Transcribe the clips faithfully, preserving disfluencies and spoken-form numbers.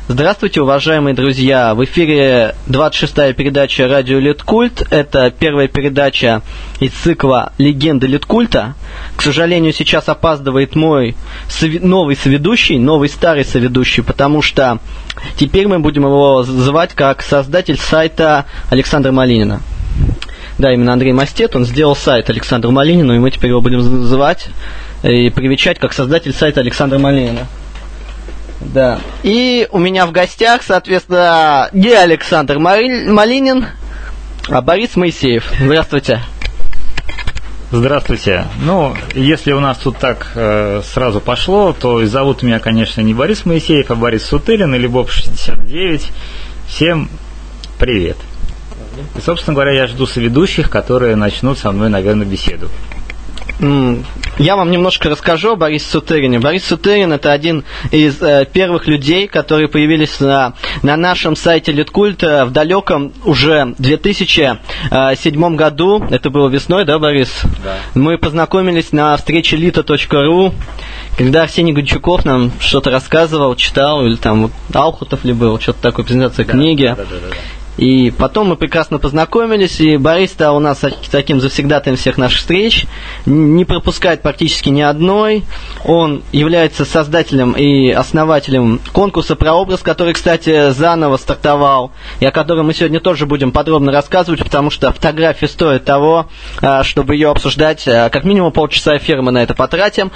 Здравствуйте, уважаемые друзья! В эфире двадцать шестая передача «Радио Литкульт». Это первая передача из цикла «Легенды Литкульта». К сожалению, сейчас опаздывает мой сов... новый соведущий, новый старый соведущий, потому что теперь мы будем его звать как создатель сайта Александра Малинина. Да, именно Андрей Мастет, он сделал сайт Александру Малинину, и мы теперь его будем звать и привечать как создатель сайта Александра Малинина. Да. И у меня в гостях, соответственно, не Александр Малинин, а Борис Моисеев. Здравствуйте. Здравствуйте. Ну, если у нас тут так э, сразу пошло, то зовут меня, конечно, не Борис Моисеев, а Борис Сутылин или Боб шестьдесят девять. Всем привет. И, собственно говоря, я жду соведущих, которые начнут со мной, наверное, беседу. Я вам немножко расскажу о Борисе Сутырине. Борис Сутырин – это один из э, первых людей, которые появились на, на нашем сайте Литкульта в далеком уже две тысячи седьмом году. Это было весной, да, Борис? Да. Мы познакомились на встрече лита точка ру, когда Арсений Гончуков нам что-то рассказывал, читал, или там Алхутов ли был, что-то такое, презентация да, книги. Да, да, да, да. И потом мы прекрасно познакомились, и Борис стал у нас таким завсегдатаем всех наших встреч, не пропускает практически ни одной. Он является создателем и основателем конкурса «Прообраз», который, кстати, заново стартовал, и о котором мы сегодня тоже будем подробно рассказывать, потому что фотография стоит того, чтобы ее обсуждать. Как минимум полчаса эфира мы на это потратим.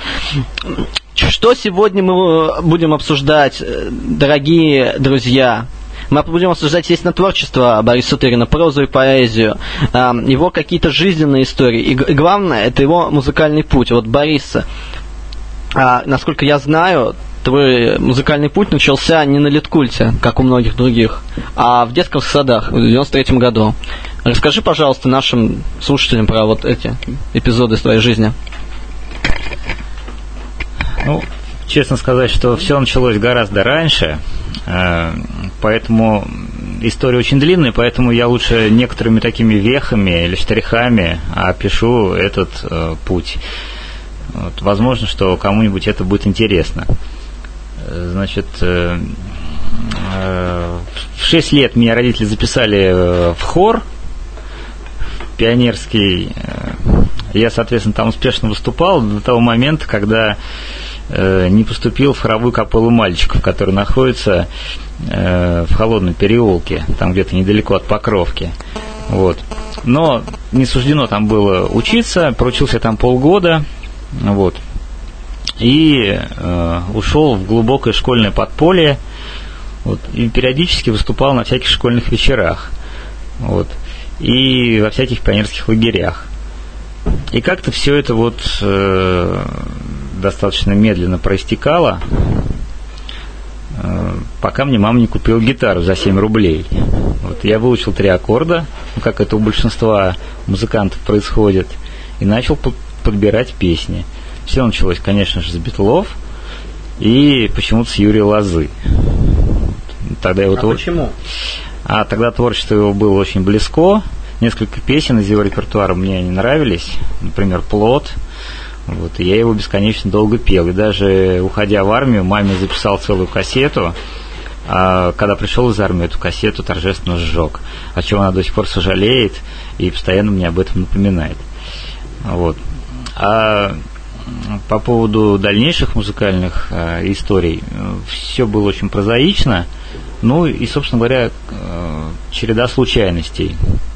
Что сегодня мы будем обсуждать, дорогие друзья? Мы будем обсуждать, естественно, творчество Бориса Сутырина, прозу и поэзию, его какие-то жизненные истории. И главное, это его музыкальный путь. Вот, Борис, насколько я знаю, твой музыкальный путь начался не на Литкульте, как у многих других, а в детских садах в девяносто третьем году. Расскажи, пожалуйста, нашим слушателям про вот эти эпизоды из твоей жизни. Ну, честно сказать, что все началось гораздо раньше, поэтому история очень длинная, поэтому я лучше некоторыми такими вехами или штрихами опишу этот э, путь. Вот, возможно, что кому-нибудь это будет интересно. Значит, э, э, в шесть лет меня родители записали в хор пионерский. Я, соответственно, там успешно выступал до того момента, когда не поступил в хоровую капеллу мальчиков, которая находится э, в Холодном переулке, там где-то недалеко от Покровки. Вот. Но не суждено там было учиться, проучился там полгода, вот, и э, ушел в глубокое школьное подполье, вот, и периодически выступал на всяких школьных вечерах, вот, и во всяких пионерских лагерях. И как-то все это вот э, достаточно медленно проистекало, э, пока мне мама не купила гитару за семь рублей. Вот, я выучил три аккорда, ну, как это у большинства музыкантов происходит, и начал по- подбирать песни. Все началось, конечно же, с Битлов и почему-то с Юрия Лозы. Тогда его а твор... почему? А тогда творчество его было очень близко. Несколько песен из его репертуара мне не нравились. Например, «Плод». Вот, и я его бесконечно долго пел. И даже уходя в армию, маме записал целую кассету. А когда пришел из армии, эту кассету торжественно сжег. О чем она до сих пор сожалеет и постоянно мне об этом напоминает. Вот. А по поводу дальнейших музыкальных э, историй, э, все было очень прозаично. Ну и, собственно говоря, э, череда случайностей.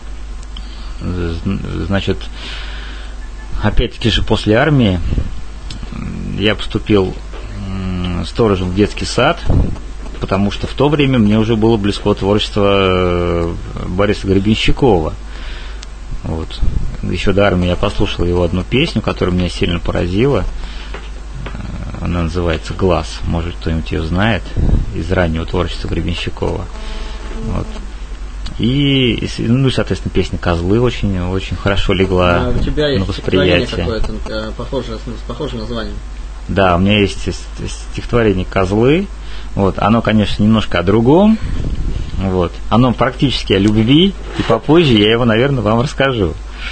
Значит, опять-таки же после армии я поступил сторожем в детский сад, потому что в то время мне уже было близко творчество Бориса Гребенщикова. Вот. Еще до армии я послушал его одну песню, которая меня сильно поразила. Она называется «Глаз». Может, кто-нибудь ее знает из раннего творчества Гребенщикова. Вот. И, ну, соответственно, песня «Козлы» очень, очень хорошо легла а, у тебя есть на восприятие. Какое-то похожее, похожее название. Да, у меня есть стихотворение «Козлы». Вот. Оно, конечно, немножко о другом. Вот. Оно практически о любви, и попозже я его, наверное, вам расскажу.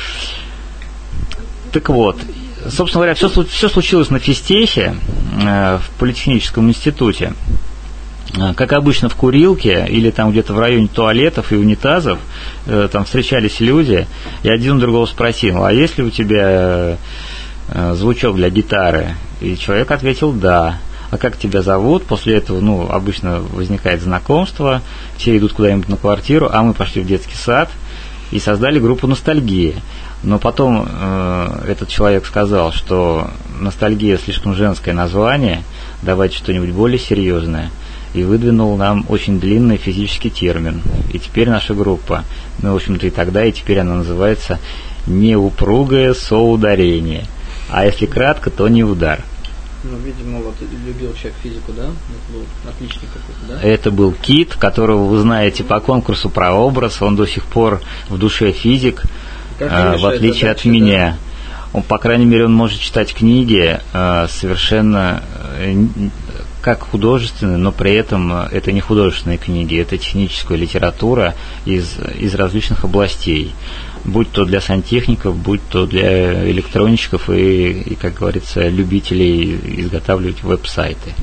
Так вот, собственно говоря, все, все случилось на физтехе, э, в Политехническом институте. как обычно в курилке или там где-то в районе туалетов и унитазов, э, там встречались люди, и один у другого спросил: а есть ли у тебя э, звучок для гитары? И человек ответил: да. А как тебя зовут? После этого, ну, обычно возникает знакомство, все идут куда-нибудь на квартиру, а мы пошли в детский сад и создали группу «Ностальгия». Но потом э, этот человек сказал, что «Ностальгия» слишком женское название, давайте что-нибудь более серьезное, и выдвинул нам очень длинный физический термин. И теперь наша группа, ну, в общем-то, и тогда, и теперь она называется «Неупругое соударение». А если кратко, то «Не удар». Ну, видимо, вот любил человек физику, да? Это был отличник какой-то, да? Это был Кит, которого вы знаете по конкурсу «Прообраз». Он до сих пор в душе физик, э, в отличие задачи, от меня. Да? Он, по крайней мере, он может читать книги э, совершенно э, как художественные, но при этом это не художественные книги, это техническая литература из, из различных областей. Будь то для сантехников, будь то для электронщиков и, и, как говорится, любителей изготавливать веб-сайты.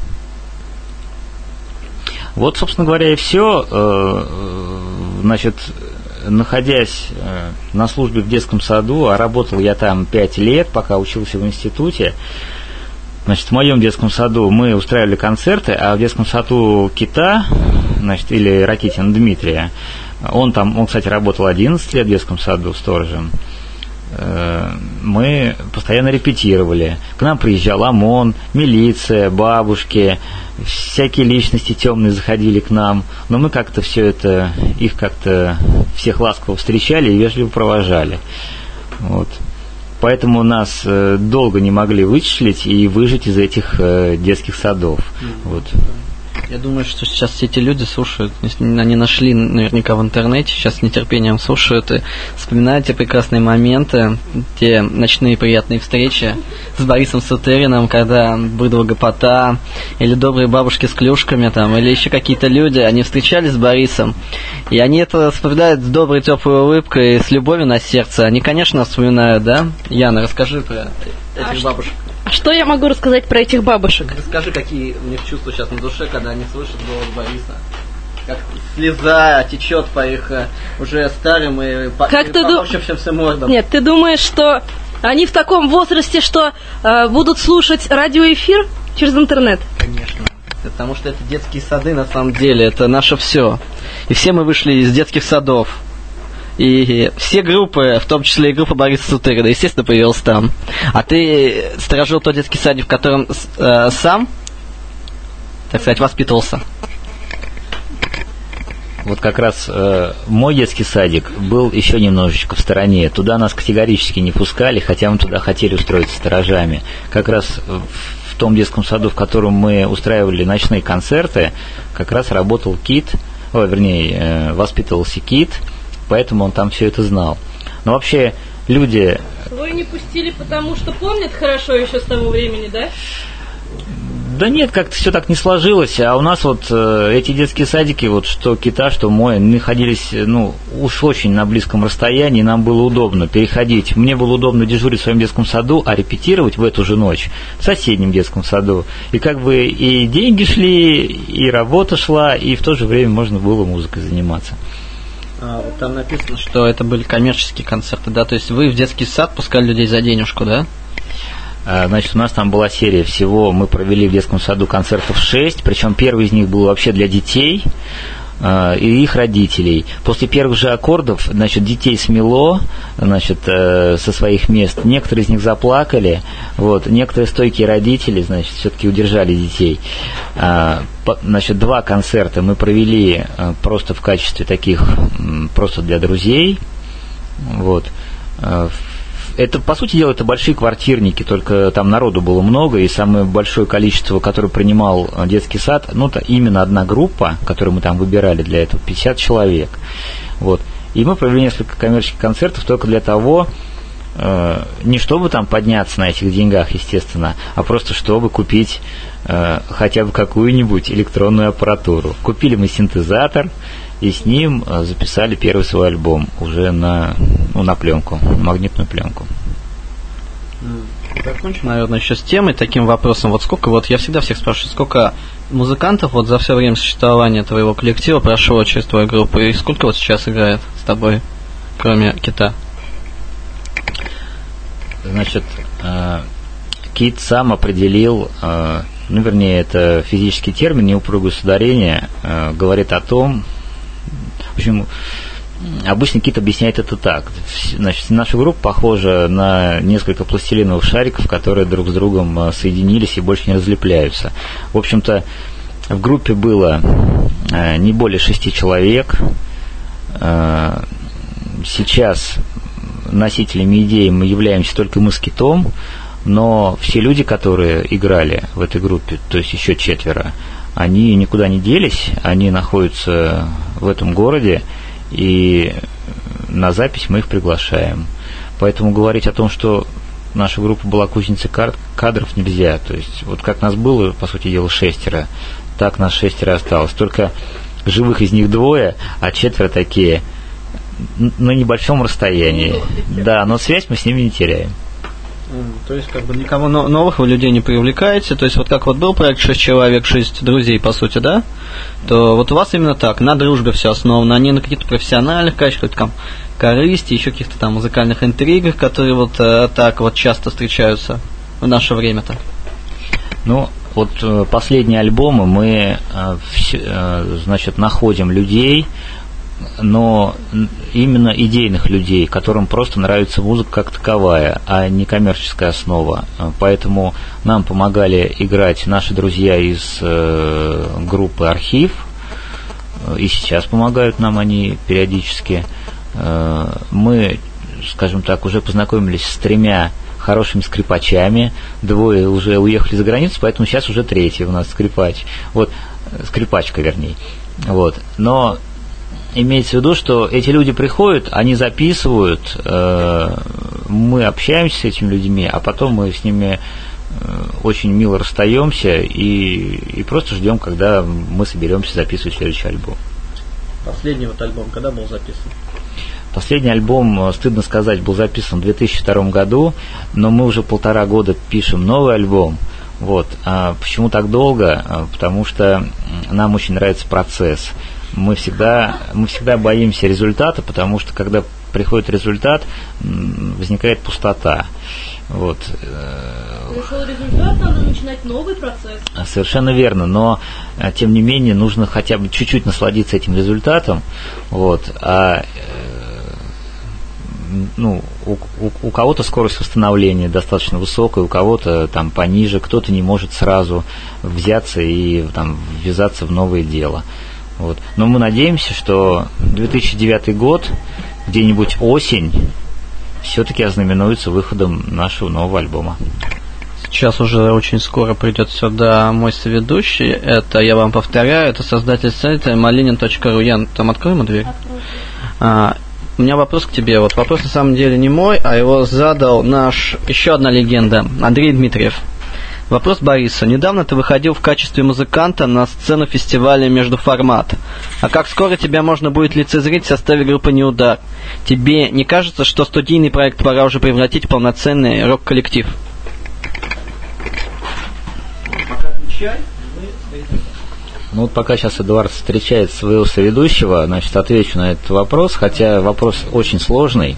Вот, собственно говоря, и все. Значит, находясь на службе в детском саду, а работал я там пять лет, пока учился в институте. Значит, в моем детском саду мы устраивали концерты, а в детском саду Кита, значит, или Ракитина Дмитрия, он там, он, кстати, работал одиннадцать лет в детском саду сторожем. Мы постоянно репетировали. К нам приезжал ОМОН, милиция, бабушки, всякие личности темные заходили к нам. Но мы как-то все это, их как-то всех ласково встречали и вежливо провожали. Вот. Поэтому нас долго не могли вычислить и выжить из этих детских садов. Вот. Я думаю, что сейчас все эти люди слушают, они нашли наверняка в интернете, сейчас с нетерпением слушают и вспоминают те прекрасные моменты, те ночные приятные встречи с Борисом Сутыриным, когда быдло гопота, или добрые бабушки с клюшками, там, или еще какие-то люди, они встречались с Борисом, и они это вспоминают с доброй теплой улыбкой, с любовью на сердце. Они, конечно, вспоминают, да? Яна, расскажи про этих а бабушек. А что я могу рассказать про этих бабушек? Расскажи, какие у них чувства сейчас на душе, когда они слышат голос Бориса. Как слеза течет по их уже старым и поморщившимся мордам. Нет, ты думаешь, что они в таком возрасте, что э, будут слушать радиоэфир через интернет? Конечно. Потому что это детские сады на самом деле, это наше все. И все мы вышли из детских садов. И все группы, в том числе и группа Бориса Сутырина, естественно, появилась там. А ты сторожил тот детский садик, в котором э, сам, так сказать, воспитывался? Вот как раз э, мой детский садик был еще немножечко в стороне. Туда нас категорически не пускали, хотя мы туда хотели устроиться сторожами. Как раз в том детском саду, в котором мы устраивали ночные концерты, как раз работал Кит, о, вернее, э, воспитывался Кит, поэтому он там все это знал. Но вообще люди... Вы не пустили, потому что помнят хорошо еще с того времени, да? Да нет, как-то все так не сложилось. А у нас вот э, эти детские садики, вот что Кита, что мой, находились, ну, уж очень на близком расстоянии, нам было удобно переходить. Мне было удобно дежурить в своем детском саду, а репетировать в эту же ночь в соседнем детском саду. И как бы и деньги шли, и работа шла, и в то же время можно было музыкой заниматься. А, вот там написано, что это были коммерческие концерты, да? То есть вы в детский сад пускали людей за денежку, да? Значит, у нас там была серия всего, мы провели в детском саду концертов шесть, причем первый из них был вообще для детей и их родителей. После первых же аккордов, значит, детей смело, значит, со своих мест. Некоторые из них заплакали, вот, некоторые стойкие родители, значит, все-таки удержали детей. Значит, два концерта мы провели просто в качестве таких, просто для друзей, вот. Это, по сути дела, это большие квартирники, только там народу было много, и самое большое количество, которое принимал детский сад, ну, это именно одна группа, которую мы там выбирали для этого, пятьдесят человек. Вот. И мы провели несколько коммерческих концертов только для того, э, не чтобы там подняться на этих деньгах, естественно, а просто чтобы купить э, хотя бы какую-нибудь электронную аппаратуру. Купили мы синтезатор, и с ним записали первый свой альбом уже на, ну, на пленку, на магнитную пленку. Закончим, наверное, еще с темой, таким вопросом. Вот сколько, вот я всегда всех спрашиваю, сколько музыкантов вот за все время существования твоего коллектива прошло через твою группу, и сколько вот сейчас играет с тобой, кроме Кита? Значит, Кит сам определил, ну, вернее, это физический термин, неупругость ударения, говорит о том, в общем, обычно Кит объясняет это так. Значит, наша группа похожа на несколько пластилиновых шариков, которые друг с другом соединились и больше не разлепляются. В общем-то, в группе было не более шести человек. Сейчас носителями идеи мы являемся только мы с Китом, но все люди, которые играли в этой группе, то есть еще четверо, они никуда не делись, они находятся в этом городе, и на запись мы их приглашаем. Поэтому говорить о том, что наша группа была кузницей кадров, нельзя. То есть, вот как нас было, по сути дела, шестеро, так нас шестеро осталось. Только живых из них двое, а четверо такие на небольшом расстоянии. Да, но связь мы с ними не теряем. То есть, как бы никого новых вы людей не привлекаете. То есть, вот как вот был проект «Шесть человек», шесть друзей, по сути, да? То вот у вас именно так, на дружбе все основано, а не на каких-то профессиональных качествах, там, корысти, еще каких-то там музыкальных интригах, которые вот э, так вот часто встречаются в наше время-то. Ну, вот э, последние альбомы мы, э, вс- э, значит, находим людей, но именно идейных людей, которым просто нравится музыка как таковая, а не коммерческая основа. Поэтому нам помогали играть наши друзья из э, группы «Архив», и сейчас помогают нам они периодически. Э, мы, скажем так, уже познакомились с тремя хорошими скрипачами, двое уже уехали за границу, поэтому сейчас уже третий у нас скрипач. Вот, скрипачка, вернее. Вот. Но имеется в виду, что эти люди приходят, они записывают, э, мы общаемся с этими людьми, а потом мы с ними э, очень мило расстаемся и, и просто ждем, когда мы соберемся записывать следующий альбом. Последний вот альбом когда был записан? Последний альбом, стыдно сказать, был записан в две тысячи втором году, но мы уже полтора года пишем новый альбом. Вот. А почему так долго? Потому что нам очень нравится процесс. Мы всегда, мы всегда боимся результата, потому что когда приходит результат, возникает пустота. Вот. Пришел результат, надо начинать новый процесс. Совершенно верно, но тем не менее нужно хотя бы чуть-чуть насладиться этим результатом. Вот. А ну, у, у, у кого-то скорость восстановления достаточно высокая, у кого-то там пониже, кто-то не может сразу взяться и там ввязаться в новое дело. Вот. Но мы надеемся, что две тысячи девятый год, где-нибудь осень, все-таки ознаменуется выходом нашего нового альбома. Сейчас уже очень скоро придет сюда мой соведущий. Это, я вам повторяю, это создатель сайта малинин точка ру. Ян, там откроем дверь? А, у меня вопрос к тебе. Вот вопрос на самом деле не мой, а его задал наш еще одна легенда, Андрей Дмитриев. Вопрос Борису. Недавно ты выходил в качестве музыканта на сцену фестиваля «Междуформат». А как скоро тебя можно будет лицезреть в составе группы «Неудар»? Тебе не кажется, что студийный проект пора уже превратить в полноценный рок-коллектив? Пока отвечай. Ну вот пока сейчас Эдуард встречает своего соведущего, значит, отвечу на этот вопрос, хотя вопрос очень сложный.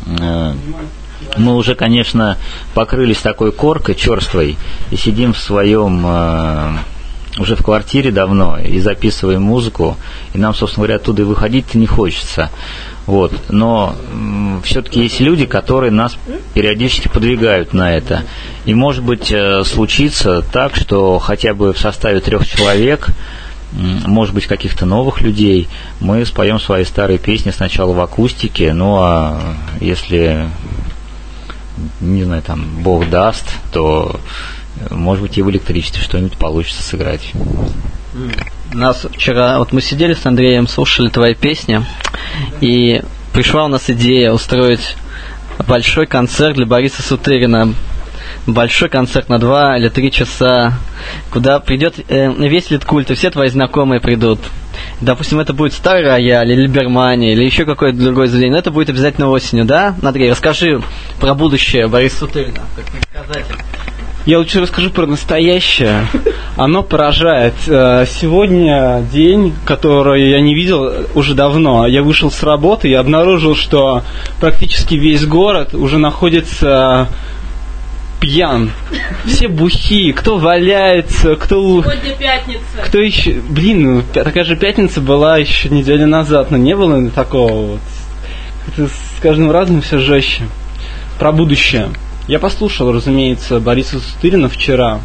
Мы уже, конечно, покрылись такой коркой черствой и сидим в своем, э, уже в квартире давно и записываем музыку, и нам, собственно говоря, оттуда и выходить-то не хочется. Вот. Но э, все-таки есть люди, которые нас периодически подвигают на это. И, может быть, э, случится так, что хотя бы в составе трех человек, э, может быть, каких-то новых людей, мы споем свои старые песни сначала в акустике, ну а если... не знаю, там, Бог даст, то, может быть, и в электричестве что-нибудь получится сыграть. Нас вчера, вот мы сидели с Андреем, слушали твои песни, и пришла у нас идея устроить большой концерт для Бориса Сутырина. Большой концерт на два или три часа, куда придет э, весь Литкульт, и все твои знакомые придут. допустим, это будет старый рояль или Бермания, или еще какое-то другое заведение, но это будет обязательно осенью, да? Андрей, расскажи про будущее Бориса Сутырина, как предсказатель. Я лучше расскажу про настоящее. Оно поражает. Сегодня день, который я не видел уже давно. Я вышел с работы и обнаружил, что практически весь город уже находится пьян. Все бухи, кто валяется, кто... Сегодня пятница. Кто еще... Блин, ну, такая же пятница была еще неделю назад, но не было такого вот. Это с каждым разом все жестче. Про будущее. Я послушал, разумеется, Бориса Сутырина вчера,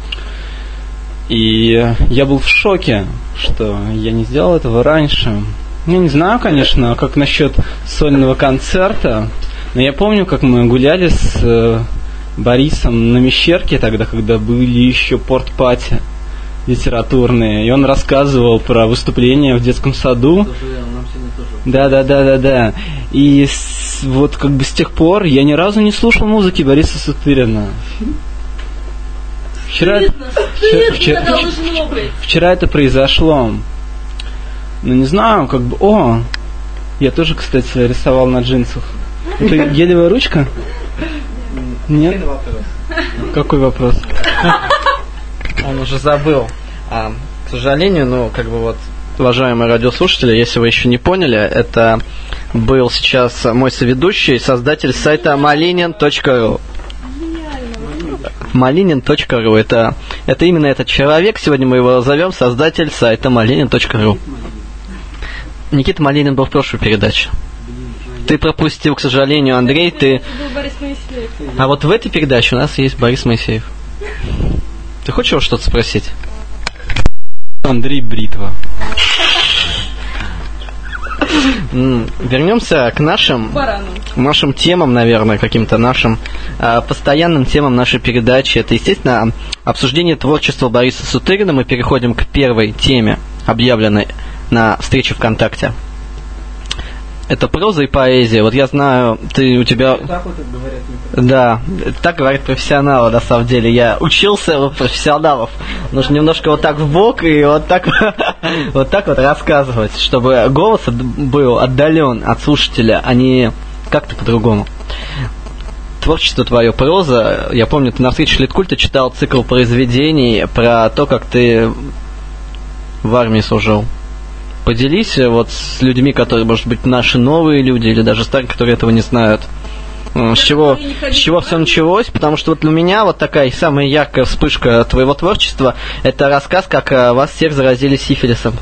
и я был в шоке, что я не сделал этого раньше. Я не знаю, конечно, как насчет сольного концерта, но я помню, как мы гуляли с Борисом на Мещерке тогда, когда были еще порт-пати литературные, и он рассказывал про выступления в детском саду. Да, да, да, да, да. И с, вот как бы с тех пор я ни разу не слушал музыки Бориса Сутырина. Вчера, стыдно, вчера, стыдно вчера, должно быть. Вчера это произошло. Ну не знаю, как бы. О, я тоже, кстати, рисовал на джинсах. Это гелевая ручка? Нет? Какой вопрос? Он уже забыл. А, к сожалению, ну, как бы вот, уважаемые радиослушатели, если вы еще не поняли, это был сейчас мой соведущий, создатель сайта малинин точка ру. малинин точка ру. Это, это именно этот человек, сегодня мы его зовем, создатель сайта малинин точка ру. Никита Малинин был в прошлой передаче. Ты пропустил, к сожалению, Андрей, ты... А вот в этой передаче у нас есть Борис Моисеев. Ты хочешь его что-то спросить? Андрей Бритва. Вернемся к нашим, нашим темам, наверное, каким-то нашим э, постоянным темам нашей передачи. Это, естественно, обсуждение творчества Бориса Сутырина. Мы переходим к первой теме, объявленной на встрече ВКонтакте. Это проза и поэзия. Вот я знаю, ты у тебя... Так вот говорят. Да, так говорят профессионалы, на самом деле. Я учился у профессионалов. Нужно немножко вот так вбок и вот так вот так вот рассказывать, чтобы голос был отдален от слушателя, а не как-то по-другому. Творчество твое, проза. Я помню, ты на встрече Литкульта читал цикл произведений про то, как ты в армии служил. Поделись вот с людьми, которые, может быть, наши новые люди или даже старые, которые этого не знают. С чего, с чего все началось? Потому что вот для меня вот такая самая яркая вспышка твоего творчества — это рассказ, как вас всех заразили сифилисом.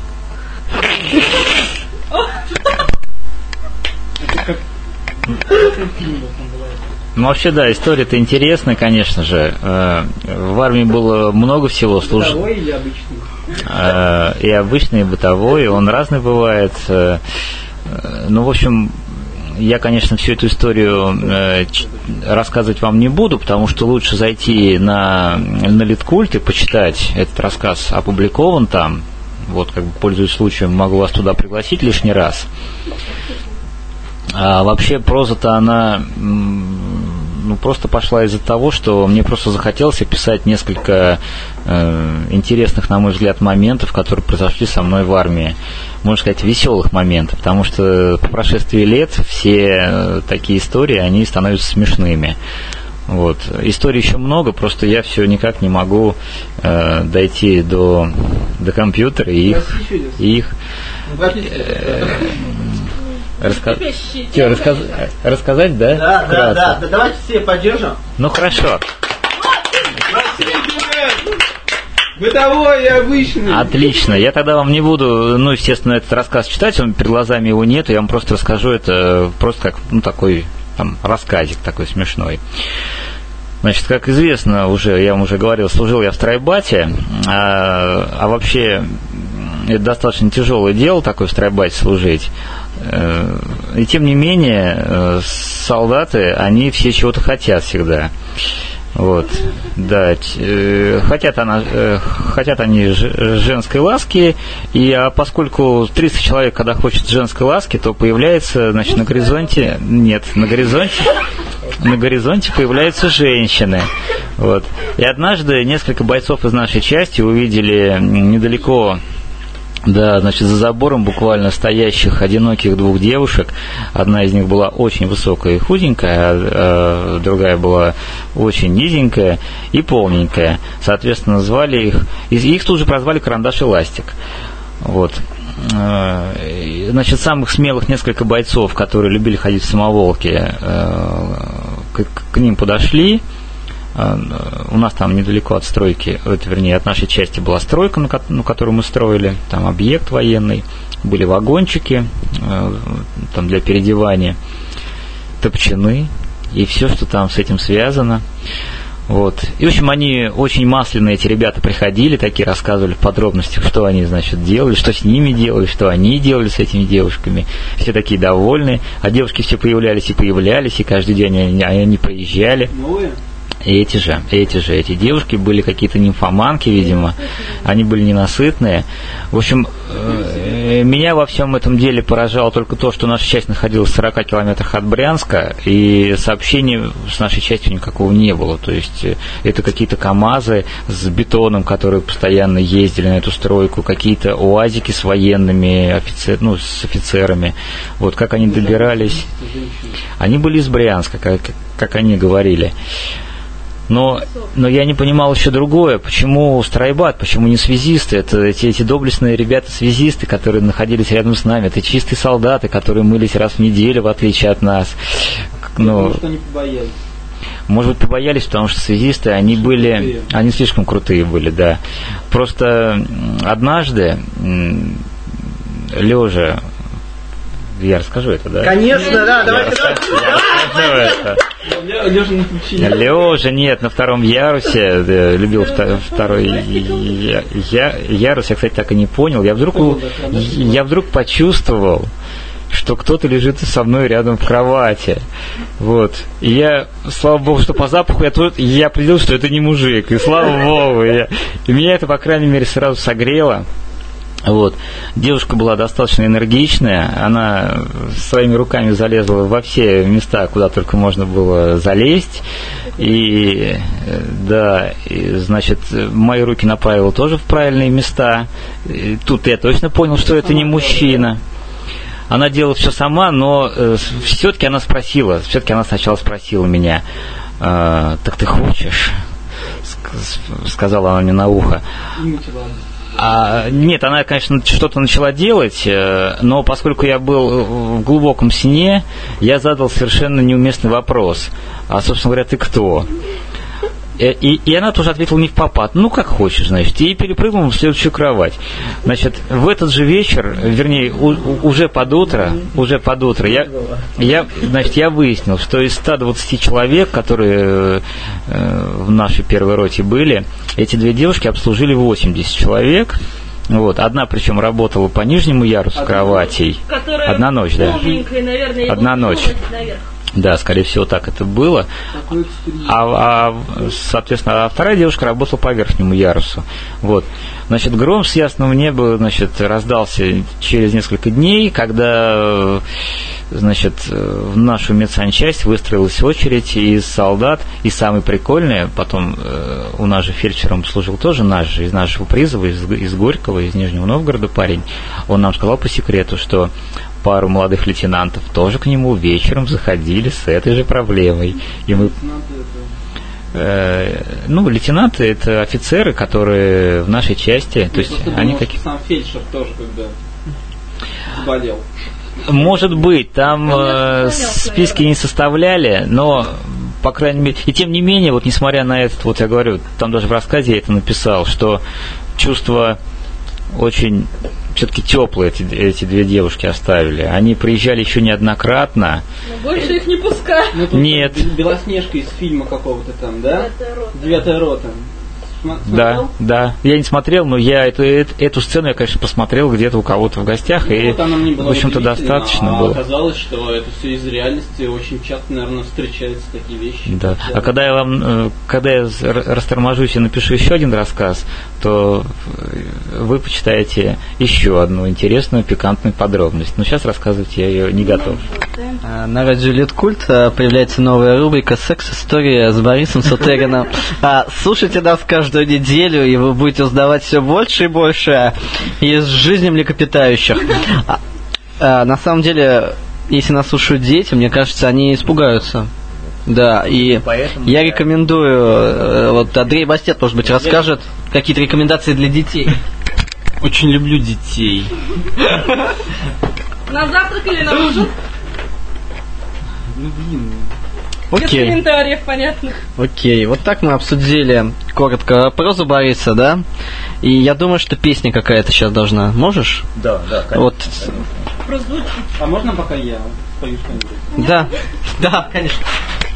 Ну, вообще, да, история-то интересная, конечно же. В армии было много всего служить. Бытовой или обычный? И обычный, и бытовой, он разный бывает. Ну, в общем, я, конечно, всю эту историю рассказывать вам не буду, потому что лучше зайти на, на Литкульт и почитать. Этот рассказ опубликован там. Вот, как бы, пользуясь случаем, могу вас туда пригласить лишний раз. А вообще проза-то она ну, просто пошла из-за того, что мне просто захотелось описать несколько э, интересных, на мой взгляд, моментов, которые произошли со мной в армии. Можно сказать, веселых моментов, потому что по прошествии лет все э, такие истории, они становятся смешными. Вот. Историй еще много, просто я все никак не могу э, дойти до, до компьютера и их... И их э, Раска... Че, рассказ... рассказать, да? Да, да, да, да. Давайте все поддержим. Ну хорошо. Бытовой и обычный. Отлично. Я тогда вам не буду, ну, естественно, этот рассказ читать, он перед глазами его нет, я вам просто расскажу это просто как, ну, такой там рассказик такой смешной. Значит, как известно, уже, я вам уже говорил, служил я в стройбате, а, а вообще это достаточно тяжелое дело, такое в стройбате служить. И тем не менее, солдаты, они все чего-то хотят всегда. Вот, да, хотят, она, хотят они женской ласки, и а поскольку триста человек, когда хочет женской ласки, то появляется, значит, на горизонте, нет, на горизонте, на горизонте появляются женщины. Вот. И однажды несколько бойцов из нашей части увидели недалеко Да, значит, за забором буквально стоящих одиноких двух девушек. Одна из них была очень высокая и худенькая, а другая была очень низенькая и полненькая. Соответственно, звали их... Их тут же прозвали «Карандаш и Ластик». Вот. Значит, самых смелых несколько бойцов, которые любили ходить в самоволке, к, к ним подошли. У нас там недалеко от стройки, это, вернее, от нашей части была стройка, на которую мы строили, там объект военный, были вагончики там для переодевания, топчаны и все, что там с этим связано. Вот. И, в общем, они очень масляные, эти ребята приходили, такие рассказывали в подробностях, что они, значит, делали, что с ними делали, что они делали с этими девушками. Все такие довольные, а девушки все появлялись и появлялись, и каждый день они, они приезжали. И эти же, эти же, эти девушки были какие-то нимфоманки, видимо, они были ненасытные. В общем, э, меня во всем этом деле поражало только то, что наша часть находилась в сорока километрах от Брянска, и сообщения с нашей частью никакого не было. То есть это какие-то КАМАЗы с бетоном, которые постоянно ездили на эту стройку, какие-то УАЗики с военными, офицер, ну, с офицерами. Вот как они добирались. Они были из Брянска, как, как они говорили. Но, но я не понимал еще другое, почему стройбат, почему не связисты, это эти, эти доблестные ребята-связисты, которые находились рядом с нами, это чистые солдаты, которые мылись раз в неделю, в отличие от нас. Ну, потому что они побоялись. Может быть, побоялись, потому что связисты, они слишком были, крутые. Они слишком крутые были, да. Просто однажды, лежа, я расскажу это, да? Конечно, да, давайте. Лежа на пучине. Лежа, нет, на втором ярусе, да, любил второй я, я, ярус, я, кстати, так и не понял. Я вдруг, я вдруг почувствовал, что кто-то лежит со мной рядом в кровати. Вот. И я, слава богу, что по запаху я, тут, я определил, что это не мужик. И слава богу. Я, и меня это, по крайней мере, сразу согрело. Вот. Девушка была достаточно энергичная, она своими руками залезла во все места, куда только можно было залезть, и, да, и, значит, мои руки направила тоже в правильные места. И тут я точно понял, что это не мужчина. Она делала все сама, но э, все-таки она спросила, все-таки она сначала спросила меня, э, так ты хочешь? Ск- сказала она мне на ухо. А, нет, она, конечно, что-то начала делать, но поскольку я был в глубоком сне, я задал совершенно неуместный вопрос. А, собственно говоря, ты кто? И, и, и она тоже ответила не впопад. Ну, как хочешь, значит. И перепрыгнула в следующую кровать. Значит, в этот же вечер, вернее, у, уже под утро, уже под утро, я, я, значит, я выяснил, что из ста двадцати человек, которые э, в нашей первой роте были, эти две девушки обслужили восемьдесят человек. Вот. Одна, причем, работала по нижнему ярусу кроватей. Одна ночь, да. Одна ночь. Да, скорее всего, так это было. А, а соответственно, а вторая девушка работала по верхнему ярусу. Вот. Значит, гром с ясного неба, значит, раздался через несколько дней, когда, значит, в нашу медсанчасть выстроилась очередь из солдат. И самое прикольное, потом у нас же фельдшером служил тоже наш же, из нашего призыва, из, из Горького, из Нижнего Новгорода парень. Он нам сказал по секрету, что пару молодых лейтенантов тоже к нему вечером заходили с этой же проблемой. И мы... Э, ну, лейтенанты — это офицеры, которые в нашей части. То есть они какие... Сам фельдшер тоже когда болел. Может быть, там э, списки не составляли, но, по крайней мере, и тем не менее, вот несмотря на это, вот я говорю, там даже в рассказе я это написал, что чувство очень все-таки теплые эти, эти две девушки оставили. Они приезжали еще неоднократно. Но больше их не пускают. Ну, нет. Белоснежка из фильма какого-то там, да? Девятая рота. Смотрел? Да, да. Я не смотрел, но я эту, эту, эту сцену я, конечно, посмотрел где-то у кого-то в гостях, ну, и, вот она мне была, в общем-то, достаточно а было. Оказалось, что это все из реальности, очень часто, наверное, встречаются такие вещи. Да. А когда я вам, когда я расторможусь и напишу еще один рассказ, то вы почитаете еще одну интересную, пикантную подробность. Но сейчас рассказывать я ее не готов. На радио Литкульт появляется новая рубрика «Секс-история» с Борисом Сутериным. Слушайте нас каждую неделю, и вы будете узнавать все больше и больше из жизни млекопитающих. На самом деле, если нас слушают дети, мне кажется, они испугаются. Да, и Поэтому я рекомендую, вот Андрей Бастет, может быть, расскажет какие-то рекомендации для детей. Очень люблю детей. На завтрак или на ужин? Ну, блин. Без Окей. комментариев, понятно. Окей, вот так мы обсудили коротко прозу Бориса, да? И я думаю, что песня какая-то сейчас должна. Можешь? Да, да, конечно. Вот. Прозвучит. А можно пока я спою что-нибудь? Да, да, конечно.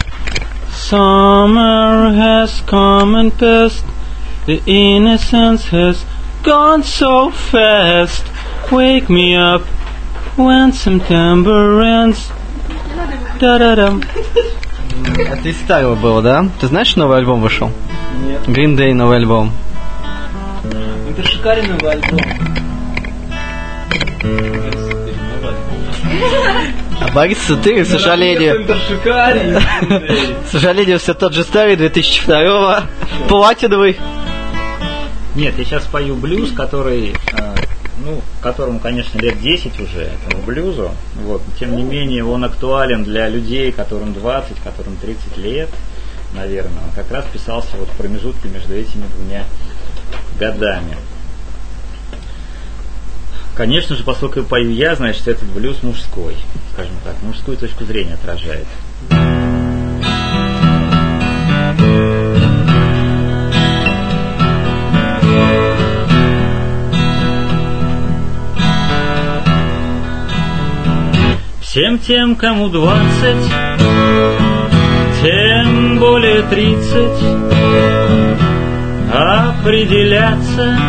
Summer has come and passed, the innocence has gone so fast. Wake me up when September ends. Да-да-дам. Это из старого было, да? Ты знаешь, новый альбом вышел? Нет. Green Day новый альбом. Это шикарный новый альбом. А Борис Сутерин, к сожалению, к сожалению, все тот же старый, две тысячи второго, платиновый. Нет, я сейчас пою блюз, который, э, ну, которому, конечно, лет десять уже, этому блюзу. Вот. Тем не менее, он актуален для людей, которым двадцать, которым тридцать лет, наверное. Он как раз писался вот в промежутке между этими двумя годами. Конечно же, поскольку пою я, значит, этот блюз мужской, скажем так, мужскую точку зрения отражает. Всем тем, кому двадцать, тем более тридцать, определяться,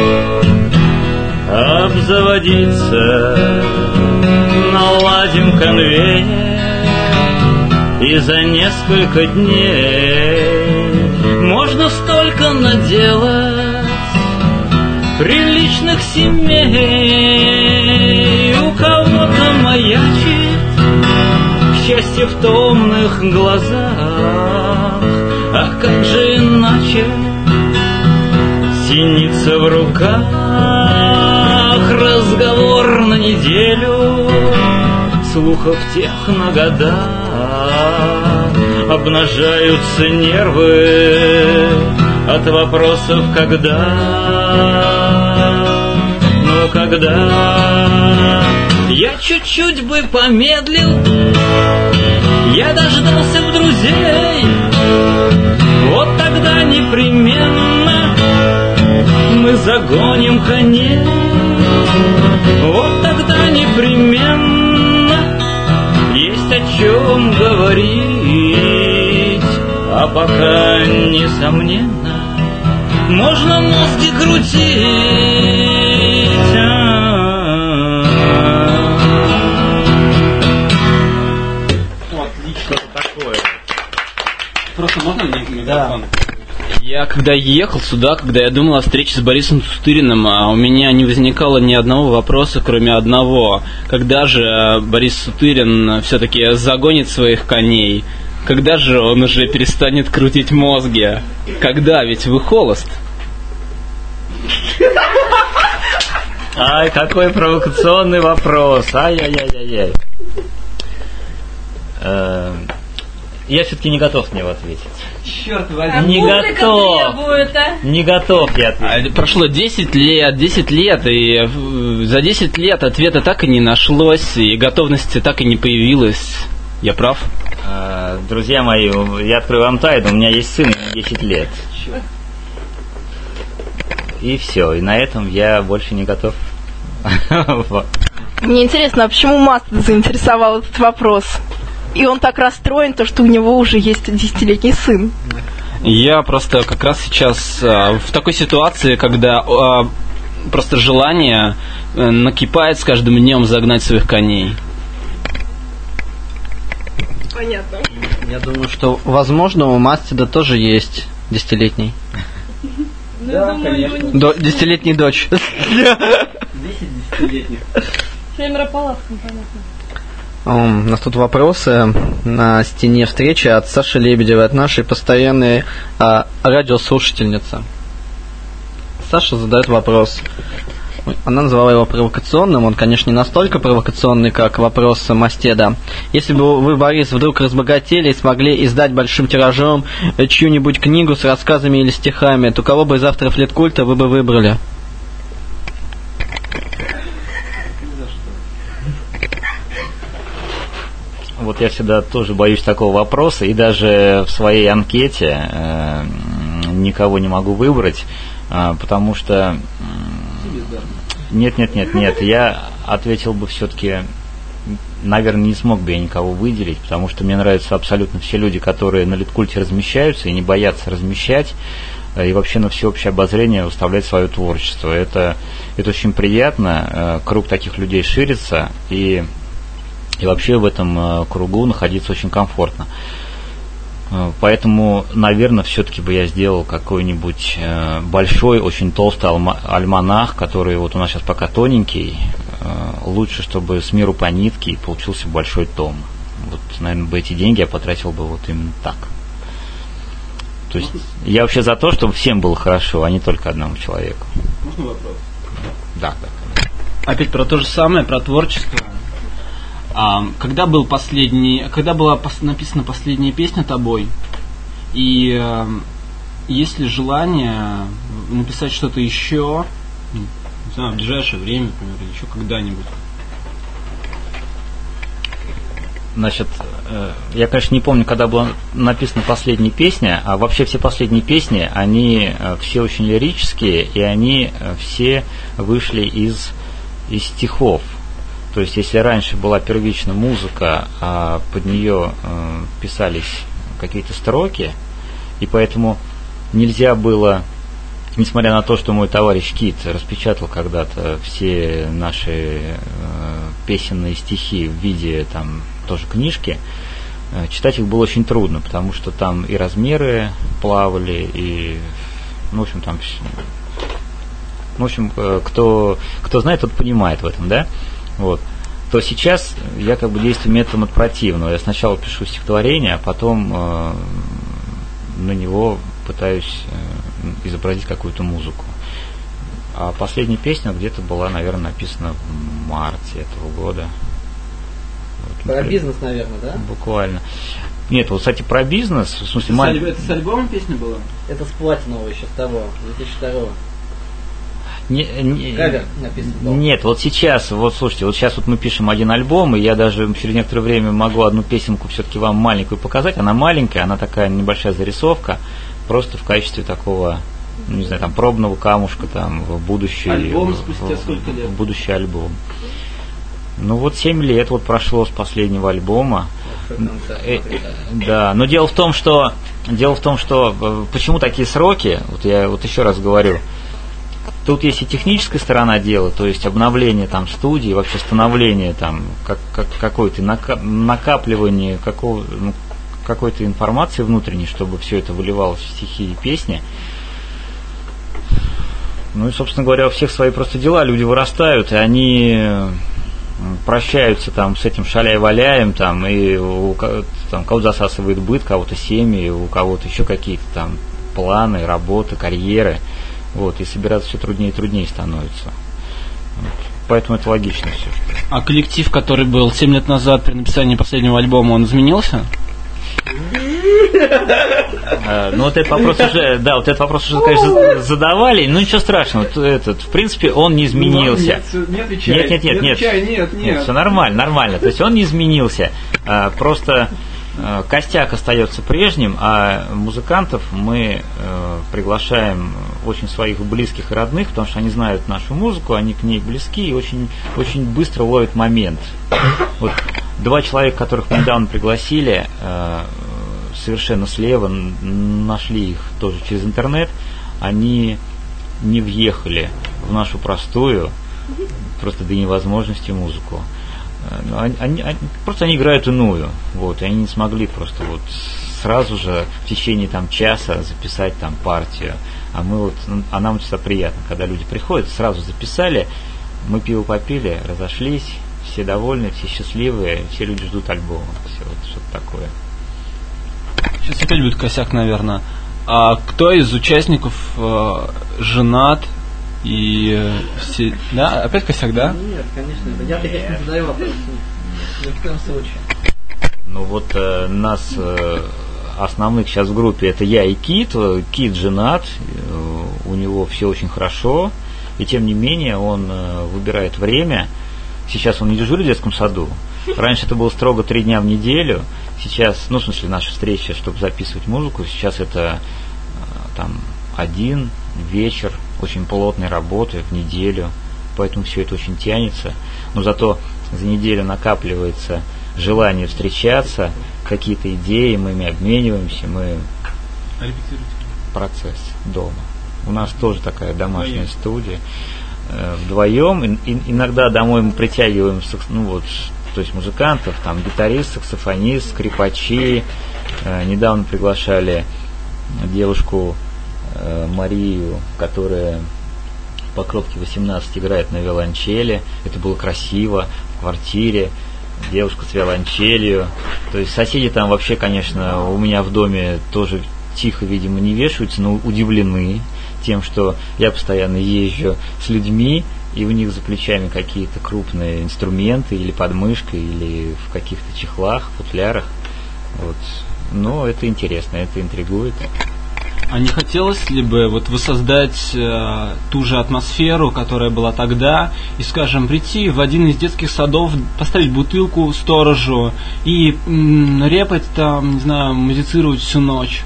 обзаводиться, наладим конвейер, и за несколько дней можно столько наделать приличных семей. У кого-то маячит счастье в томных глазах, а как же иначе синица в руках, разговор на неделю, слухов тех на года, обнажаются нервы от вопросов «когда?». Ну, когда я чуть-чуть бы помедлил, я дождался в друзей, вот тогда непременно мы загоним коней, вот тогда непременно есть о чем говорить, а пока, несомненно, можно мозги крутить. Отлично такое. Просто можно мне микрофон? Да. Я когда ехал сюда, когда я думал о встрече с Борисом Сутериным, а у меня не возникало ни одного вопроса, кроме одного. Когда же Борис Сутырин все-таки загонит своих коней? Когда же он уже перестанет крутить мозги? Когда? Ведь вы холост. Ай, какой провокационный вопрос. Ай-яй-яй-яй-яй. Я все-таки не готов на него ответить. Черт А Не публика готов. требует, а? Не готов я ответить. А, прошло десять лет, десять лет, и э, за десять лет ответа так и не нашлось, и готовности так и не появилось. Я прав? А, друзья мои, я открою вам тайну, у меня есть сын, ему десять лет. И все, и на этом я больше не готов. Мне интересно, а почему Маста заинтересовал этот вопрос? И он так расстроен, то, что у него уже есть десятилетний сын. Я просто как раз сейчас э, в такой ситуации, когда э, просто желание э, накипает с каждым днем загнать своих коней. Понятно. Я думаю, что, возможно, у Мастида тоже есть десятилетний. Ну, я думаю, его не... До, десятилетний дочь. Десять десятилетних. Семеро по лавкам, понятно. Um, у нас тут вопросы на стене встречи от Саши Лебедевой, от нашей постоянной а, радиослушательницы. Саша задает вопрос. Она назвала его провокационным. Он, конечно, не настолько провокационный, как вопрос Мастеда. Если бы вы, Борис, вдруг разбогатели и смогли издать большим тиражом чью-нибудь книгу с рассказами или стихами, то кого бы из авторов Литкульта вы бы выбрали? Вот я всегда тоже боюсь такого вопроса, и даже в своей анкете э, никого не могу выбрать, э, потому что... Нет, нет, нет, нет, я ответил бы все-таки, наверное, не смог бы я никого выделить, потому что мне нравятся абсолютно все люди, которые на Литкульте размещаются и не боятся размещать, и вообще на всеобщее обозрение выставлять свое творчество. Это, это очень приятно, э, круг таких людей ширится, и... И вообще в этом э, кругу находиться очень комфортно. Э, поэтому, наверное, все-таки бы я сделал какой-нибудь э, большой, очень толстый алма- альманах, который вот у нас сейчас пока тоненький. Э, лучше, чтобы с миру по нитке и получился большой том. Вот, наверное, бы эти деньги я потратил бы вот именно так. То есть я вообще за то, чтобы всем было хорошо, а не только одному человеку. Можно вопрос? Да, да. Опять про то же самое, про творчество. А, когда был последний, когда была пос, написана последняя песня тобой, и э, есть ли желание написать что-то еще, не знаю, в ближайшее время, например, или еще когда-нибудь? Значит, э, я, конечно, не помню, когда была написана последняя песня, а вообще все последние песни, они э, все очень лирические, и они э, все вышли из, из стихов. То есть, если раньше была первичная музыка, а под нее э, писались какие-то строки, и поэтому нельзя было, несмотря на то, что мой товарищ Кит распечатал когда-то все наши э, песенные стихи в виде там тоже книжки, э, читать их было очень трудно, потому что там и размеры плавали, и, ну, в общем, там, в общем, э, кто, кто знает, тот понимает в этом, да? Вот. То сейчас я как бы действую методом от противного. Я сначала пишу стихотворение, а потом э, на него пытаюсь э, изобразить какую-то музыку. А последняя песня где-то была, наверное, написана в марте этого года. Вот, Про бизнес, наверное, да? Буквально. Нет, вот, кстати, про бизнес. В смысле, Это, маль... это с альбомом песня была? Это с платинового еще, с того, две тысячи второго. Не, не, Кавер написан был. Нет, вот сейчас, вот слушайте, вот сейчас вот мы пишем один альбом, и я даже через некоторое время могу одну песенку все-таки вам маленькую показать. Она маленькая, она такая небольшая зарисовка, просто в качестве такого, ну, не знаю, там пробного камушка там в будущий Альбом спустя сколько лет? В будущий альбом. Ну вот семь лет вот прошло с последнего альбома. Э, да, но дело в том, что дело в том, что почему такие сроки? Вот я вот еще раз говорю. Тут есть и техническая сторона дела, то есть обновление там студии, вообще становление там как, как, какое-то накапливание какого, ну, какой-то информации внутренней, чтобы все это выливалось в стихи и песни. Ну и, собственно говоря, у всех свои просто дела, люди вырастают, и они прощаются там с этим шаляй-валяем, там, и у там, кого-то засасывает быт, кого-то семьи, у кого-то еще какие-то там планы, работы, карьеры. Вот, и собираться все труднее и труднее становится. Вот. Поэтому это логично все. А коллектив, который был семь лет назад при написании последнего альбома, он изменился? Ну, вот этот вопрос уже, да, вот этот вопрос уже, конечно, задавали, но ничего страшного. Этот, в принципе, он не изменился. Не отвечай. Нет, нет, нет, нет. Нет, нет. Все нормально, нормально. То есть он не изменился. Просто костяк остается прежним, а музыкантов мы э, приглашаем очень своих близких и родных, потому что они знают нашу музыку, они к ней близки и очень, очень быстро ловят момент. Вот два человека, которых мы недавно пригласили, э, совершенно слева, нашли их тоже через интернет, они не въехали в нашу простую, просто до невозможности музыку. Они, они, просто они играют иную, вот, и они не смогли просто вот сразу же в течение там часа записать там партию, а мы вот, а нам всегда приятно, когда люди приходят, сразу записали, мы пиво попили, разошлись, все довольны, все счастливые, все люди ждут альбома. Все, вот что-то такое. Сейчас опять будет косяк, наверное. А кто из участников э, женат и э, все... Да? Опять косяк, да? Нет, конечно. Я таких не задаю вопрос. Ни в коем случае. Ну вот э, нас э, основных сейчас в группе это я и Кит. Кит женат, э, у него все очень хорошо, и тем не менее он э, выбирает время. Сейчас он не дежурит в детском саду. Раньше это было строго три дня в неделю. Сейчас, ну в смысле наша встреча, чтобы записывать музыку, сейчас это э, там один вечер очень плотной работы в неделю, поэтому все это очень тянется. Но зато за неделю накапливается желание встречаться, какие-то идеи, мы ими обмениваемся, мы процесс дома. У нас тоже такая домашняя студия. Э, вдвоем. И, и, иногда домой мы притягиваем, ну вот, то есть музыкантов, там гитарист, саксофонист, скрипачи. Э, недавно приглашали девушку э, Марию, которая в Покровке восемнадцать играет на виолончели. Это было красиво, в квартире. Девушка с виолончелью. То есть соседи там вообще, конечно, у меня в доме тоже тихо, видимо, не вешаются, но удивлены тем, что я постоянно езжу с людьми, и у них за плечами какие-то крупные инструменты, или под мышкой, или в каких-то чехлах, футлярах. Вот. Но это интересно, это интригует. А не хотелось ли бы вот воссоздать э, ту же атмосферу, которая была тогда, и, скажем, прийти в один из детских садов, поставить бутылку сторожу и м, репать там, не знаю, музицировать всю ночь?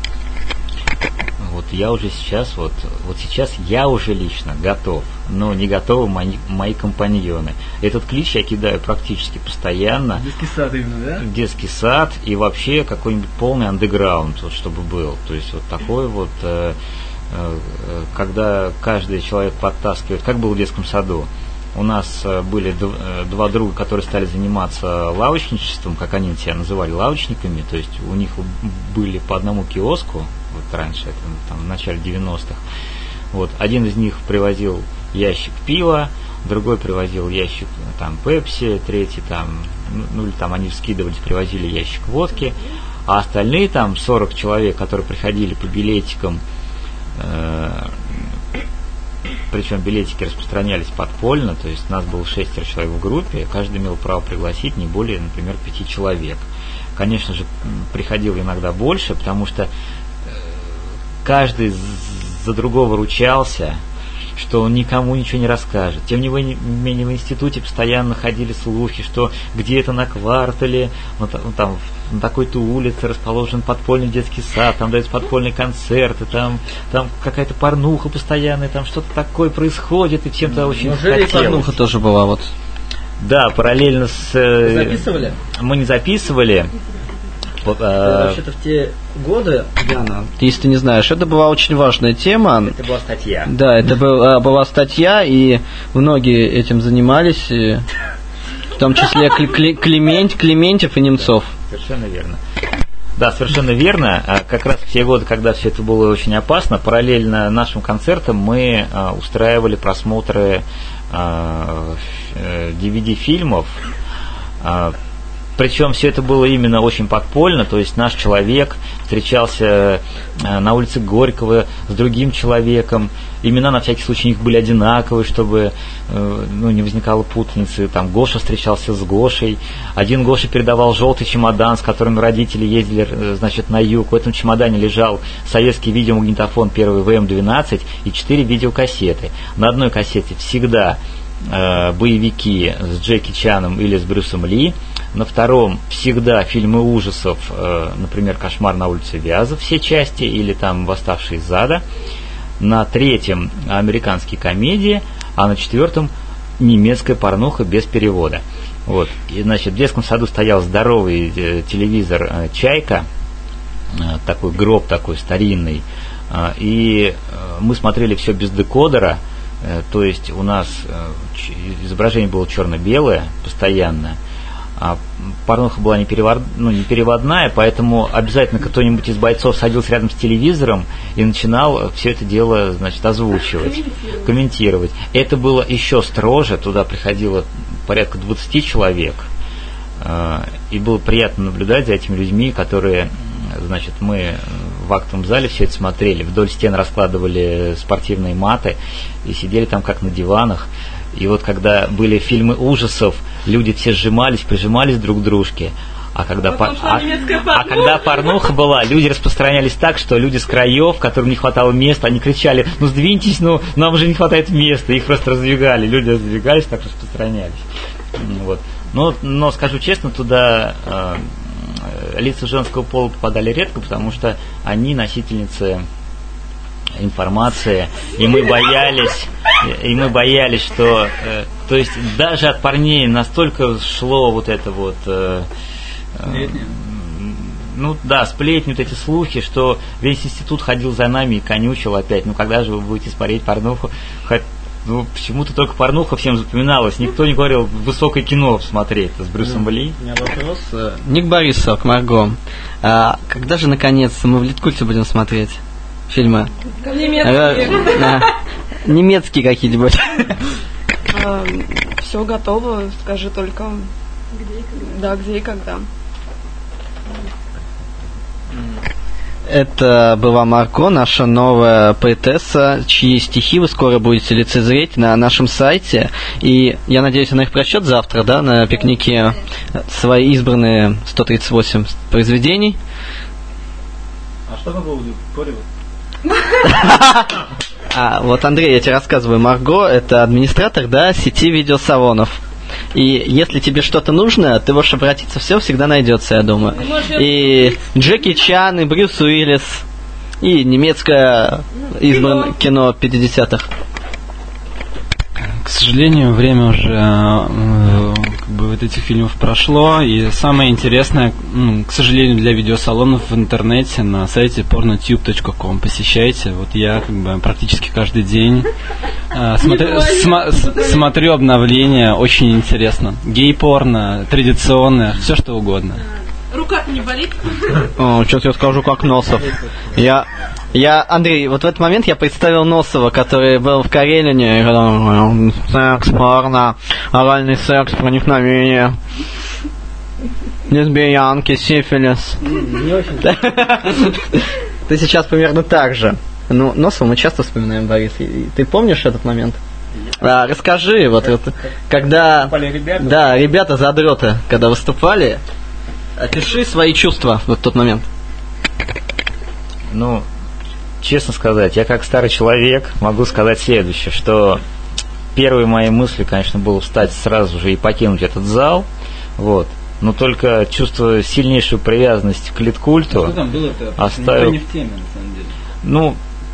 Вот я уже сейчас, вот, вот сейчас я уже лично готов, но не готовы мои, мои компаньоны. Этот клич я кидаю практически постоянно. Детский сад именно, да? Детский сад и вообще какой-нибудь полный андеграунд, вот, чтобы был. То есть вот такой вот, э, э, когда каждый человек подтаскивает, как было в детском саду. У нас были два друга, которые стали заниматься лавочничеством, как они себя называли, лавочниками. То есть у них были по одному киоску, вот раньше, это там, в начале девяностых. Вот, один из них привозил ящик пива, другой привозил ящик там пепси, третий там, ну или там они скидывались, привозили ящик водки, а остальные там сорок человек, которые приходили по билетикам, э, причем билетики распространялись подпольно, то есть нас было шестеро человек в группе, каждый имел право пригласить не более, например, пяти человек. Конечно же, приходило иногда больше, потому что каждый за другого ручался, что он никому ничего не расскажет. Тем не менее, в институте постоянно ходили слухи, что где-то на квартале, ну, там, на такой-то улице расположен подпольный детский сад, там даются подпольные концерты, там, там какая-то порнуха постоянная, там что-то такое происходит, и чем-то очень Неужели хотелось. порнуха тоже была вот? Да, параллельно с... Вы записывали? Мы не записывали. Вообще-то в те годы, Яна, если ты не знаешь, это была очень важная тема. Это была статья. Да, это была, была статья, и многие этим занимались, и в том числе Клемент, Клементьев и Немцов. Совершенно верно. Да, совершенно верно. Как раз в те годы, когда все это было очень опасно, параллельно нашим концертам мы устраивали просмотры ди ви ди-фильмов. Причем все это было именно очень подпольно, то есть наш человек встречался на улице Горького с другим человеком, имена на всякий случай у них были одинаковые, чтобы ну, не возникало путаницы, там Гоша встречался с Гошей, один Гоша передавал желтый чемодан, с которым родители ездили, значит, на юг, в этом чемодане лежал советский видеомагнитофон первый вэ эм двенадцать и четыре видеокассеты. На одной кассете всегда э, боевики с Джеки Чаном или с Брюсом Ли, на втором всегда фильмы ужасов, э, например, «Кошмар на улице Вязов», все части, или там «Восставшие из ада». На третьем американские комедии, а на четвертом немецкая порнуха без перевода. Вот. И, значит, в детском саду стоял здоровый э, телевизор э, «Чайка», э, такой гроб такой старинный, э, и э, мы смотрели все без декодера, э, то есть у нас э, изображение было черно-белое постоянно. А порнуха была не, перевод, ну, не переводная, поэтому обязательно кто-нибудь из бойцов садился рядом с телевизором и начинал все это дело, значит, озвучивать, комментировать. Это было еще строже, туда приходило порядка двадцати человек. И было приятно наблюдать за этими людьми, которые, значит, мы в актовом зале все это смотрели. Вдоль стен раскладывали спортивные маты и сидели там как на диванах. И вот когда были фильмы ужасов, люди все сжимались, прижимались друг к дружке. А когда, по... а... а когда порнуха была, люди распространялись так, что люди с краев, которым не хватало места, они кричали: ну сдвиньтесь, ну нам уже не хватает места. Их просто раздвигали, люди раздвигались, так распространялись. Вот. Но, но, скажу честно, туда э, лица женского пола попадали редко, потому что они носительницы информации, и мы боялись, и мы боялись, что, э, то есть даже от парней настолько шло вот это вот, э, э, ну да, сплетни, вот эти слухи, что весь институт ходил за нами и конючил опять, ну когда же вы будете смотреть порнуху? Ну, почему-то только порнуха всем запоминалась. Никто не говорил высокое кино смотреть с Брюсом Ли. У меня вопрос. Ник Борисов, к Марго. А когда же, наконец, мы в Литкульте будем смотреть фильмы? Немецкие. А, немецкие какие-нибудь. А, все готово, скажи только. Где и когда? Да, где и когда. Это была Марго, наша новая поэтесса, чьи стихи вы скоро будете лицезреть на нашем сайте. И я надеюсь, она их прочтет завтра, да, на пикнике, свои избранные сто тридцать восемь произведений. А что по поводу Порева? А, вот, Андрей, я тебе рассказываю, Марго — это администратор, да, сети видеосалонов. И если тебе что-то нужно, ты можешь обратиться, все всегда найдется, я думаю. И Джеки Чан, и Брюс Уиллис, и немецкое избранное кино пятидесятых. К сожалению, время уже э, как бы вот этих фильмов прошло, и самое интересное, ну, к сожалению, для видеосалонов в интернете на сайте порнотюб точка ком. Посещайте. Вот я как бы практически каждый день э, смотрю, см- с- смотрю обновления, очень интересно. Гей-порно, традиционное, все что угодно. Рука-то не болит? О, сейчас я скажу, как Носов. Я, я, Андрей, вот в этот момент я представил Носова, который был в Карелине, и говорил: секс, порно, оральный секс, проникновение, лесбиянки, сифилис. Не очень. Ты сейчас примерно так же. Ну, Носова мы часто вспоминаем, Борис. Ты помнишь этот момент? А, расскажи, вот, вот когда... Ребята? Да, ребята задроты, когда выступали. Опиши свои чувства в тот момент. Ну, честно сказать, я как старый человек могу сказать следующее, что первой моей мыслью, конечно, было встать сразу же и покинуть этот зал, вот. Но только чувствуя сильнейшую привязанность к Литкульту, Что там было-то? оставил... Не в теме, на самом деле. Ну,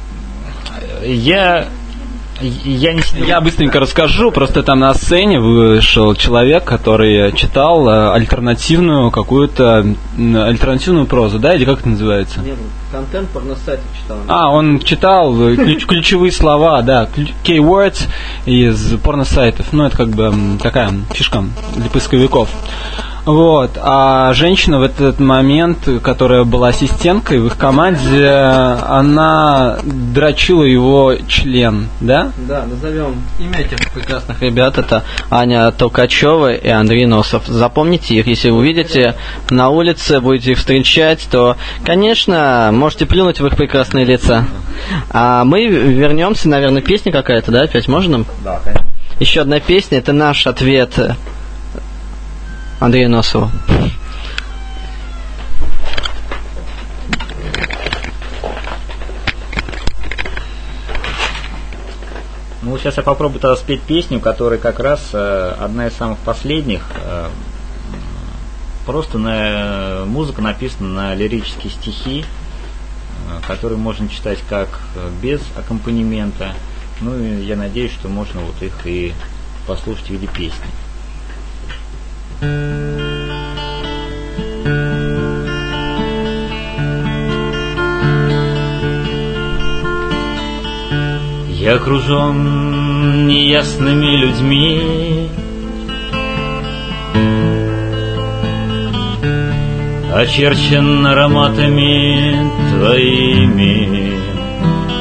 я... Я, не... Я быстренько расскажу. Просто там на сцене вышел человек, который читал альтернативную какую-то альтернативную прозу, да, или как это называется? Нет, контент порносайтов читал. А, он читал ключ, ключевые слова, да, keywords из порносайтов. Ну, это как бы такая фишка для поисковиков. Вот. А женщина в этот момент, которая была ассистенткой в их команде, она дрочила его член, да? Да, назовем имя этих прекрасных ребят. Это Аня Толкачева и Андрей Носов. Запомните их, если увидите на улице, будете их встречать, то, конечно, можете плюнуть в их прекрасные лица. А мы вернемся, наверное, песня какая-то, да, опять можно нам? Да, конечно. Еще одна песня, это наш ответ Андрею Носову. Ну, сейчас я попробую тогда спеть песню, которая как раз э, одна из самых последних. Э, просто на, музыка написана на лирические стихи, э, которые можно читать как без аккомпанемента. Ну, и я надеюсь, что можно вот их и послушать в виде песни. Я окружен неясными людьми, очерчен ароматами твоими.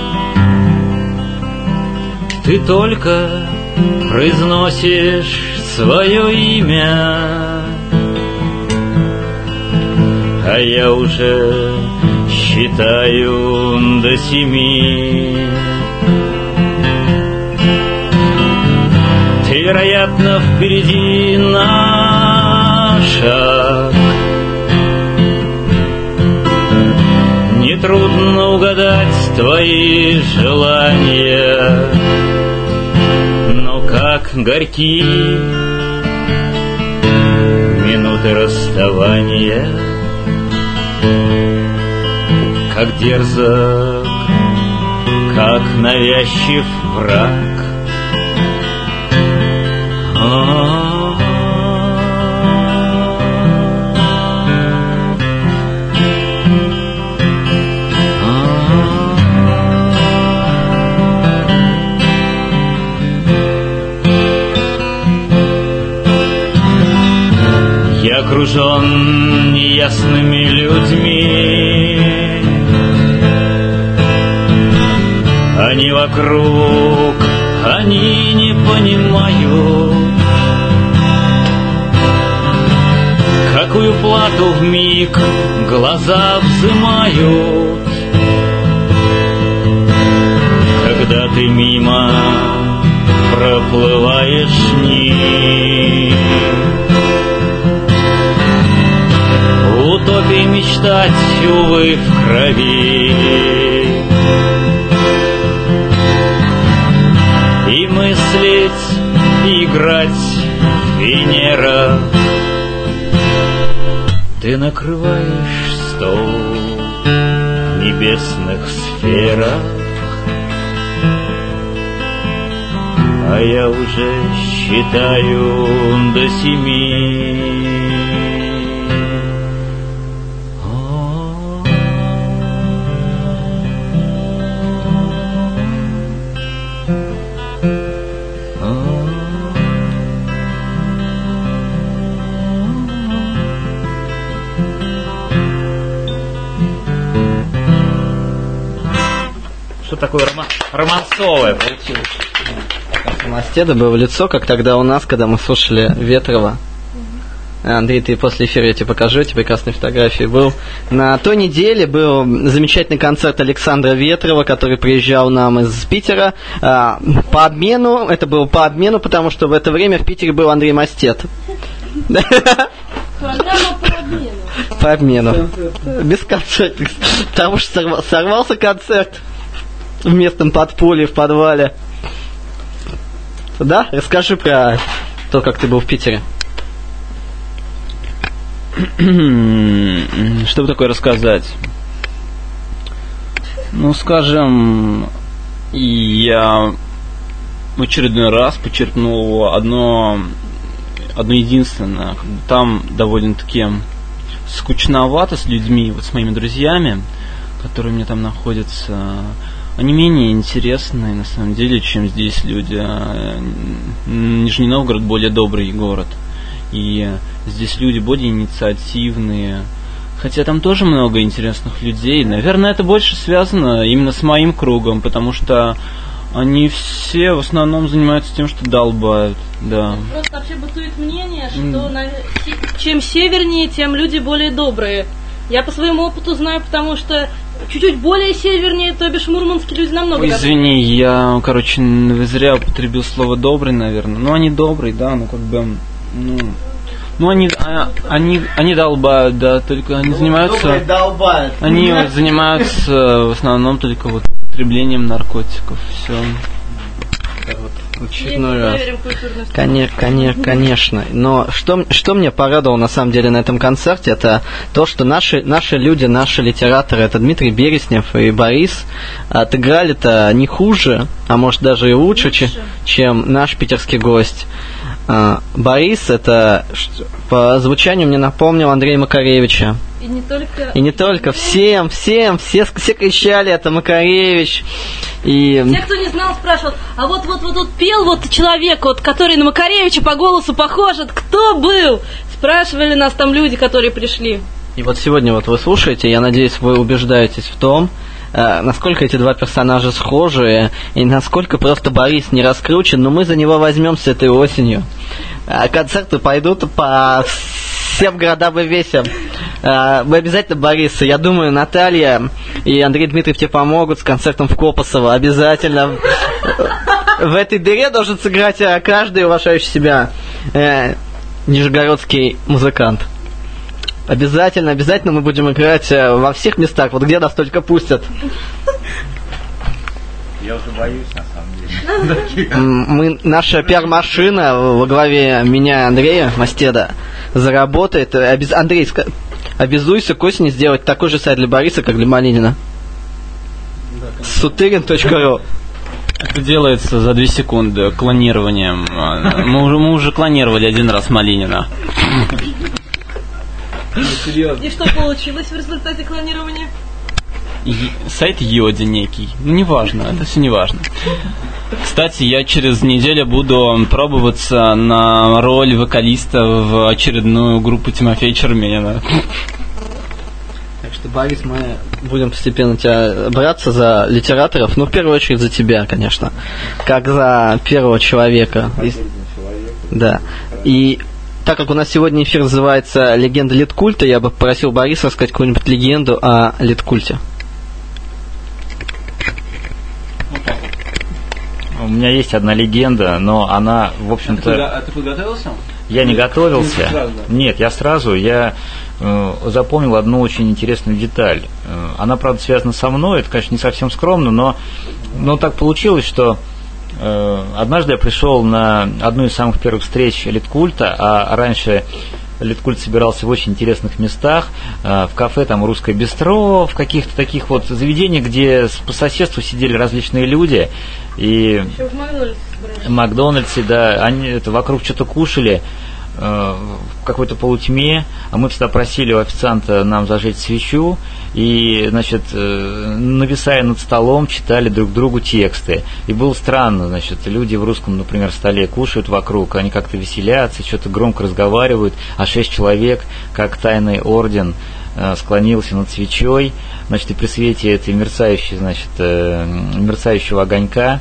Ты только произносишь свое имя, а я уже считаю до семи. Ты, вероятно, впереди на шаг. Нетрудно угадать твои желания, но как горьки минуты расставания, как дерзок, как навязчив враг. Я окружен неясными людьми, они вокруг, они не понимают, какую плату вмиг глаза взымают, когда ты мимо проплываешь ним. Утопии мечтать, увы, в крови, и мыслить, и играть в Венерах. Ты накрываешь стол в небесных сферах, а я уже считаю до семи. Такое рома- романсовое получилось. У Мастеда было лицо, как тогда у нас, когда мы слушали Ветрова. Андрей, ты после эфира я тебе покажу, эти прекрасные фотографии. Был на той неделе был замечательный концерт Александра Ветрова, который приезжал нам из Питера. А, по обмену, это было по обмену, потому что в это время в Питере был Андрей Мастед. Программа по обмену. По обмену. Без концерта. Потому что сорвался концерт в местном подполье, в подвале. Да? Расскажи про то, как ты был в Питере. Что бы такое рассказать? Ну, скажем, я в очередной раз почерпнул одно, одно единственное. Там довольно-таки скучновато с людьми, вот с моими друзьями, которые у меня там находятся. Они менее интересные, на самом деле, чем здесь люди. Нижний Новгород более добрый город. И здесь люди более инициативные. Хотя там тоже много интересных людей. Наверное, это больше связано именно с моим кругом, потому что они все в основном занимаются тем, что долбают. Да. Просто вообще бытует мнение, что mm. чем севернее, тем люди более добрые. Я по своему опыту знаю, потому что чуть-чуть более севернее, то бишь мурманские люди намного добрее. Извини, я, короче, зря употребил слово добрый, наверное. Ну, они добрые, да, ну как бы, ну, ну они, а, они, они долбают, да, только они занимаются, долбают. Они занимаются в основном только вот употреблением наркотиков, все. Очередной раз. Конечно, конечно, конечно. Но что, что мне порадовало на самом деле на этом концерте, это то, что наши, наши люди, наши литераторы, это Дмитрий Береснев и Борис, отыграли-то не хуже, а может даже и лучше, лучше. Чем, чем наш питерский гость. Борис, это по звучанию мне напомнил Андрея Макаревича. И не только... И не только. Всем, всем, все, все кричали, это Макаревич. И... Те, кто не знал, спрашивал, а вот вот вот, вот пел вот человек, вот, который на Макаревича по голосу похож, это кто был? Спрашивали нас там люди, которые пришли. И вот сегодня вот вы слушаете, я надеюсь, вы убеждаетесь в том, э, насколько эти два персонажа схожи, и насколько просто Борис не раскручен, но мы за него возьмемся этой осенью. Э, концерты пойдут по всем городам и весям. Э, мы обязательно, Борис, я думаю, Наталья и Андрей Дмитриев тебе помогут с концертом в Копосово. Обязательно. В этой дыре должен сыграть каждый уважающий себя э, нижегородский музыкант. Обязательно, обязательно мы будем играть во всех местах, вот где нас только пустят. Я уже боюсь, на самом деле. Мы, наша пиар-машина во главе меня и Андрея Мастеда заработает. Обез... Андрей, обязуйся к осени сделать такой же сайт для Бориса, как для Малинина. Да, сутырин точка ру. Это делается за две секунды клонированием. Мы уже, мы уже клонировали один раз Малинина. И что получилось в результате клонирования? Е- сайт Йоди некий. Ну, неважно, это все неважно. Кстати, я через неделю буду пробоваться на роль вокалиста в очередную группу Тимофея Черменина. Так что, Борис, мы будем постепенно тебя браться за литераторов, ну, в первую очередь за тебя, конечно, как за первого человека. Из... Да. И так как у нас сегодня эфир называется «Легенда Литкульта», я бы попросил Бориса рассказать какую-нибудь легенду о Литкульте. У меня есть одна легенда, но она, в общем-то... А ты подготовился? Я не готовился. Нет, я сразу, я э, запомнил одну очень интересную деталь. Э, она, правда, связана со мной, это, конечно, не совсем скромно, но, но так получилось, что э, однажды я пришел на одну из самых первых встреч Литкульта, а раньше Литкульт собирался в очень интересных местах, э, в кафе, там, «Русское бистро», в каких-то таких вот заведениях, где по соседству сидели различные люди. И в Макдональдсе, в Макдональдсе, да, они это, вокруг что-то кушали э, в какой-то полутьме, а мы всегда просили у официанта нам зажечь свечу и, значит, э, нависая над столом, читали друг другу тексты. И было странно, значит, люди в русском, например, столе кушают вокруг, они как-то веселятся, что-то громко разговаривают, а шесть человек, как тайный орден, склонился над свечой, значит, и при свете этой мерцающей, значит, мерцающего огонька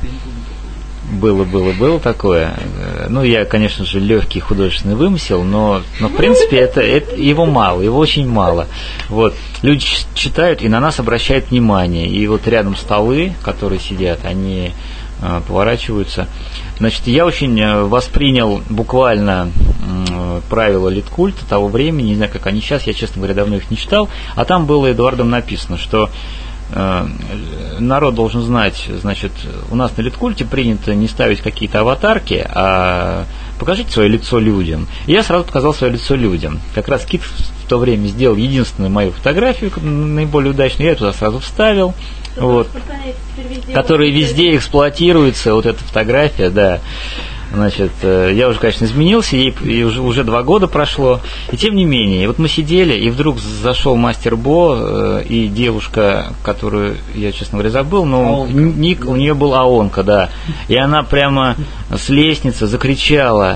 было, было, было такое. Ну, я, конечно же, легкий художественный вымысел, но, но в принципе, это, это его мало, его очень мало. Вот. Люди читают и на нас обращают внимание. И вот рядом столы, которые сидят, они э, поворачиваются. Значит, я очень воспринял буквально э, правила Литкульта того времени, не знаю, как они сейчас, я, честно говоря, давно их не читал, а там было Эдуардом написано, что э, народ должен знать, значит, у нас на Литкульте принято не ставить какие-то аватарки, а покажите свое лицо людям. И я сразу показал свое лицо людям. Как раз Кит в то время сделал единственную мою фотографию, наиболее удачную, я ее туда сразу вставил. Вот, которые везде эксплуатируются, вот эта фотография, да. Значит, я уже, конечно, изменился, ей и уже, уже два года прошло. И тем не менее, вот мы сидели, и вдруг зашел мастер Бо, и девушка, которую я, честно говоря, забыл, но ник у нее был Аонка, да. И она прямо с лестницы закричала: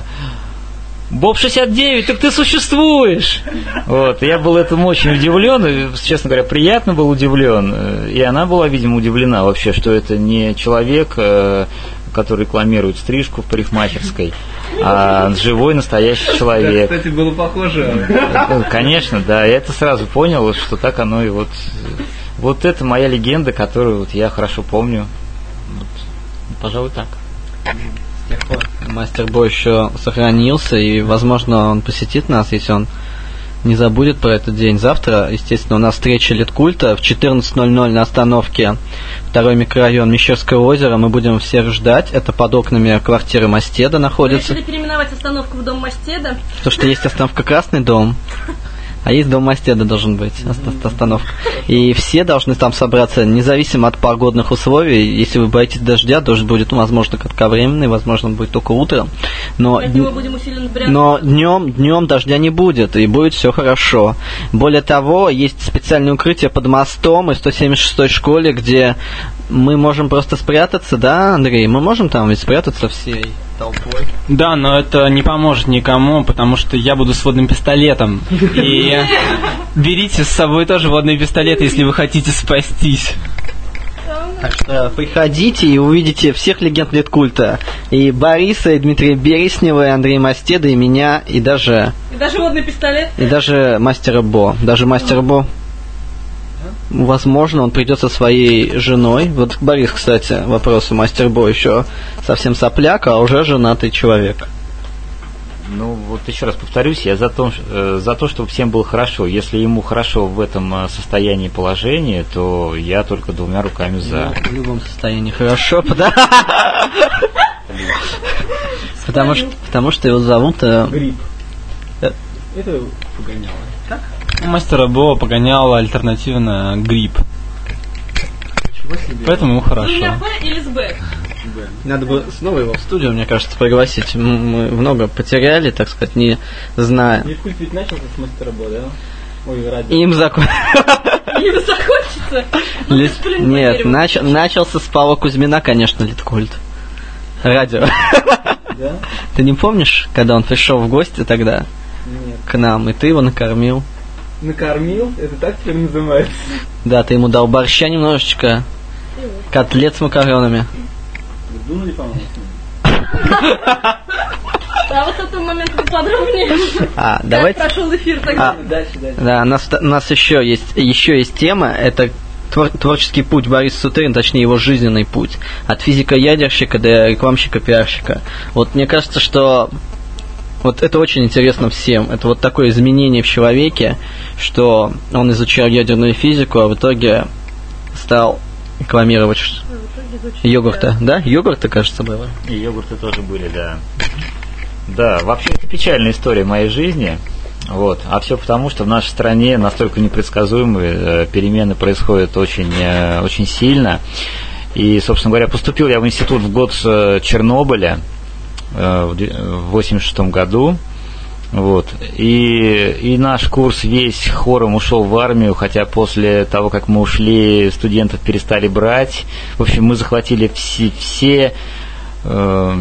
«Боб шестьдесят девять, так ты существуешь!» Вот, я был этому очень удивлен, и, честно говоря, приятно был удивлен. И она была, видимо, удивлена вообще, что это не человек, который рекламирует стрижку в парикмахерской, а живой, настоящий человек. Кстати, было похоже. Конечно, да, я это сразу понял, что так оно и вот... Вот это моя легенда, которую вот я хорошо помню. Вот, пожалуй, так. С тех пор мастер Бо еще сохранился, и, возможно, он посетит нас, если он не забудет про этот день. Завтра, естественно, у нас встреча Литкульта в четырнадцать ноль ноль на остановке второй микрорайон Мещерское озеро. Мы будем всех ждать. Это под окнами квартиры Мастеда находится. Вы решили переименовать остановку в дом Мастеда? То, что есть остановка Красный дом, а есть дом Мастеда должен быть, остановка. И все должны там собраться, независимо от погодных условий. Если вы боитесь дождя, дождь будет, ну, возможно, кратковременный, возможно, он будет только утром. Но, но днем, днем дождя не будет, и будет все хорошо. Более того, есть специальное укрытие под мостом и сто семьдесят шестой школе, где мы можем просто спрятаться, да, Андрей? Мы можем там ведь спрятаться всей толпой. Да, но это не поможет никому, потому что я буду с водным пистолетом. И берите с собой тоже водный пистолет, если вы хотите спастись. Так что приходите и увидите всех легенд Литкульта. И Бориса, и Дмитрия Береснева, и Андрея Мастеда, и меня, и даже... И даже водный пистолет. И даже мастера Бо. Даже мастер Бо. Возможно, он придет со своей женой. Вот Борис, кстати, вопрос. Мастер Бо еще совсем сопляк, а уже женатый человек. Ну, вот еще раз повторюсь, я за то, э, за то, чтобы всем было хорошо. Если ему хорошо в этом состоянии положения, то я только двумя руками за. Ну, в любом состоянии хорошо, потому, потому, что, потому что его зовут... Гриб. Это погоняло. Как? Мастера Бо погоняла альтернативно гриб. Поэтому ему хорошо. Ну, я П или с Б? Надо бы снова его в студию, мне кажется, пригласить. Мы много потеряли, так сказать, не зная. Литкульт ведь начался с мастера Бо, да? Ой, радио. Им закончится. Им закончится? Лит... Нет, нач... начался с Павла Кузьмина, конечно, Литкульт. Радио. Да? Ты не помнишь, когда он пришел в гости тогда? Нет. К нам, и ты его накормил? Накормил? Это так теперь называется? Да, ты ему дал борща немножечко, котлет с макаронами. Вы думали, по-моему? А вот этот момент поподробнее. А, давайте. Как прошел эфир тогда? А, Дальше, дальше. Да, у нас, у нас еще есть, еще есть тема, это твор, творческий путь Бориса Сутырина, точнее его жизненный путь. От физика-ядерщика до рекламщика-пиарщика. Вот мне кажется, что вот это очень интересно всем. Это вот такое изменение в человеке, что он изучал ядерную физику, а в итоге стал рекламировать йогурты. Да? Йогурты, кажется, было. И йогурты тоже были, да. Да, вообще это печальная история моей жизни. Вот. А все потому, что в нашей стране настолько непредсказуемые перемены происходят очень, очень сильно. И, собственно говоря, поступил я в институт в год Чернобыля в восемьдесят шестом году. Вот. И, и наш курс весь хором ушел в армию, хотя после того, как мы ушли, студентов перестали брать. В общем, мы захватили все, все, э,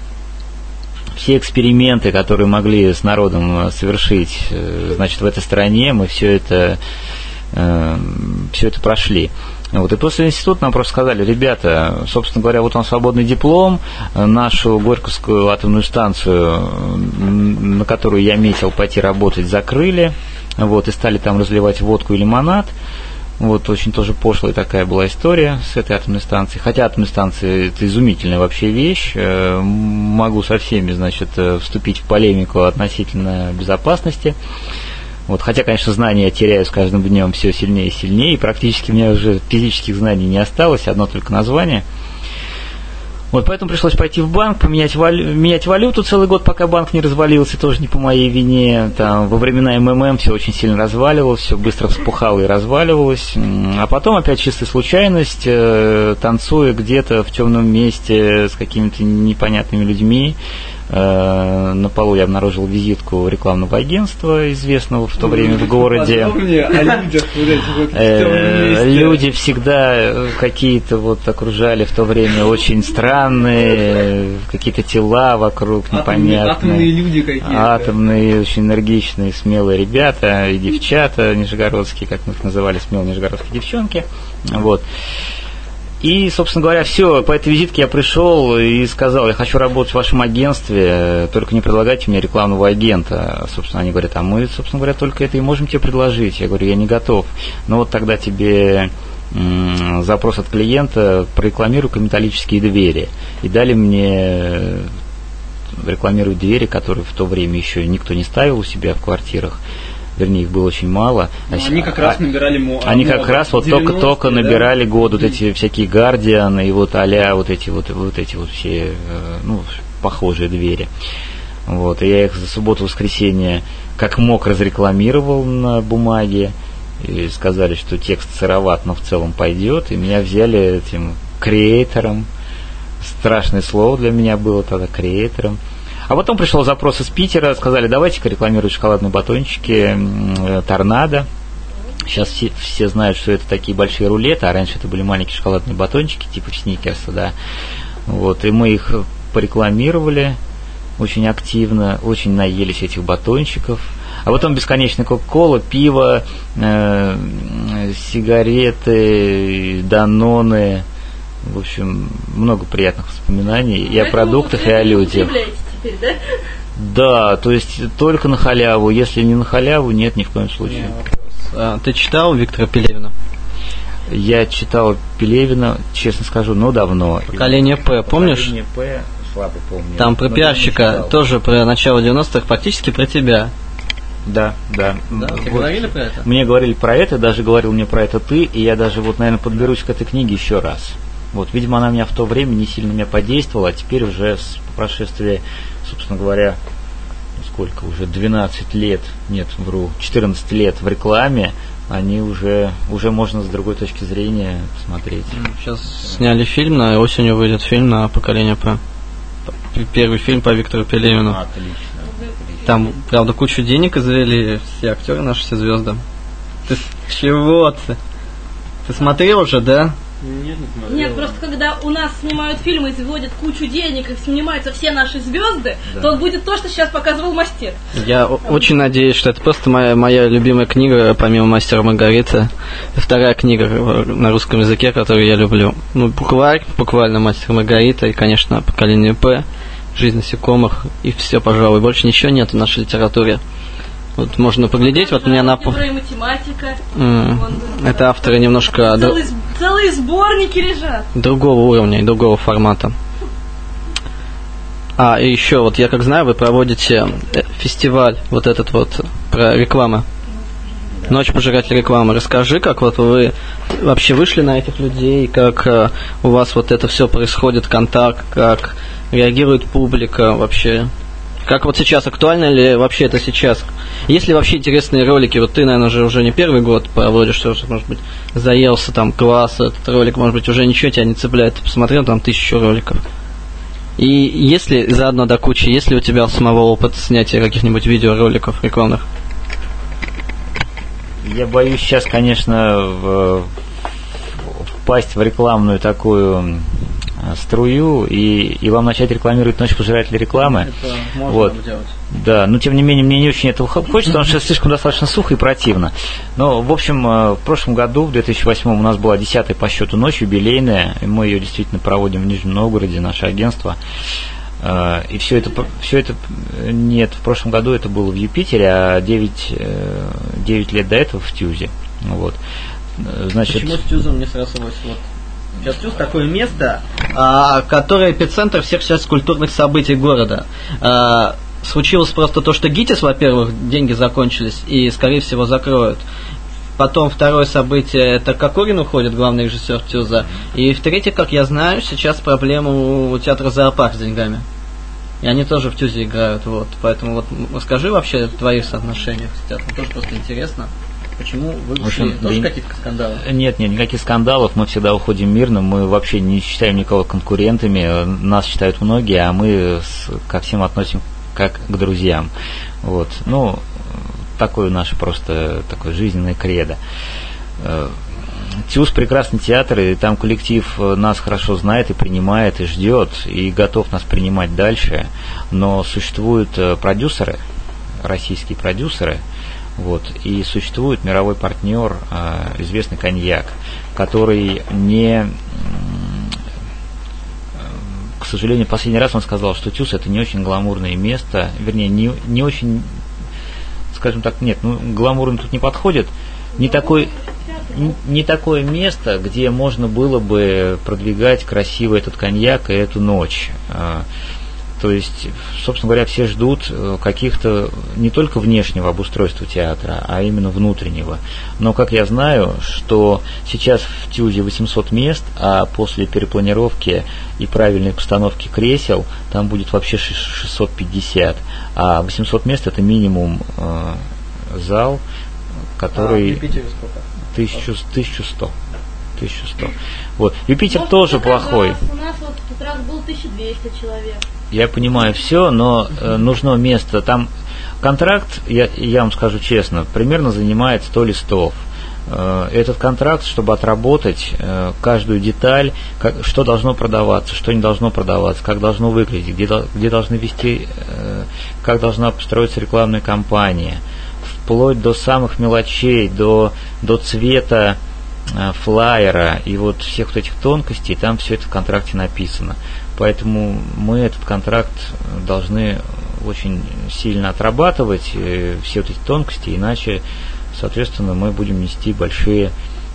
все эксперименты, которые могли с народом совершить, э, значит, в этой стране. Мы все это, э, все это прошли. Вот, и после института нам просто сказали: ребята, собственно говоря, вот он свободный диплом, нашу Горьковскую атомную станцию, на которую я метил пойти работать, закрыли, вот, и стали там разливать водку и лимонад. Вот, очень тоже пошлая такая была история с этой атомной станцией. Хотя атомная станция – это изумительная вообще вещь. Могу со всеми, значит, вступить в полемику относительно безопасности. Вот, хотя, конечно, знания я теряю с каждым днем все сильнее и сильнее, и практически у меня уже физических знаний не осталось, одно только название. Вот, поэтому пришлось пойти в банк, поменять валю, менять валюту целый год, пока банк не развалился, тоже не по моей вине. Там, во времена эм эм эм все очень сильно разваливалось, все быстро вспухало и разваливалось. А потом опять чистая случайность, э, танцуя где-то в темном месте с какими-то непонятными людьми, на полу я обнаружил визитку рекламного агентства, известного в то ну, время в городе. О людях, вот эти, люди всегда какие-то вот окружали в то время очень странные, какие-то тела вокруг непонятные. Атомные люди какие-то. Атомные, очень энергичные, смелые ребята и девчата нижегородские, как мы их называли, смелые нижегородские девчонки. Вот. И, собственно говоря, все, по этой визитке я пришел и сказал: я хочу работать в вашем агентстве, только не предлагайте мне рекламного агента. Собственно, они говорят: а мы, собственно говоря, только это и можем тебе предложить. Я говорю: я не готов. Ну вот тогда тебе м- запрос от клиента: прорекламируй-ка металлические двери. И дали мне рекламировать двери, которые в то время еще никто не ставил у себя в квартирах. Вернее, их было очень мало. Ну, они как раз набирали моду. Они как раз вот только-только набирали да? год, вот эти всякие Guardian и вот а-ля вот эти вот, вот эти вот все, ну, похожие двери. Вот, и я их за субботу-воскресенье как мог разрекламировал на бумаге. И сказали, что текст сыроват, но в целом пойдет. И меня взяли этим креатором. Страшное слово для меня было тогда, креатором. А потом пришел запрос из Питера, сказали: давайте-ка рекламировать шоколадные батончики «Торнадо». Сейчас все, все знают, что это такие большие рулеты, а раньше это были маленькие шоколадные батончики, типа сникерса, да. Вот, и мы их порекламировали очень активно, очень наелись этих батончиков. А потом бесконечная кока-кола, пиво, э, сигареты, даноны, В общем, много приятных воспоминаний и о Поэтому продуктах, и о людях. Теперь, да? Да, то есть только на халяву. Если не на халяву, нет, ни в коем случае. А, ты читал Виктора Пелевина? Я читал Пелевина, честно скажу, но давно. «Поколение П», помнишь? «Поколение П», слабо помню. Там про Но пиарщика, тоже про начало девяностых, практически про тебя. Да, да. Да, тебе Вот. говорили про это? Мне говорили про это, даже говорил мне про это ты, и я даже вот, наверное, подберусь к этой книге еще раз. Вот, видимо, она меня в то время не сильно меня подействовала, а теперь уже с прошествия, собственно говоря, сколько уже, двенадцать лет, нет, вру, четырнадцать лет в рекламе, они уже, уже можно с другой точки зрения посмотреть. Сейчас сняли фильм, на осенью выйдет фильм на «Поколение П». Первый фильм по Виктору Пелевину. Отлично. Там, правда, кучу денег извели все актеры наши, все звезды. Ты чего ты? Ты смотрел уже, да? Нет, не смотрел. Нет, просто когда у нас снимают фильмы, изводят кучу денег, и снимаются все наши звезды, Да. то будет то, что сейчас показывал Мастер. Я о- очень надеюсь, что это просто моя, моя любимая книга, помимо «Мастера Маргариты». Вторая книга на русском языке, которую я люблю. Ну, букварь, буквально «Мастер Маргарита» и, конечно, «Поколение П», «Жизнь насекомых» и все, пожалуй. Больше ничего нет в нашей литературе. Вот можно поглядеть, вот у меня на... Алгебра и математика. М, Вон, Это авторы немножко др- Целые, целые сборники лежат. другого уровня и другого формата. А, и еще, вот я как знаю, вы проводите э, фестиваль, вот этот вот, про рекламы. Ночь пожирателей рекламы. Расскажи, как вот вы вообще вышли на этих людей, как э, у вас вот это все происходит, контакт, как реагирует публика вообще. Как вот сейчас, актуально ли вообще это сейчас? Есть ли вообще интересные ролики? Вот ты, наверное, же уже не первый год проводишь, что же, может быть, заелся там, класс, этот ролик, может быть, уже ничего тебя не цепляет. Ты посмотрел там тысячу роликов. И если заодно до кучи, есть ли у тебя самого опыт снятия каких-нибудь видеороликов рекламных? Я боюсь сейчас, конечно, в- впасть в рекламную такую э, струю и, и вам начать рекламировать «Ночь пожирателей рекламы». Это можно Вот. делать. Да, но тем не менее мне не очень этого хочется, потому что слишком достаточно сухо и противно. Но, в общем, э, в прошлом году, в две тысячи восьмом, у нас была десятая по счету ночь, юбилейная, и мы ее действительно проводим в Нижнем Новгороде, наше агентство. Э, И все это, все это, нет, в прошлом году это было в Юпитере, а девять, э, девять лет до этого в Тюзе. Вот. Э, Значит, Почему с Тюзом не срослось? Вот. Сейчас Тюз такое место, а, которое эпицентр всех сейчас культурных событий города. А, случилось просто то, что ГИТИС, во-первых, деньги закончились и, скорее всего, закроют. Потом второе событие, это Кокорин уходит, главный режиссер Тюза. И в-третьих, как я знаю, сейчас проблема у театра «Зоопарк» с деньгами. И они тоже в Тюзе играют. Вот. Поэтому вот расскажи вообще о твоих соотношениях с театром. Тоже просто интересно. Почему вы В общем, ушли? Тоже да- какие-то скандалы? Нет, нет, никаких скандалов, мы всегда уходим мирно, мы вообще не считаем никого конкурентами, нас считают многие, а мы с- ко всем относим как к друзьям. Вот. Ну, такое наше просто такое жизненное кредо. Э, ТЮЗ прекрасный театр, и там коллектив нас хорошо знает и принимает, и ждет, и готов нас принимать дальше, но существуют э, продюсеры, российские продюсеры, вот, и существует мировой партнер, э, известный коньяк, который не, м, э, к сожалению, последний раз он сказал, что ТЮЗ это не очень гламурное место, вернее, не, не очень, скажем так, нет, ну, гламурно тут не подходит, не такой, не, не такое место, где можно было бы продвигать красиво этот коньяк и эту ночь. Э, То есть, собственно говоря, все ждут каких-то не только внешнего обустройства театра, а именно внутреннего. Но, как я знаю, что сейчас в ТЮЗе восемьсот мест, а после перепланировки и правильной постановки кресел там будет вообще шестьсот пятьдесят. А восемьсот мест это минимум э, зал, который... А, в Питере сколько? тысяча сто. тысяча сто. Вот. Юпитер Может, тоже как плохой. раз У нас вот в тот раз было тысяча двести человек. Я понимаю все, но э, нужно место. Там контракт, я, я вам скажу честно, примерно занимает сто листов. Э, этот контракт, чтобы отработать э, каждую деталь, как, что должно продаваться, что не должно продаваться, как должно выглядеть, где, где должны вести, э, как должна построиться рекламная кампания, вплоть до самых мелочей, до, до цвета флаера и вот всех вот этих тонкостей, там все это в контракте написано. Поэтому мы этот контракт должны очень сильно отрабатывать, все вот эти тонкости, иначе, соответственно, мы будем нести большие,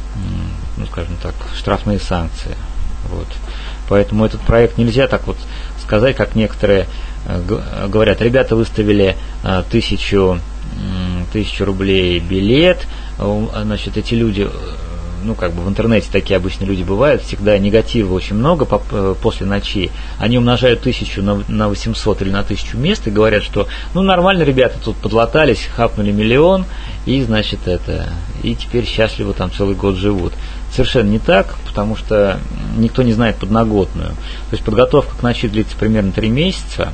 ну, скажем так, штрафные санкции. Вот. Поэтому этот проект нельзя так вот сказать, как некоторые говорят, ребята выставили тысячу, тысячу рублей билет, значит, эти люди, ну, как бы в интернете такие обычные люди бывают, всегда негатива очень много после ночи, они умножают тысячу на, на восемьсот или на тысячу мест и говорят, что, ну, нормально, ребята тут подлатались, хапнули миллион, и, значит, это, и теперь счастливо там целый год живут. Совершенно не так, потому что никто не знает подноготную. То есть подготовка к ночи длится примерно три месяца,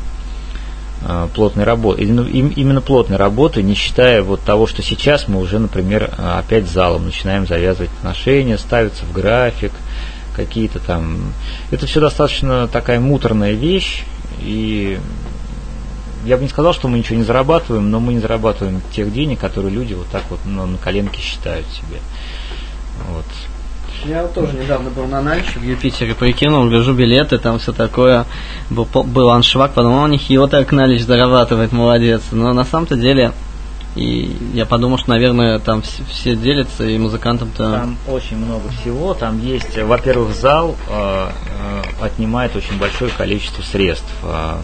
плотной работы, именно плотной работы, не считая вот того, что сейчас мы уже, например, опять с залом начинаем завязывать отношения, ставиться в график, какие-то там... Это все достаточно такая муторная вещь, и я бы не сказал, что мы ничего не зарабатываем, но мы не зарабатываем тех денег, которые люди вот так вот, ну, на коленке считают себе. Вот. Я вот тоже недавно был на Нальче в Юпитере, прикинул, гляжу билеты, там все такое, был, был аншвак, подумал, нехило так Налич зарабатывает, молодец. Но на самом-то деле, и я подумал, что, наверное, там все, все делятся, и музыкантам-то... Там очень много всего, там есть, во-первых, зал э, э, отнимает очень большое количество средств. Э,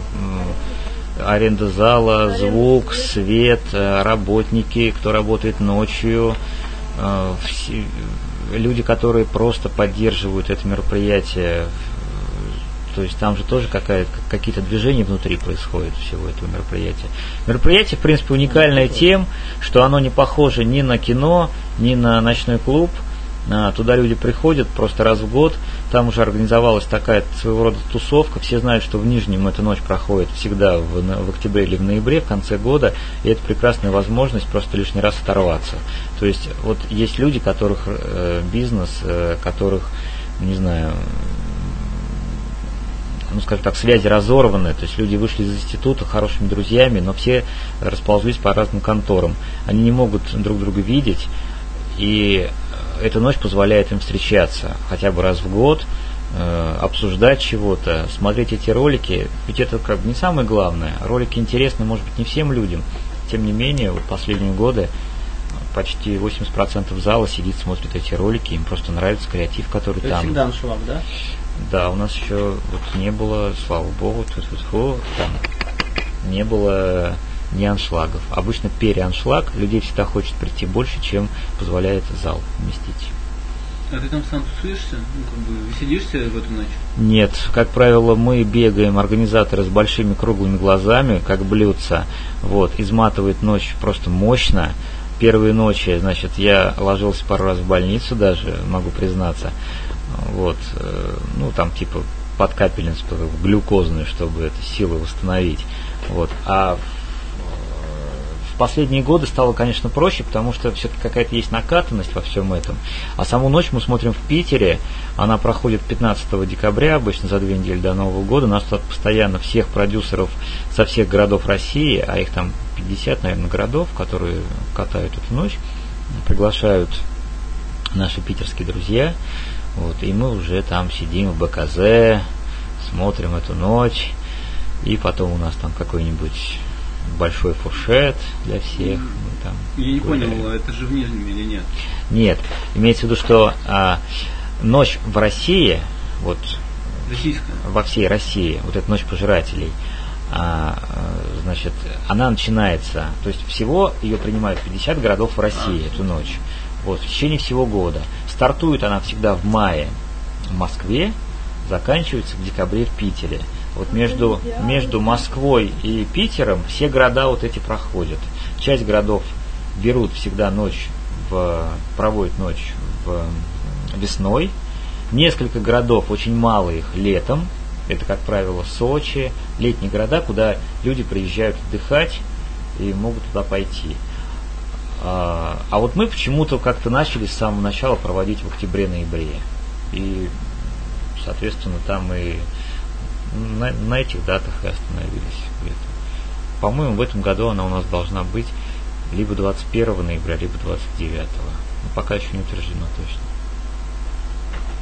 э, аренда зала, звук, свет, э, работники, кто работает ночью, э, все... люди, которые просто поддерживают это мероприятие, то есть там же тоже какие-то движения внутри происходят всего этого мероприятия. Мероприятие, в принципе, уникальное тем, что оно не похоже ни на кино, ни на ночной клуб. Туда люди приходят просто раз в год, там уже организовалась такая своего рода тусовка, все знают, что в Нижнем эта ночь проходит всегда в, в октябре или в ноябре, в конце года, и это прекрасная возможность просто лишний раз оторваться. То есть вот есть люди, которых э, бизнес, э, которых, не знаю, ну, скажем так, связи разорваны, то есть люди вышли из института хорошими друзьями, но все расползлись по разным конторам, они не могут друг друга видеть, и эта ночь позволяет им встречаться хотя бы раз в год, э, обсуждать чего-то, смотреть эти ролики. Ведь это как бы не самое главное. Ролики интересны, может быть, не всем людям. Тем не менее, вот последние годы почти восемьдесят процентов зала сидит, смотрит эти ролики, им просто нравится креатив, который это там. Всегда аншлаг, да? Да, у нас еще вот не было, слава богу, тьфу-тьфу-тьфу, там не было не аншлагов. Обычно переаншлаг, людей всегда хочет прийти больше, чем позволяет зал вместить. А ты там сам тусуешься? Ну, как бы, сидишься в эту ночь? Нет, как правило, мы бегаем, организаторы с большими круглыми глазами, как блюдца, вот, изматывает ночь просто мощно. Первые ночи, значит, я ложился пару раз в больницу даже, могу признаться, вот, ну, там, типа, под капельницу глюкозную, чтобы эту силу восстановить, вот, а в последние годы стало, конечно, проще, потому что все-таки какая-то есть накатанность во всем этом. А саму ночь мы смотрим в Питере. Она проходит пятнадцатого декабря, обычно за две недели до Нового года. У нас тут постоянно всех продюсеров со всех городов России, а их там пятьдесят, наверное, городов, которые катают эту ночь, приглашают наши питерские друзья. Вот, и мы уже там сидим в БКЗ, смотрим эту ночь. И потом у нас там какой-нибудь большой фуршет для всех. Мы там Я не гуляем. понял, это же в Нижнем или нет? Нет, имеется в виду, что а, ночь в России, вот Российская. во всей России, вот эта ночь пожирателей, а, значит, она начинается, то есть всего ее принимают пятьдесят городов в России а, эту ночь. Вот, в течение всего года. Стартует она всегда в мае в Москве, заканчивается в декабре в Питере. Вот между, между Москвой и Питером все города вот эти проходят. Часть городов берут всегда ночь, в, проводят ночь в, весной. Несколько городов, очень мало их, летом. Это, как правило, Сочи, летние города, куда люди приезжают отдыхать и могут туда пойти. А, а вот мы почему-то как-то начали с самого начала проводить в октябре-ноябре. И, соответственно, там и На, на этих датах и остановились где-то. По-моему, в этом году она у нас должна быть либо двадцать первого ноября, либо двадцать девятого. Но пока еще не утверждено точно.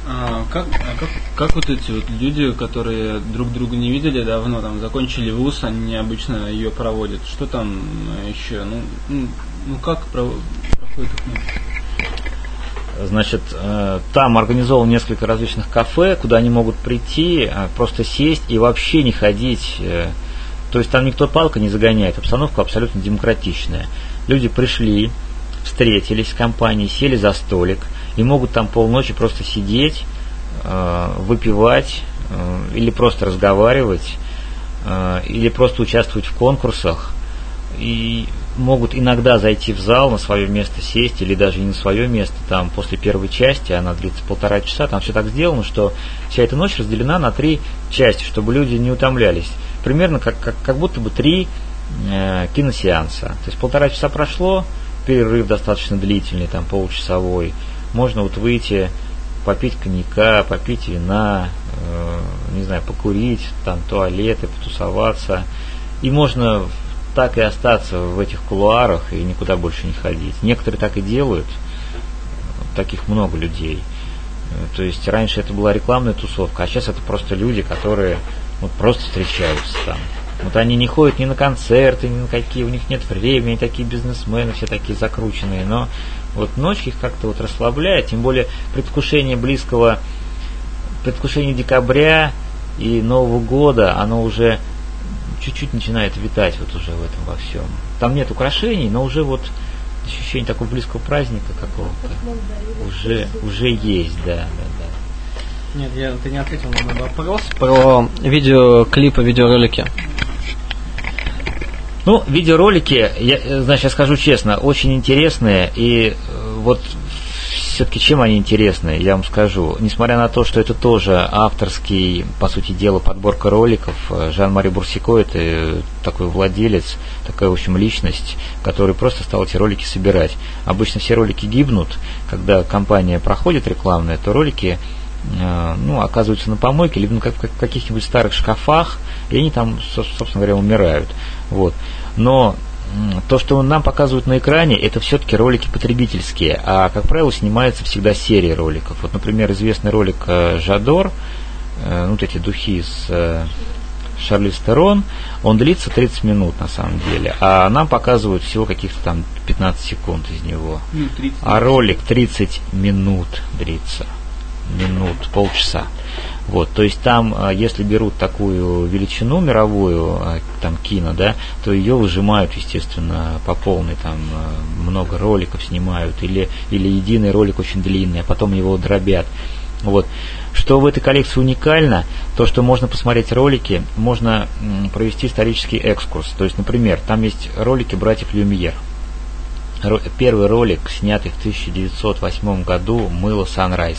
А как, а как, как вот эти вот люди, которые друг друга не видели давно, там закончили вуз, они обычно ее проводят? Что там еще? Ну, ну, ну как про, проходит их ночь? Значит, там организовано несколько различных кафе, куда они могут прийти, просто сесть и вообще не ходить. То есть там никто палкой не загоняет, обстановка абсолютно демократичная. Люди пришли, встретились в компании, сели за столик и могут там полночи просто сидеть, выпивать или просто разговаривать, или просто участвовать в конкурсах. И могут иногда зайти в зал, на свое место сесть, или даже не на свое место, там после первой части, она длится полтора часа, там все так сделано, что вся эта ночь разделена на три части, чтобы люди не утомлялись. Примерно как, как, как будто бы три э, киносеанса. То есть полтора часа прошло, перерыв достаточно длительный, там полчасовой, можно вот выйти, попить коньяка, попить вина, э, не знаю, покурить, там туалеты, потусоваться, и можно так и остаться в этих кулуарах и никуда больше не ходить. Некоторые так и делают, таких много людей. То есть раньше это была рекламная тусовка, а сейчас это просто люди, которые вот просто встречаются там. Вот они не ходят ни на концерты, ни на какие, у них нет времени, они такие бизнесмены, все такие закрученные, но вот ночь их как-то вот расслабляет, тем более предвкушение близкого, предвкушение декабря и Нового года, оно уже чуть-чуть начинает витать вот уже в этом во всем. Там нет украшений, но уже вот ощущение такого близкого праздника какого-то уже, уже есть, да, да, да. Нет, я, ты не ответил на мой вопрос про видеоклипы, видеоролики. Ну, видеоролики, я, значит, я скажу честно, очень интересные, и вот все-таки чем они интересны, я вам скажу. Несмотря на то, что это тоже авторский, по сути дела, подборка роликов, Жан-Мари Бурсико — это такой владелец, такая, в общем, личность, который просто стал эти ролики собирать. Обычно все ролики гибнут, когда компания проходит рекламная, то ролики ну, оказываются на помойке, либо в каких-нибудь старых шкафах, и они там, собственно говоря, умирают. Вот. Но то, что нам показывают на экране, это все-таки ролики потребительские, а, как правило, снимается всегда серия роликов. Вот, например, известный ролик «Жадор», ну, вот эти духи с Шарлиз Терон, он длится тридцать минут на самом деле, а нам показывают всего каких-то там пятнадцать секунд из него. Ну, тридцать. А ролик тридцать минут длится. Минут, полчаса. Вот, то есть там, если берут такую величину мировую, там кино, да, то ее выжимают, естественно, по полной, там много роликов снимают, или, или единый ролик очень длинный, а потом его дробят. Вот. Что в этой коллекции уникально, то, что можно посмотреть ролики, можно провести исторический экскурс. То есть, например, там есть ролики братьев Люмьер. Первый ролик, снятый в тысяча девятьсот восьмом году, «Мыло Sunrise».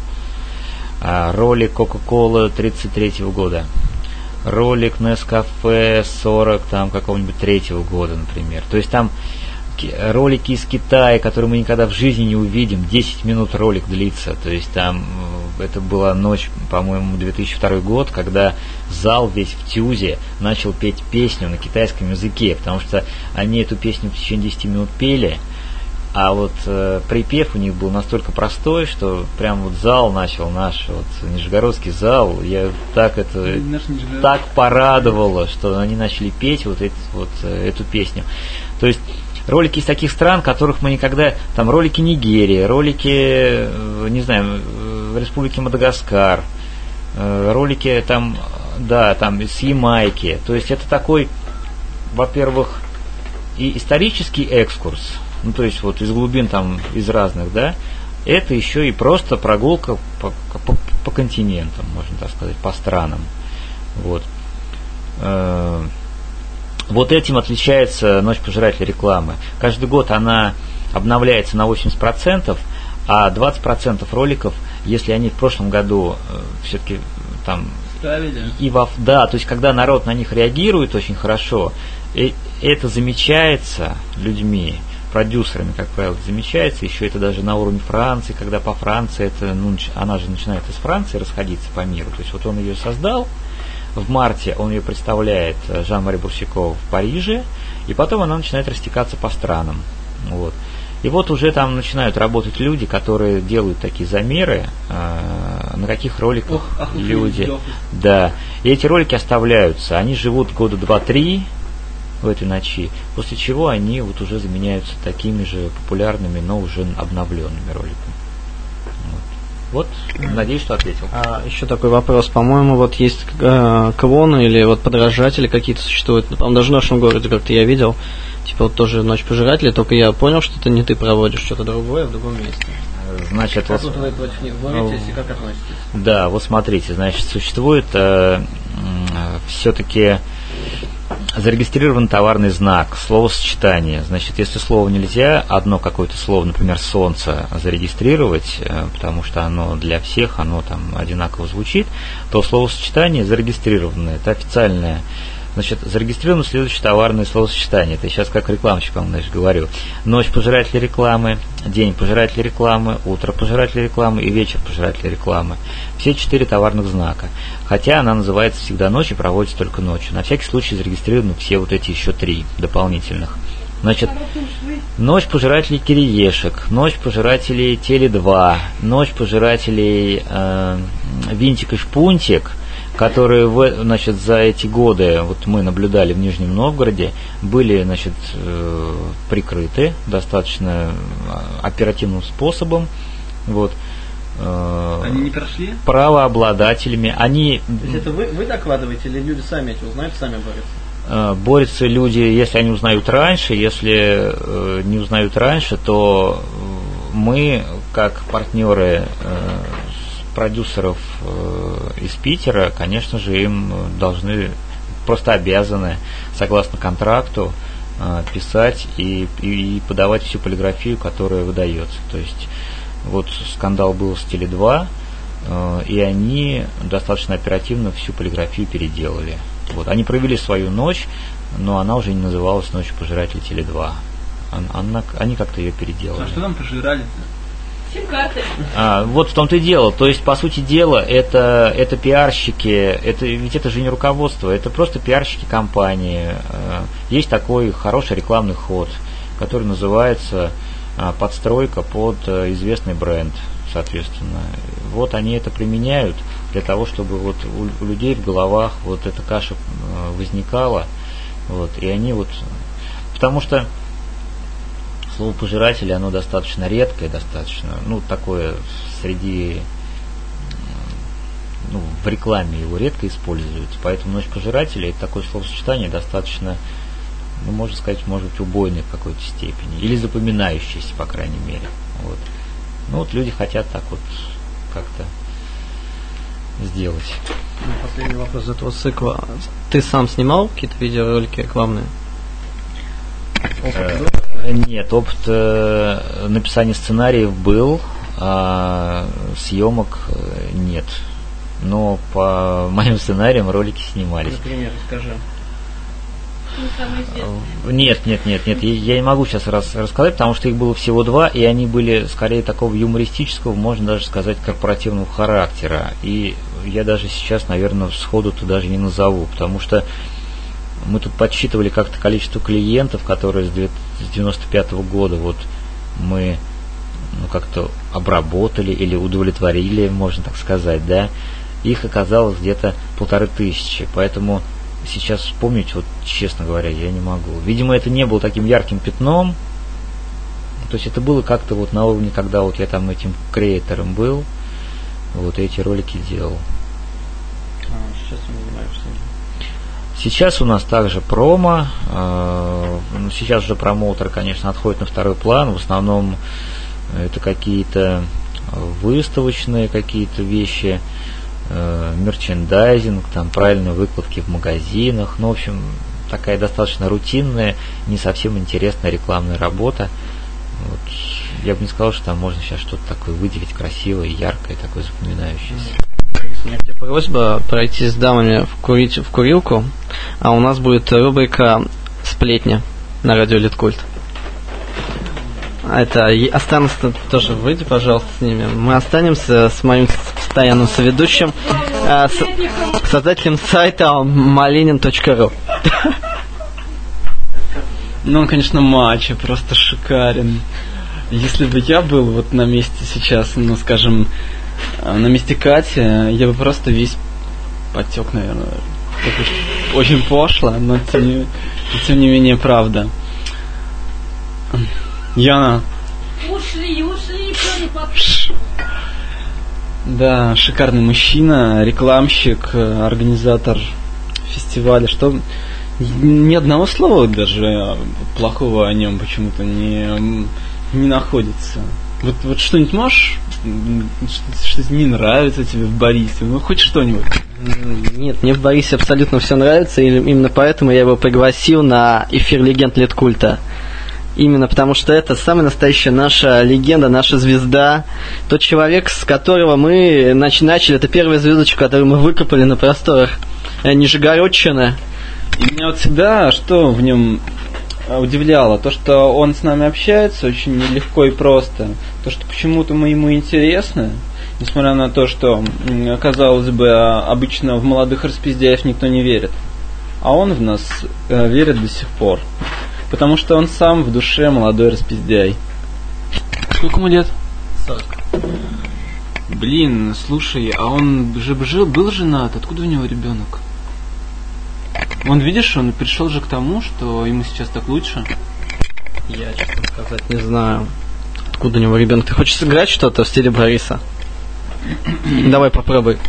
Ролик Кока-Колы тридцать третьего года, ролик Нескафе сорок там какого-нибудь третьего года, например. То есть там ролики из Китая, которые мы никогда в жизни не увидим, десять минут ролик длится. То есть там это была ночь, по-моему, две тысячи второй год, когда зал весь в Тюзе начал петь песню на китайском языке, потому что они эту песню в течение десяти минут пели. А вот э, припев у них был настолько простой, что прям вот зал начал, наш вот нижегородский зал, я так это так порадовало, что они начали петь вот, эти, вот э, эту песню. То есть ролики из таких стран, которых мы никогда, там ролики Нигерии, ролики, э, не знаю, в Республике Мадагаскар, э, ролики там, да, там с Ямайки. То есть это такой, во-первых, и исторический экскурс. Ну, то есть вот из глубин там, из разных, да, это еще и просто прогулка по, по, по континентам, можно так сказать, по странам. Вот. Э, вот этим отличается «Ночь пожирателя рекламы». Каждый год она обновляется на восемьдесят процентов, а двадцать процентов роликов, если они в прошлом году э, все-таки там... Ставили. И во, да, то есть когда народ на них реагирует очень хорошо, и это замечается людьми, продюсерами, как правило, замечается, еще это даже на уровне Франции, когда по Франции, это, ну, она же начинает из Франции расходиться по миру, то есть вот он ее создал, в марте он ее представляет, Жан-Мари Бурсико, в Париже, и потом она начинает растекаться по странам, вот. И вот уже там начинают работать люди, которые делают такие замеры, на каких роликах Ох, ах, люди. Да. И эти ролики оставляются. Они живут года два-три в этой ночи, после чего они вот уже заменяются такими же популярными, но уже обновленными роликами. Вот, вот надеюсь, что ответил. А, еще такой вопрос. По-моему, вот есть э, клоны или вот подражатели какие-то существуют. По-моему, даже в нашем городе как-то я видел. Типа вот тоже Ночь пожирателей, только я понял, что это не ты проводишь, что-то другое в другом месте. Значит, Как вот, вот вы против них боретесь и как относитесь? Да, вот смотрите, значит, существует э, э, все-таки зарегистрирован товарный знак, словосочетание. Значит, если слово нельзя, одно какое-то слово, например, солнце, зарегистрировать, э, потому что оно для всех, оно там одинаково звучит, то словосочетание зарегистрированное, это официальное. Значит, зарегистрировано следующее товарное словосочетание. Это я сейчас как рекламщик вам, значит, говорю. Ночь пожирателя рекламы, день пожирателя рекламы, утро пожирателя рекламы и вечер пожирателя рекламы. Все четыре товарных знака. Хотя она называется всегда ночь и проводится только ночью. На всякий случай зарегистрированы все вот эти еще три дополнительных. Значит, ночь пожирателей кириешек, ночь пожирателей Теле два, ночь пожирателей э, Винтик и Шпунтик, которые, в, значит, за эти годы, вот мы наблюдали в Нижнем Новгороде, были, значит, э, прикрыты достаточно оперативным способом. Вот, э, они не прошли? Правообладателями. Они... То есть это вы, вы докладываете или люди сами эти узнают, сами борются? Э, борются люди, если они узнают раньше, если э, не узнают раньше, то мы, как партнеры э, продюсеров э, из Питера, конечно же, им должны, просто обязаны, согласно контракту, э, писать и, и подавать всю полиграфию, которая выдается. То есть, вот скандал был с Теле два, э, и они достаточно оперативно всю полиграфию переделали. Вот. Они провели свою ночь, но она уже не называлась «Ночью пожирателей Теле два». Она, они как-то ее переделали. А что там пожирали-то? Сим-карты. А, вот в том-то и дело. То есть, по сути дела, это, это пиарщики, это, ведь это же не руководство, это просто пиарщики компании. Есть такой хороший рекламный ход, который называется подстройка под известный бренд, соответственно. Вот они это применяют для того, чтобы вот у, у людей в головах вот эта каша возникала. Вот, и они вот... Потому что слово пожиратели, оно достаточно редкое, достаточно, ну, такое среди, ну, в рекламе его редко используют, поэтому ночь пожирателей, это такое словосочетание достаточно, ну, можно сказать, может быть, убойное в какой-то степени, или запоминающееся, по крайней мере. Вот. Ну, вот люди хотят так вот как-то сделать. Последний вопрос из этого цикла. Ты сам снимал какие-то видеоролики рекламные? Э, нет, опыт э, написания сценариев был, а съемок э, нет. Но по моим сценариям ролики снимались. Например, скажи. Нет, нет, нет, нет. Я не могу сейчас раз, рассказать, потому что их было всего два, и они были скорее такого юмористического, можно даже сказать, корпоративного характера. И я даже сейчас, наверное, сходу-то даже не назову, потому что мы тут подсчитывали как-то количество клиентов, которые с девяносто пятого года вот мы, ну, как-то обработали или удовлетворили, можно так сказать, да. Их оказалось где-то полторы тысячи, поэтому сейчас вспомнить, вот честно говоря, я не могу. Видимо, это не было таким ярким пятном, то есть это было как-то вот на уровне, когда вот я там этим креатором был, вот, и эти ролики делал. А, сейчас мы занимаемся. Сейчас у нас также промо, э, сейчас уже промоутер, конечно, отходит на второй план, в основном это какие-то выставочные какие-то вещи, э, мерчендайзинг, там правильные выкладки в магазинах, ну, в общем, такая достаточно рутинная, не совсем интересная рекламная работа. Вот. Я бы не сказал, что там можно сейчас что-то такое выделить красивое, яркое, такое запоминающееся. У меня к тебе просьба пройти с дамами в, курить, в курилку, а у нас будет рубрика «Сплетня» на радио Литкульт. Это останутся тоже, выйди, пожалуйста, с ними. Мы останемся с моим постоянным соведущим, э, с, создателем сайта малинин точка ру. Ну, он, конечно, матча, просто шикарен. Если бы я был вот на месте сейчас, ну, скажем, на месте Кати я бы просто весь потек, наверное. Это очень пошло, но тем не, тем не менее правда. Яна. Ушли, ушли, все не подпишешь. Да, шикарный мужчина, рекламщик, организатор фестиваля. Что ни одного слова даже плохого о нем почему-то не, не находится. Вот, вот что-нибудь можешь, что, что не нравится тебе в Борисе? Ну, хоть что-нибудь. Нет, мне в Борисе абсолютно все нравится, и именно поэтому я его пригласил на эфир легенд Литкульта. Именно потому, что это самая настоящая наша легенда, наша звезда. Тот человек, с которого мы начали, это первая звездочка, которую мы выкопали на просторах Нижегородчины. И меня вот всегда что в нем удивляло, то, что он с нами общается очень легко и просто. То, что почему-то мы ему интересны, несмотря на то, что, казалось бы, обычно в молодых распиздяев никто не верит. А он в нас верит до сих пор. Потому что он сам в душе молодой распиздяй. Сколько ему лет? сорок. Блин, слушай, а он же жил, был женат, откуда у него ребенок? Он, видишь, он пришел же к тому, что ему сейчас так лучше. Я, честно сказать, не знаю, откуда у него ребенок. Ты хочешь сыграть что-то в стиле Бориса? Давай попробуй.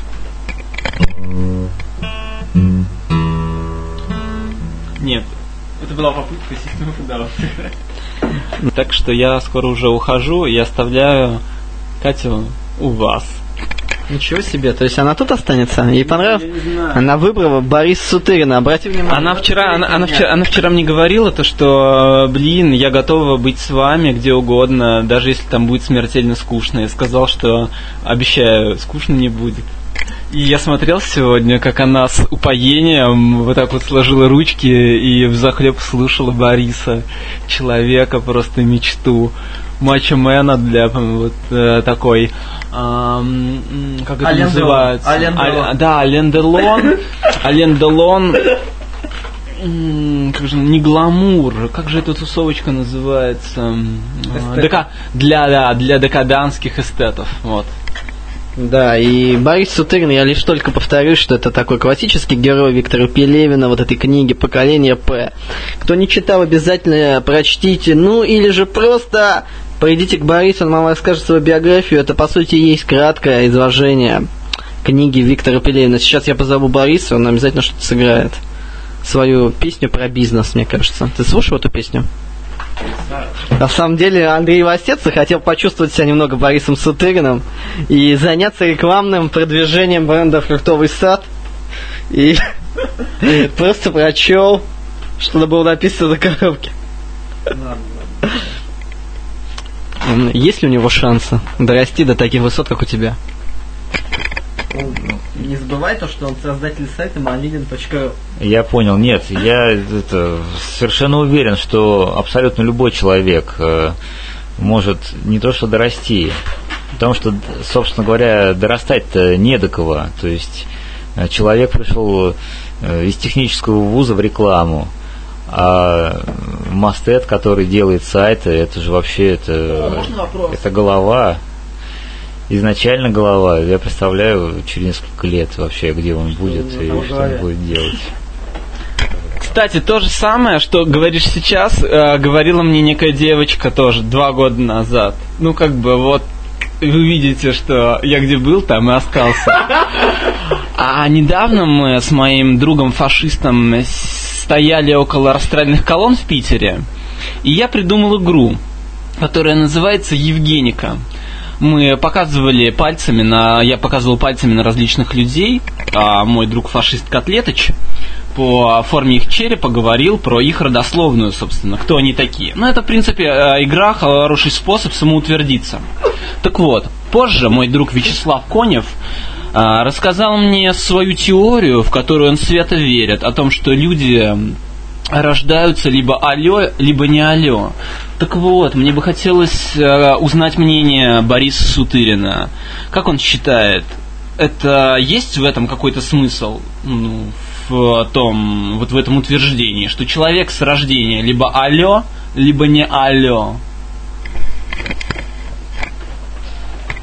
Нет. Это была попытка системы фундамента сыграть. Так что я скоро уже ухожу и оставляю Катю у вас. Ничего себе, то есть она тут останется? Ей понравилось? Она выбрала Бориса Сутырина, обрати внимание. Она вчера, она, она, вчера, она вчера мне говорила то, что, блин, я готова быть с вами где угодно, даже если там будет смертельно скучно. Я сказал, что обещаю, скучно не будет. И я смотрел сегодня, как она с упоением вот так вот сложила ручки и взахлеб слушала Бориса, человека, просто мечту, мачо-мена для вот э, такой, эм, как это Ален называется? Ален а, да, Ален Делон, Ален Делон, как же, не гламур, как же эта тусовочка называется? Дека, для, да, для декаданских эстетов, вот. Да, и Борис Сутырин, я лишь только повторюсь, что это такой классический герой Виктора Пелевина, вот этой книги «Поколение П». Кто не читал, обязательно прочтите, ну или же просто пойдите к Борису, он вам расскажет свою биографию. Это, по сути, есть краткое изложение книги Виктора Пелевина. Сейчас я позову Бориса, он обязательно что-то сыграет. Свою песню про бизнес, мне кажется. Ты слушал эту песню? На самом деле Андрей Васец хотел почувствовать себя немного Борисом Сутыриным и заняться рекламным продвижением бренда «Фруктовый сад». И просто прочел, что было написано на коробке. Есть ли у него шансы дорасти до таких высот, как у тебя? Не забывай то, что он создатель сайта малинин точка ру. Я понял, нет, я это, совершенно уверен, что абсолютно любой человек э, может не то что дорасти, потому что, собственно говоря, дорастать-то не до кого. То есть человек пришел э, из технического вуза в рекламу, а Мастет, который делает сайты, это же вообще это, это голова. Изначально голова, я представляю через несколько лет вообще, где он будет и что он будет делать. Кстати, то же самое, что говоришь сейчас, э, говорила мне некая девочка тоже два года назад. Ну, как бы, вот, вы видите, что я где был, там и остался. А недавно мы с моим другом-фашистом стояли около расстрельных колонн в Питере, и я придумал игру, которая называется «Евгеника». Мы показывали пальцами на... Я показывал пальцами на различных людей, а мой друг-фашист Котлетыч по форме их черепа говорил про их родословную, собственно, кто они такие. Ну, это, в принципе, игра, хороший способ самоутвердиться. Так вот, позже мой друг Вячеслав Конев рассказал мне свою теорию, в которую он свято верит, о том, что люди рождаются либо алё, либо не алё. Так вот, мне бы хотелось э, узнать мнение Бориса Сутырина. Как он считает, это есть в этом какой-то смысл, ну, в том, вот в этом утверждении, что человек с рождения либо алё, либо не алё?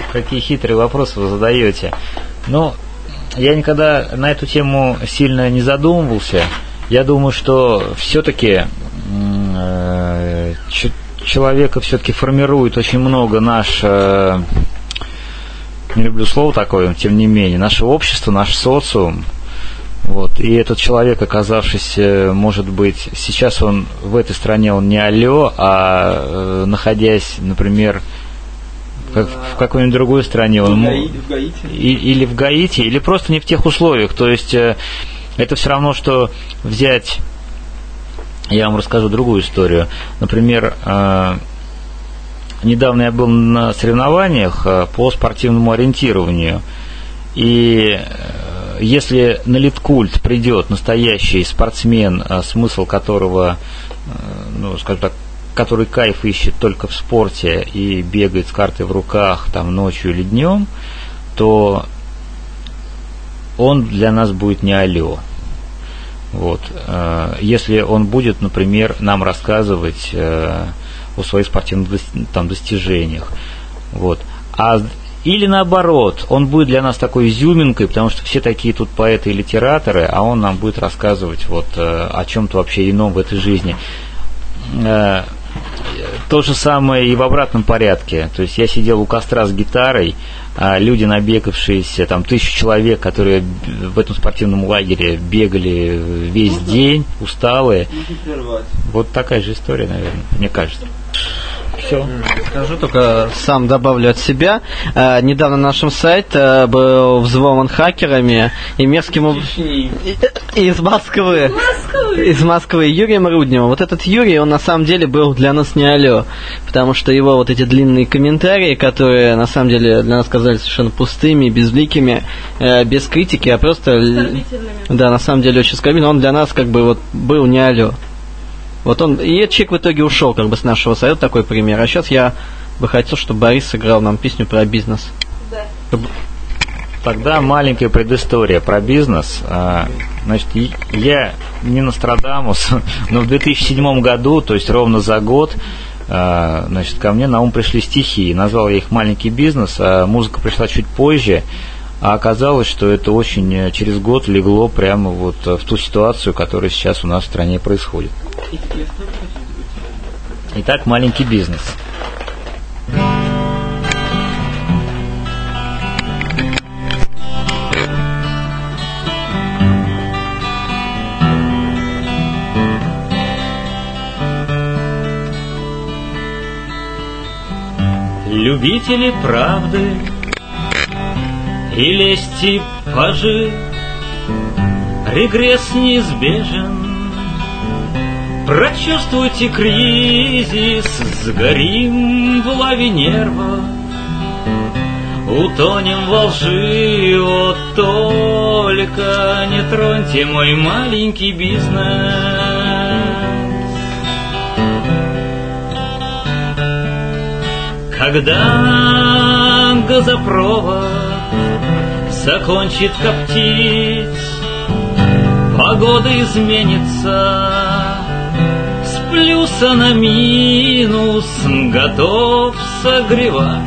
какие хитрые вопросы вы задаете. Но я никогда на эту тему сильно не задумывался. Я думаю, что все-таки э, человека все-таки формирует очень много наш, э, не люблю слово такое, тем не менее, наше общество, наш социум. Вот. И этот человек, оказавшийся, может быть, сейчас он в этой стране, он не алло, а э, находясь, например, как, в какой-нибудь другой стране, он мог, и, или в Гаити, или просто не в тех условиях. То есть э, это все равно, что взять, я вам расскажу другую историю. Например, э, недавно я был на соревнованиях э, по спортивному ориентированию, и если на Литкульт придет настоящий спортсмен, смысл которого, ну, скажем так, который кайф ищет только в спорте и бегает с картой в руках там ночью или днем, то он для нас будет не алло. Вот. Если он будет, например, нам рассказывать о своих спортивных там достижениях. Вот. А или наоборот, он будет для нас такой изюминкой, потому что все такие тут поэты и литераторы, а он нам будет рассказывать вот о чем-то вообще ином в этой жизни. То же самое и в обратном порядке. То есть я сидел у костра с гитарой, а люди, набегавшиеся, там тысячу человек, которые в этом спортивном лагере бегали весь Можно? день, усталые. Вот такая же история, наверное, мне кажется. Все. Скажу, только сам добавлю от себя. А, недавно на нашем сайте был взломан хакерами и мерзким уб... из Москвы. Москвы. Из Москвы Юрием Рудневым. Вот этот Юрий, он на самом деле был для нас не алло, потому что его вот эти длинные комментарии, которые на самом деле для нас казались совершенно пустыми, безликими, э, без критики, а просто, да, на самом деле очень оскорбительно. Он для нас как бы вот был не алло. Вот он, и этот человек в итоге ушел как бы с нашего совета, такой пример. А сейчас я бы хотел, чтобы Борис сыграл нам песню про бизнес. Да. Тогда маленькая предыстория про бизнес. Значит, я не Нострадамус, но в две тысячи седьмом году, то есть ровно за год, значит, ко мне на ум пришли стихи. Назвал я их «Маленький бизнес», а музыка пришла чуть позже. А оказалось, что это очень через год легло прямо вот в ту ситуацию, которая сейчас у нас в стране происходит. Итак, маленький бизнес. Любители правды и лести пажи, регресс неизбежен. Прочувствуйте кризис, сгорим в лаве нервов, утонем во лжи, вот только не троньте мой маленький бизнес. Когда газопровод закончит коптить, погода изменится, с плюса на минус готов согревать.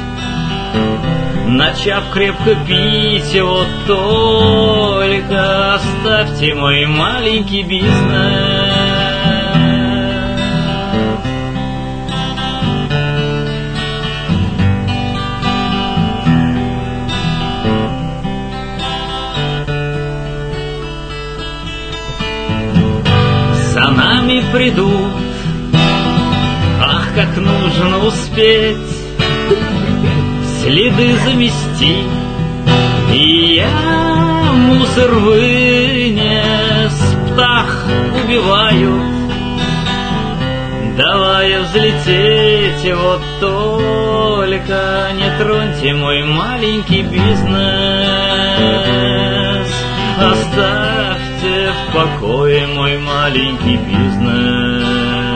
Начав крепко пить, вот только оставьте мой маленький бизнес. За нами придут, ах, как нужно успеть следы замести, и я мусор вынес, птах убивают, давая взлететь, вот только не троньте мой маленький бизнес. Оставьте в покое мой маленький бизнес.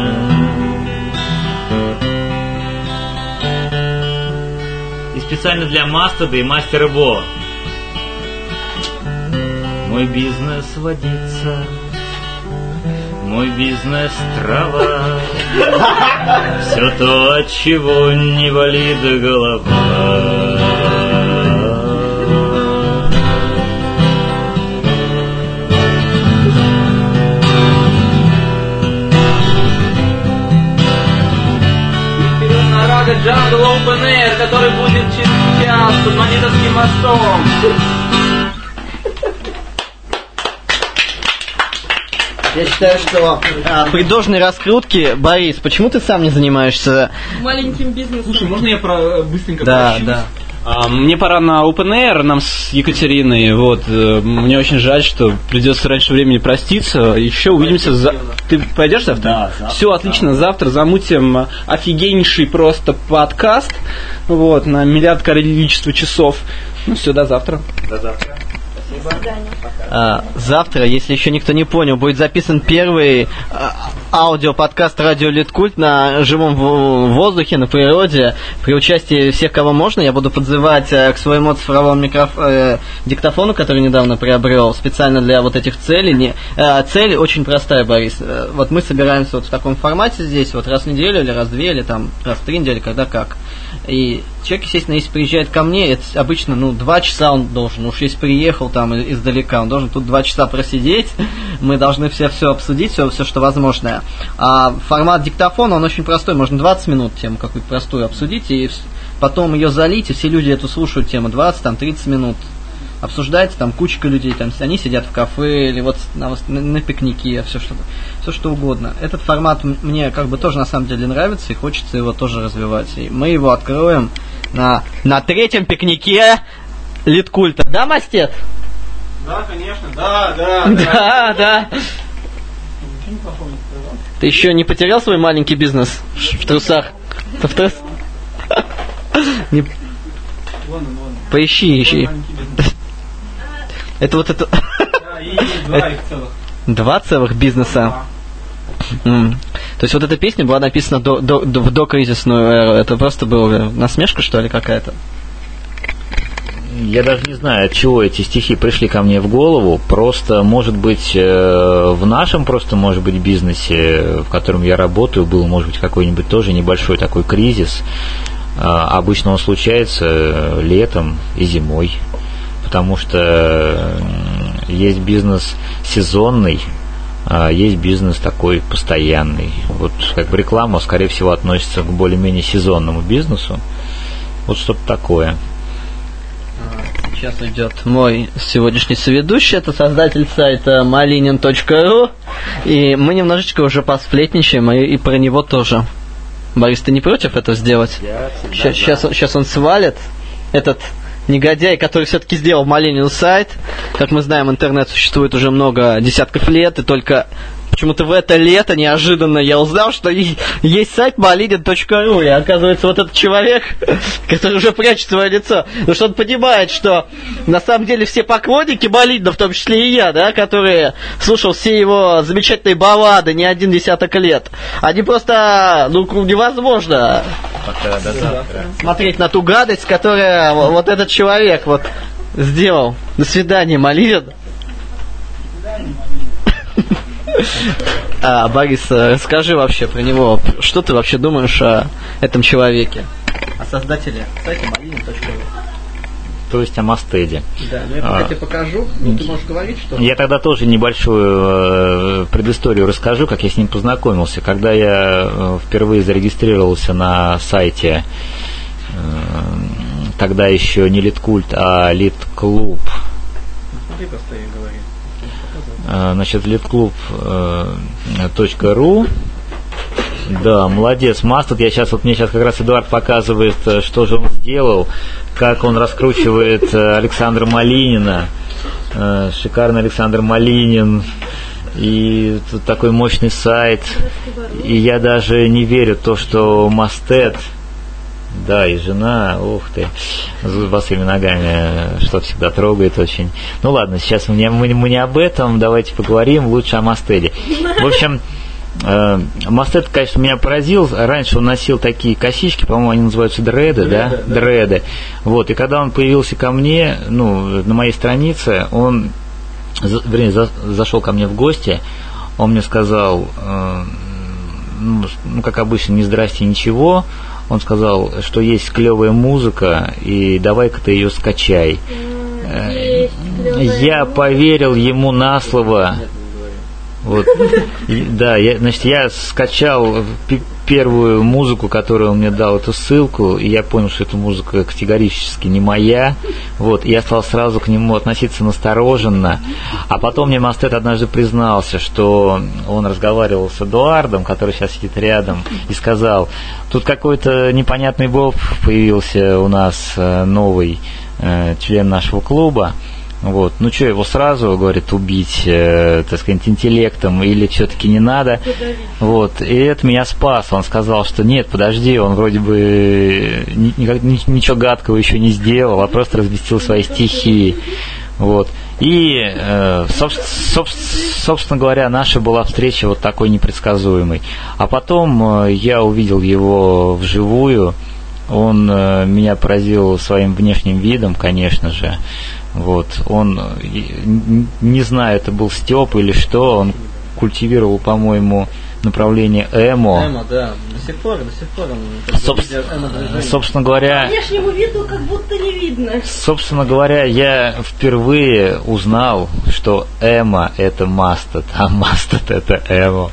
И специально для Мастада и Мастера Бо. Мой бизнес водится мой бизнес трава, все то, от чего не болит голова. Джангл Open Air, который будет через час под Монетовским мостом. Я считаю, что а, при должной раскрутке, Борис, почему ты сам не занимаешься маленьким бизнесом? Слушай, можно я про, быстренько да, прощусь? Да, а, мне пора на Open Air, нам с Екатериной, вот, мне очень жаль, что придется раньше времени проститься, еще увидимся за... Ты пойдешь завтра? Да, завтра. Все, отлично, завтра замутим офигеннейший просто подкаст, вот, на миллиард количество часов. Ну все, до завтра. До завтра. А, завтра, если еще никто не понял, будет записан первый а, аудиоподкаст «Радио Литкульт» на живом в- воздухе, на природе, при участии всех, кого можно. Я буду подзывать а, к своему цифровому микроф... э, диктофону, который недавно приобрел, специально для вот этих целей. Не... А, цель очень простая, Борис. А, вот мы собираемся вот в таком формате здесь, вот раз в неделю, или раз в две, или там раз в три недели, когда как. И человек, естественно, если приезжает ко мне, это обычно, ну, два часа он должен, уж если приехал там издалека, он должен тут два часа просидеть, мы должны все все обсудить, все, все, что возможное. А формат диктофона, он очень простой, можно двадцать минут тему какую-то простую обсудить, и потом ее залить, и все люди эту слушают тему двадцать, там, тридцать минут. Обсуждайте, там кучка людей, там, они сидят в кафе или вот на, на, на пикнике, все что, все что угодно. Этот формат мне как бы тоже на самом деле нравится и хочется его тоже развивать. И мы его откроем на, на третьем пикнике Литкульта. Да, Мастет? Да, конечно, да, да, да. Да, да. Ты еще не потерял свой маленький бизнес в трусах? В трус... Не... Поищи, ищи. Это вот это... Да, и два их целых. Два целых бизнеса. Mm. То есть вот эта песня была написана до, до, до, в докризисную эру. Это просто была насмешка, что ли, какая-то? Я даже не знаю, от чего эти стихи пришли ко мне в голову. Просто, может быть, в нашем просто, может быть, бизнесе, в котором я работаю, был, может быть, какой-нибудь тоже небольшой такой кризис. Обычно он случается летом и зимой, потому что есть бизнес сезонный, а есть бизнес такой постоянный. Вот как бы реклама, скорее всего, относится к более-менее сезонному бизнесу. Вот что-то такое. Сейчас идет мой сегодняшний соведущий, это создатель сайта малинин точка ру, и мы немножечко уже посплетничаем, и, и про него тоже. Борис, ты не против это сделать? Сейчас, сейчас, он, сейчас он свалит, этот негодяй, который все-таки сделал Малинин сайт. Как мы знаем, интернет существует уже много десятков лет, и только почему-то в это лето неожиданно я узнал, что есть сайт малинин точка ру, и оказывается, вот этот человек, который уже прячет свое лицо, потому что он понимает, что на самом деле все поклонники Малинина, в том числе и я, да, которые слушал все его замечательные баллады не один десяток лет, они просто, ну, невозможно смотреть на ту гадость, которую вот этот человек вот сделал. До свидания, Малинин. А, Борис, расскажи вообще про него. Что ты вообще думаешь о этом человеке? О создателе сайта малинин точка ру. То есть о Мастеде. Да, ну я пока а, тебе покажу, но ты можешь говорить, что... Я тогда тоже небольшую э, предысторию расскажу, как я с ним познакомился. Когда я э, впервые зарегистрировался на сайте, э, тогда еще не Литкульт, а Литклуб. Смотри, просто я говорю. Значит, литклуб точка ру. Да, молодец, Мастед. Я сейчас, вот мне сейчас как раз Эдуард показывает, что же он сделал, как он раскручивает Александра Малинина. Шикарный Александр Малинин. И тут такой мощный сайт. И я даже не верю в то, что Мастед, да, и жена, ух ты, с босыми ногами, что всегда трогает очень. Ну ладно, сейчас мы не, мы, мы не об этом, давайте поговорим лучше о Мастеде. В общем, э, Мастед, конечно, меня поразил. Раньше он носил такие косички, по-моему, они называются дреды, да? да? Дреды. Вот, и когда он появился ко мне, ну, на моей странице, он, вернее, за, зашел ко мне в гости, Он мне сказал, э, ну, ну, как обычно, не здрасте, ничего. Он сказал, что есть клевая музыка, и давай-ка ты ее скачай. Есть я поверил ему на слово. Вот. Да, я, значит, я скачал первую музыку, которую он мне дал, эту ссылку, и я понял, что эта музыка категорически не моя. Вот, и я стал сразу к нему относиться настороженно. А потом мне Мастет однажды признался, что он разговаривал с Эдуардом, который сейчас сидит рядом, и сказал, тут какой-то непонятный боб появился у нас, новый э, член нашего клуба. Вот. Ну что, его сразу, говорит, убить, э, так сказать, интеллектом или все-таки не надо? Вот. И это меня спас. Он сказал, что нет, подожди, он вроде бы ни, ни, ничего гадкого еще не сделал, а просто разместил свои стихи. Вот. И, э, соб, соб, собственно говоря, наша была встреча вот такой непредсказуемой. А потом э, я увидел его вживую. Он э, меня поразил своим внешним видом, конечно же. Вот, он, не знаю, это был Степ или что, он культивировал, по-моему, направление эмо. Эмо, да, до сих пор, до сих пор он... Соб... Собственно говоря... По внешнему виду как будто не видно. Собственно говоря, я впервые узнал, что эмо это Мастет, а Мастет это эмо.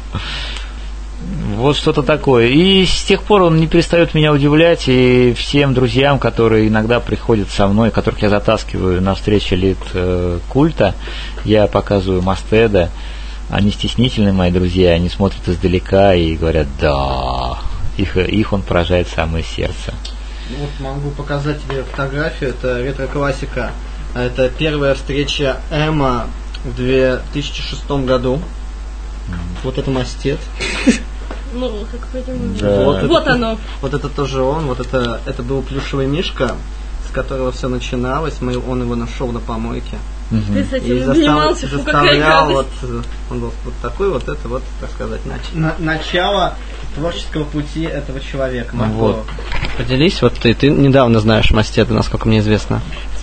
Вот что-то такое. И с тех пор он не перестает меня удивлять, и всем друзьям, которые иногда приходят со мной, которых я затаскиваю на встречи элит э, культа, я показываю Мастеда. Они стеснительные, мои друзья, они смотрят издалека и говорят, да, их, их он поражает в самое сердце. Вот могу показать тебе фотографию, это ретро-классика. Это первая встреча эмо в две тысячи шестом году. Mm. Вот это Мастет. Ну, как пойдем. Да. Вот, вот это, оно. Вот это тоже он, вот это, это был плюшевый мишка, с которого все начиналось. Мы, он его нашел на помойке. Угу. Ты с этим и застав, занимался, фу, какая заставлял, вот, гадость. он был вот такой вот, это вот, так сказать, нач, на, начало творческого пути этого человека. Марко. Вот. Поделись, вот ты, ты недавно знаешь Мастеда, насколько мне известно.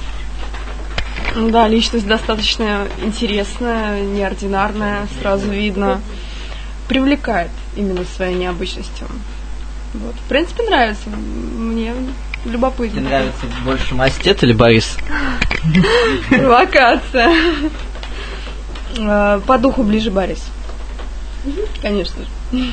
Да, личность достаточно интересная, неординарная, сразу видно. Привлекает именно своей необычностью. Вот. В принципе, нравится. Мне любопытно. Тебе нравится больше Мастет или Борис? Провокация. По духу ближе Борис. Конечно же.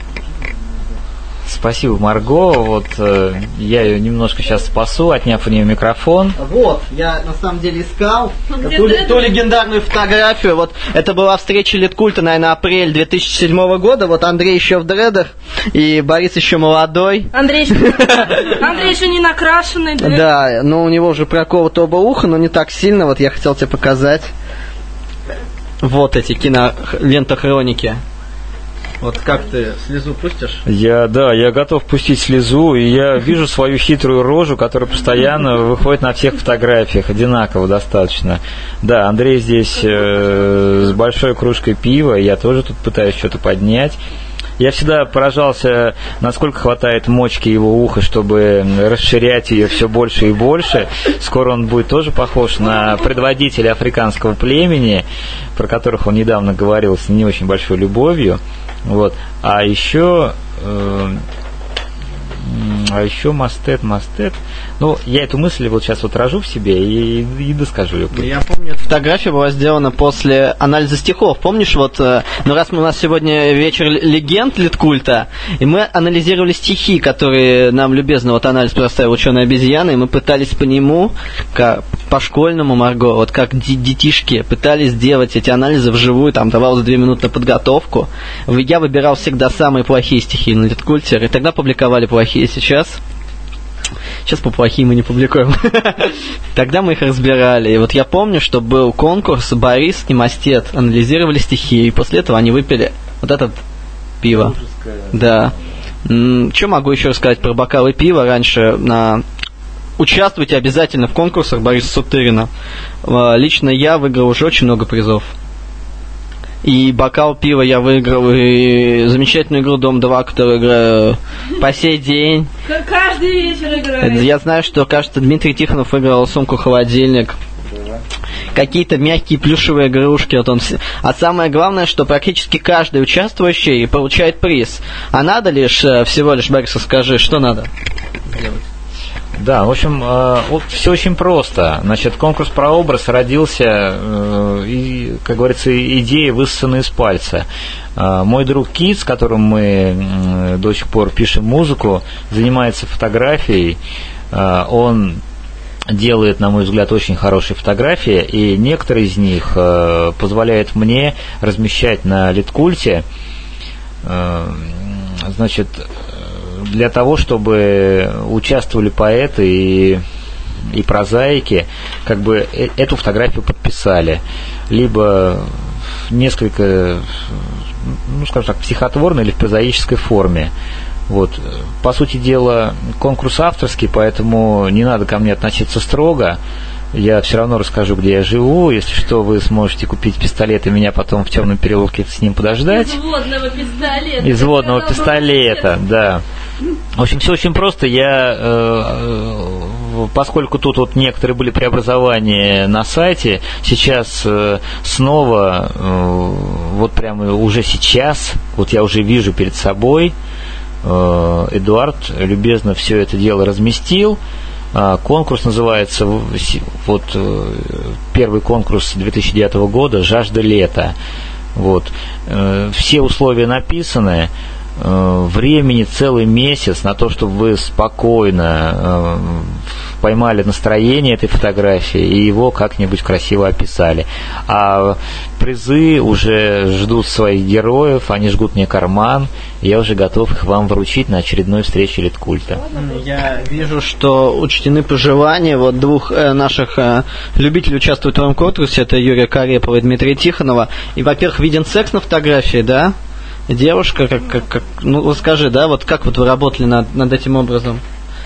Спасибо, Марго. Вот э, я ее немножко сейчас спасу, отняв у нее микрофон. Вот, я на самом деле искал ту, ту легендарную фотографию. Вот это была встреча Литкульта, наверное, апрель две тысячи седьмого года. Вот Андрей еще в дредах, и Борис еще молодой. Андрей, Андрей еще не накрашенный. Да, да, но у него уже проколото оба уха, но не так сильно. Вот я хотел тебе показать. Вот эти кинолентохроники. Вот как ты слезу пустишь? Я, да, я готов пустить слезу, и я вижу свою хитрую рожу, которая постоянно выходит на всех фотографиях, одинаково достаточно. Да, Андрей здесь э, с большой кружкой пива, я тоже тут пытаюсь что-то поднять. Я всегда поражался, насколько хватает мочки его уха, чтобы расширять ее все больше и больше. Скоро он будет тоже похож на предводителя африканского племени, про которых он недавно говорил с не очень большой любовью. Вот. А еще, э, а еще Мастет, Мастет. Ну, я эту мысль вот сейчас вот рожу в себе и, и доскажу ее. Я помню, эта фотография была сделана после анализа стихов. Помнишь, вот, ну раз мы, у нас сегодня вечер легенд Литкульта, и мы анализировали стихи, которые нам любезно вот анализ предоставил ученая обезьяна, и мы пытались по нему, как, по школьному, Марго, вот как детишки, пытались сделать эти анализы вживую, там давалось две минуты на подготовку. Я выбирал всегда самые плохие стихи на Литкульте, и тогда публиковали плохие. Сейчас Сейчас по плохим мы не публикуем. Тогда мы их разбирали. И вот я помню, что был конкурс, Борис и Мастет анализировали стихи, и после этого они выпили вот это пиво. Да. Что могу еще рассказать про бокалы пива? Раньше на... участвуйте обязательно в конкурсах Бориса Сутырина. Лично я выиграл уже очень много призов. И бокал пива я выиграл, и замечательную игру Дом-два, которую играю по сей день. Каждый вечер играю. Я знаю, что, кажется, Дмитрий Тихонов выиграл сумку-холодильник. какие-то мягкие плюшевые игрушки. Вот он... А самое главное, что практически каждый участвующий получает приз. А надо лишь, всего лишь, Борис, скажи, что надо сделать? Да, в общем, э, вот все очень просто. Значит, конкурс «Прообраз» родился, э, и, как говорится, идея высосана из пальца. Э, мой друг Кит, с которым мы э, до сих пор пишем музыку, занимается фотографией. Э, он делает, на мой взгляд, очень хорошие фотографии, и некоторые из них э, позволяют мне размещать на Литкульте, э, значит, для того, чтобы участвовали поэты и, и прозаики, как бы эту фотографию подписали. Либо несколько, ну, скажем так, психотворной или в прозаической форме. Вот. По сути дела, конкурс авторский, поэтому не надо ко мне относиться строго. Я все равно расскажу, где я живу. Если что, вы сможете купить пистолет и меня потом в темном переулке с ним подождать. Из водного пистолета. Из водного пистолета, да. В общем, все очень просто. Я, э, поскольку тут вот некоторые были преобразования на сайте, сейчас э, снова, э, вот прямо уже сейчас, вот я уже вижу перед собой, э, Эдуард любезно все это дело разместил. Конкурс называется, вот первый конкурс две тысячи девятого года «Жажда лета». Вот. Все условия написаны. Времени целый месяц на то, чтобы вы спокойно поймали настроение этой фотографии и его как-нибудь красиво описали. А призы уже ждут своих героев, они жгут мне карман, и я уже готов их вам вручить на очередной встрече Литкульта. Я вижу, что учтены пожелания вот двух э, наших э, любителей участвовать в твоем конкурсе, это Юрия Карепова и Дмитрия Тихонова. И, во-первых, виден секс на фотографии, да? Девушка, как, как, как, ну, скажи, да, вот как вот вы работали над, над этим образом?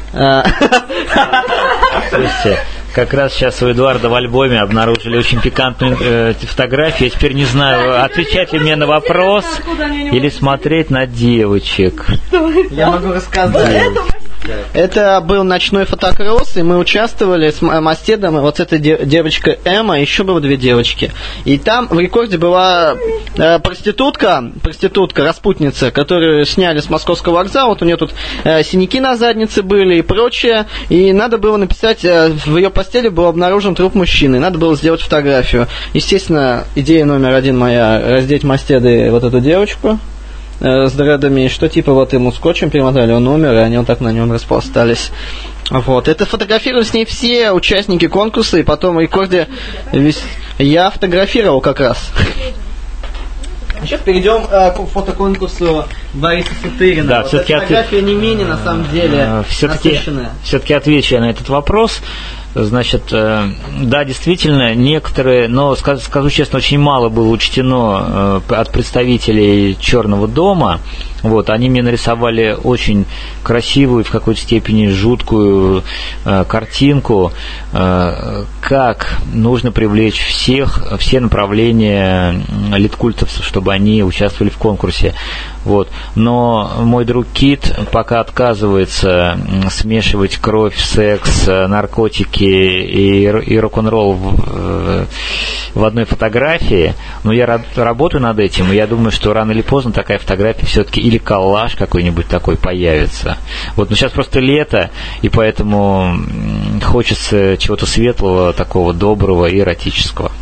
Слушайте, как раз сейчас у Эдуарда в альбоме обнаружили очень пикантную э, фотографию. Я теперь не знаю, отвечать ли мне на вопрос или смотреть на девочек. Я могу рассказать. Это был ночной фотокросс, и мы участвовали с Мастедом, и вот эта девочка Эмма, еще было две девочки. И там в рекорде была э, проститутка, проститутка, распутница, которую сняли с Московского вокзала. Вот у нее тут э, синяки на заднице были и прочее. И надо было написать, э, в ее постели был обнаружен труп мужчины. Надо было сделать фотографию. Естественно, идея номер один моя — раздеть Мастеда и вот эту девочку с дредами, что типа вот ему скотчем перемотали, он умер, и они вот так на нем распластались. Вот. Это фотографировали с ней все участники конкурса, и потом в рекорде весь... я фотографировал как раз. Сейчас перейдем э, к фотоконкурсу Бориса Сутырина. Да, вот все-таки фотография ответ... не менее, на самом деле, все-таки, насыщенная. Все-таки отвечу я на этот вопрос. Значит, да, действительно, некоторые, но, скажу честно, очень мало было учтено от представителей Черного дома. Вот, они мне нарисовали очень красивую, в какой-то степени жуткую э, картинку, э, как нужно привлечь всех, все направления литкультовцев, чтобы они участвовали в конкурсе. Вот. Но мой друг Кит пока отказывается смешивать кровь, секс, наркотики и, и рок-н-ролл в, в одной фотографии. Но я работаю над этим, и я думаю, что рано или поздно такая фотография все-таки или коллаж какой-нибудь такой появится. Вот, но сейчас просто лето, и поэтому хочется чего-то светлого, такого доброго и эротического.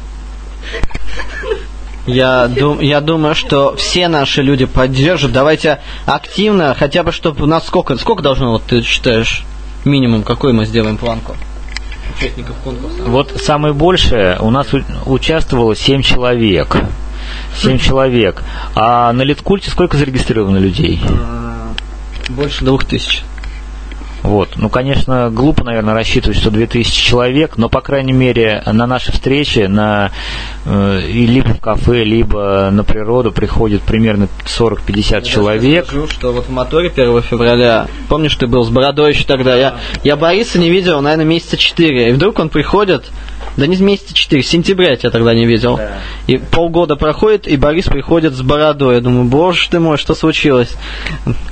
Я, дум, я думаю, что все наши люди поддержат. Давайте активно, хотя бы, чтобы у нас сколько, сколько должно, вот ты считаешь, минимум, какой мы сделаем планку участников конкурса? Вот самое большее, у нас участвовало семь человек. Семь человек. А на Литкульте сколько зарегистрировано людей? Больше двух тысяч. Вот. Ну, конечно, глупо, наверное, рассчитывать, что две тысячи человек, но, по крайней мере, на наши встречи, на, э, либо в кафе, либо на природу приходит примерно сорок-пятьдесят человек. Я скажу, что вот в моторе первого февраля, помнишь, ты был с бородой еще тогда, я, я Бориса не видел, наверное, месяца четыре, и вдруг он приходит, да не месяца четыре, сентября я тебя тогда не видел. Да. И полгода проходит, и Борис приходит с бородой. Я думаю, боже ты мой, что случилось?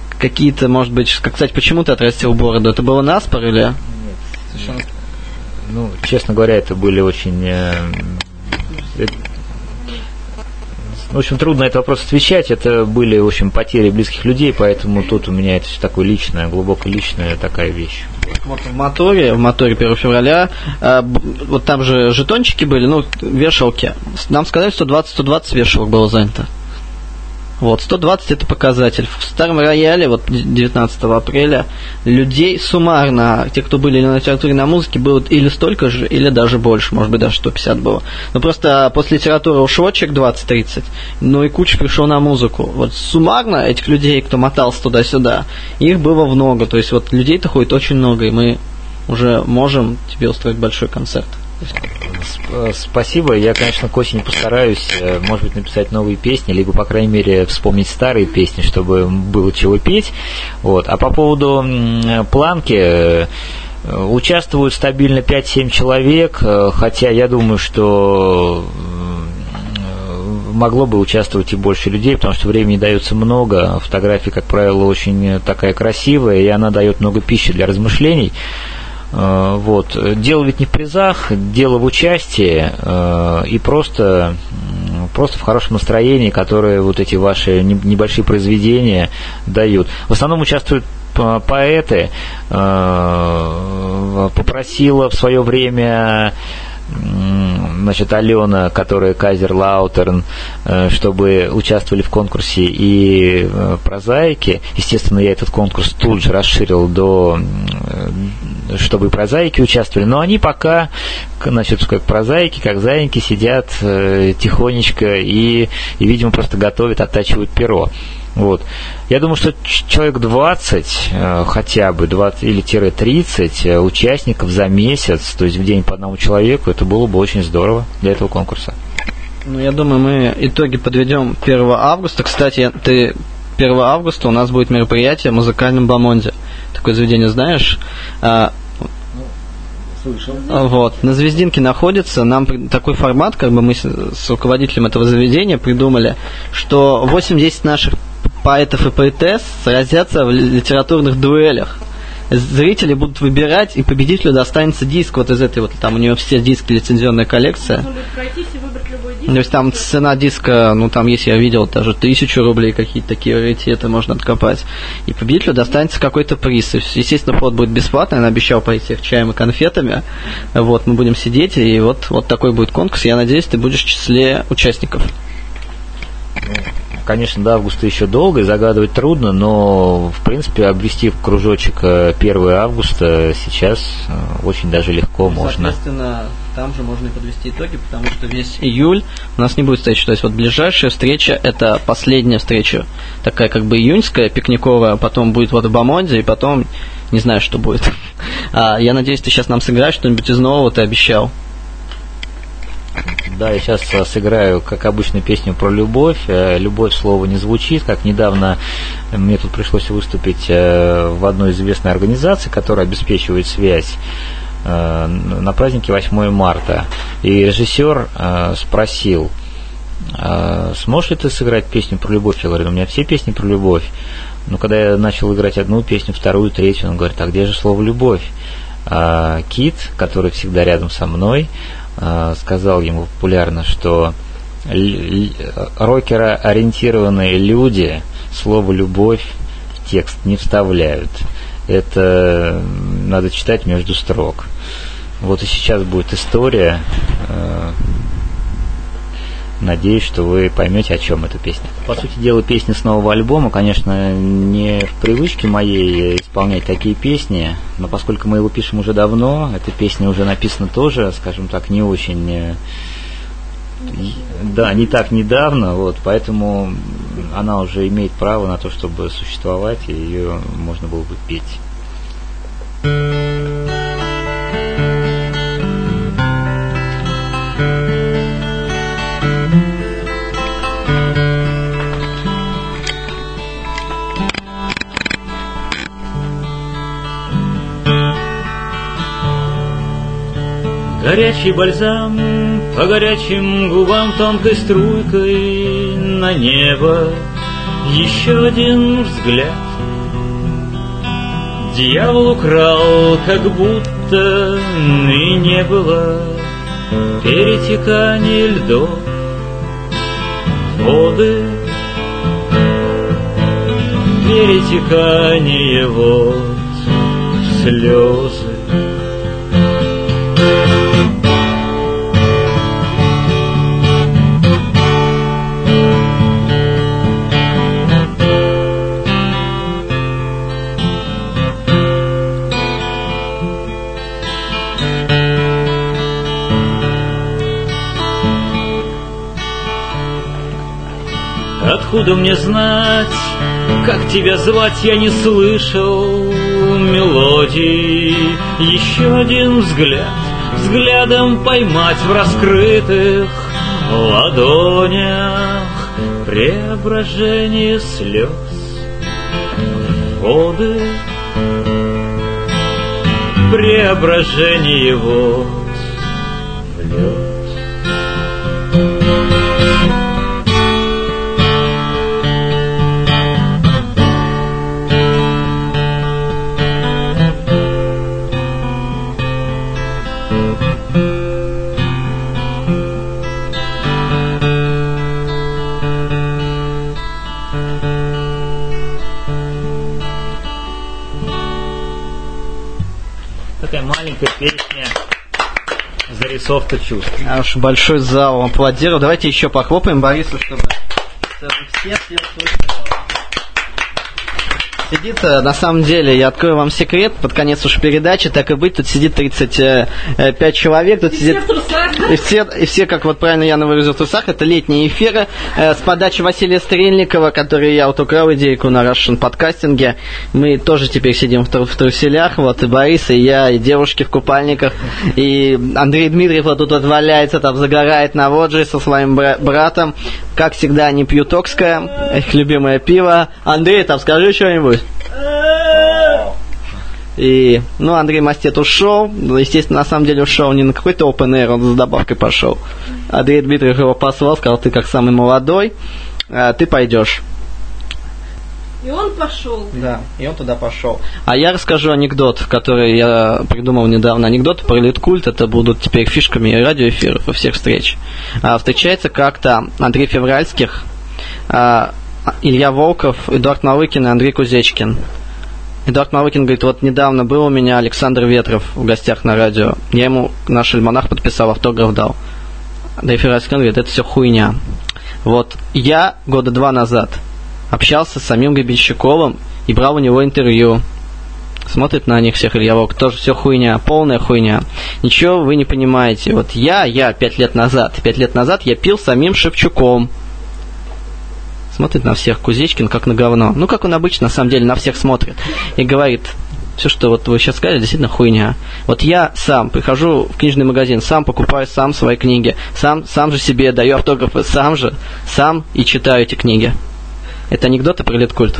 Какие-то, может быть, как, кстати, почему ты отрастил бороду? Это было наспор или? Нет, совершенно. Ну, честно говоря, это были очень... Э, это, в общем, трудно на этот вопрос отвечать. Это были, в общем, потери близких людей, поэтому тут у меня это все такое личное, глубоко личная такая вещь. Вот в моторе, в моторе первого февраля, э, вот там же жетончики были, ну, вешалки. Нам сказали, что двадцать сто двадцать вешалок было занято. Вот, сто двадцать это показатель. В Старом Рояле, вот девятнадцатого апреля, людей суммарно, те, кто были на литературе, на музыке, было или столько же, или даже больше, может быть, даже сто пятьдесят было. Но просто после литературы ушло человек двадцать-тридцать, ну и куча пришло на музыку. Вот суммарно этих людей, кто мотался туда-сюда, их было много. То есть вот людей-то ходит очень много, и мы уже можем тебе устроить большой концерт. Спасибо. Я, конечно, к осени постараюсь, может быть, написать новые песни, либо, по крайней мере, вспомнить старые песни, чтобы было чего петь. Вот. А по поводу планки, участвуют стабильно пять-семь человек, хотя я думаю, что могло бы участвовать и больше людей, потому что времени дается много. Фотография, как правило, очень такая красивая, и она дает много пищи для размышлений. Вот. Дело ведь не в призах, дело в участии и просто, просто в хорошем настроении, которое вот эти ваши небольшие произведения дают. В основном участвуют поэты. Попросила в свое время, значит, Алена, которая Кайзерлаутерн, чтобы участвовали в конкурсе и прозаики. Естественно, я этот конкурс тут же расширил до, чтобы и прозаики участвовали, но они пока, значит, как прозаики, как заиньки, сидят тихонечко и, и, видимо, просто готовят, оттачивают перо. Вот. Я думаю, что человек двадцать, хотя бы двадцать или тридцать участников за месяц, то есть в день по одному человеку, это было бы очень здорово для этого конкурса. Ну, я думаю, мы итоги подведем первого августа. Кстати, ты первого августа у нас будет мероприятие в музыкальном Бамонде. Такое заведение знаешь? Слышал. Вот. На Звездинке находится. Нам такой формат, как бы мы с руководителем этого заведения придумали, что восемь-десять наших поэтов и поэтесс сразятся в литературных дуэлях. Зрители будут выбирать, и победителю достанется диск вот из этой вот, там у него все диски, лицензионная коллекция. Можно будет пройтись и выбрать любой диск. То есть там цена диска, ну там, если я видел, даже тысячу рублей, какие-то такие раритеты можно откопать. И победителю достанется какой-то приз. Естественно, вход будет бесплатный, он обещал пойти всех чаем и конфетами. Вот, мы будем сидеть, и вот, вот такой будет конкурс. Я надеюсь, ты будешь в числе участников. Конечно, до августа еще долго, и загадывать трудно, но, в принципе, обвести в кружочек первого августа сейчас очень даже легко можно. Соответственно, там же можно и подвести итоги, потому что весь июль у нас не будет встреч. То есть вот ближайшая встреча, это последняя встреча, такая как бы июньская, пикниковая, потом будет вот в Бамонде, и потом не знаю, что будет. А, я надеюсь, ты сейчас нам сыграешь что-нибудь из нового, ты обещал. Да, я сейчас сыграю, как обычно, песню про любовь. Любовь слово не звучит. Как недавно мне тут пришлось выступить в одной известной организации, которая обеспечивает связь, на празднике восьмого марта. И режиссер спросил: сможешь ли ты сыграть песню про любовь? Я говорю, у меня все песни про любовь. Но когда я начал играть одну песню, вторую, третью, он говорит, а где же слово любовь? А Кит, который всегда рядом со мной, сказал ему популярно, что рокероориентированные люди слово «любовь» в текст не вставляют. Это надо читать между строк. Вот и сейчас будет история. Надеюсь, что вы поймете, о чем эта песня. По сути дела, песня с нового альбома, конечно, не в привычке моей исполнять такие песни, но поскольку мы его пишем уже давно, эта песня уже написана тоже, скажем так, не очень, да, не так недавно, вот, поэтому она уже имеет право на то, чтобы существовать, и ее можно было бы петь. Горячий бальзам по горячим губам тонкой струйкой на небо. Еще один взгляд. Дьявол украл, как будто будто и не было перетекания льдов, воды, перетекание вод, слезы. Откуда мне знать, как тебя звать, я не слышал мелодии. Еще один взгляд, взглядом поймать в раскрытых ладонях преображение слез, воды, преображение вод в лед. Такая маленькая песня, зарисовка чувств. Аж большой зал аплодировал. Давайте еще похлопаем Борису, чтобы, чтобы все, все слышали. Сидит, на самом деле, я открою вам секрет, под конец уж передачи, так и быть, тут сидит тридцать пять человек, тут и сидит... все в трусах. И все, и все, как вот правильно Яна выразил, в трусах, это летние эфиры э, с подачи Василия Стрельникова, который я вот украл идейку на Russian подкастинге. Мы тоже теперь сидим в, тру- в труселях, вот и Борис, и я, и девушки в купальниках, и Андрей Дмитриев вот тут вот валяется, там загорает на воджи со своим бра- братом. Как всегда, они пьют окское, их любимое пиво. Андрей, там скажи что-нибудь. И, ну, Андрей Мастет ушел. Естественно, на самом деле ушел не на какой-то open air, он за добавкой пошел. Андрей Дмитриев его послал, сказал, ты как самый молодой, ты пойдешь. И он пошел. Да, и он туда пошел. А я расскажу анекдот, который я придумал недавно. Анекдоты про Литкульт, это будут теперь фишками радиоэфиров и всех встреч. А, встречается как-то Андрей Февральских, а, Илья Волков, Эдуард Малыкин и Андрей Кузечкин. Эдуард Малыкин говорит, вот недавно был у меня Александр Ветров в гостях на радио. Я ему наш альманах подписал, автограф дал. Андрей Февральский говорит, это все хуйня. Вот я года два назад общался с самим Гребенщиковым и брал у него интервью. Смотрит на них всех Илья Волк, тоже все хуйня, полная хуйня. Ничего вы не понимаете. Вот я, я пять лет назад, пять лет назад я пил с самим Шевчуком. Смотрит на всех Кузечкин, как на говно. Ну, как он обычно, на самом деле, на всех смотрит. И говорит, все, что вот вы сейчас сказали, действительно хуйня. Вот я сам прихожу в книжный магазин, сам покупаю сам свои книги, сам, сам же себе даю автографы, сам же, сам и читаю эти книги. Это анекдоты про Литкульт.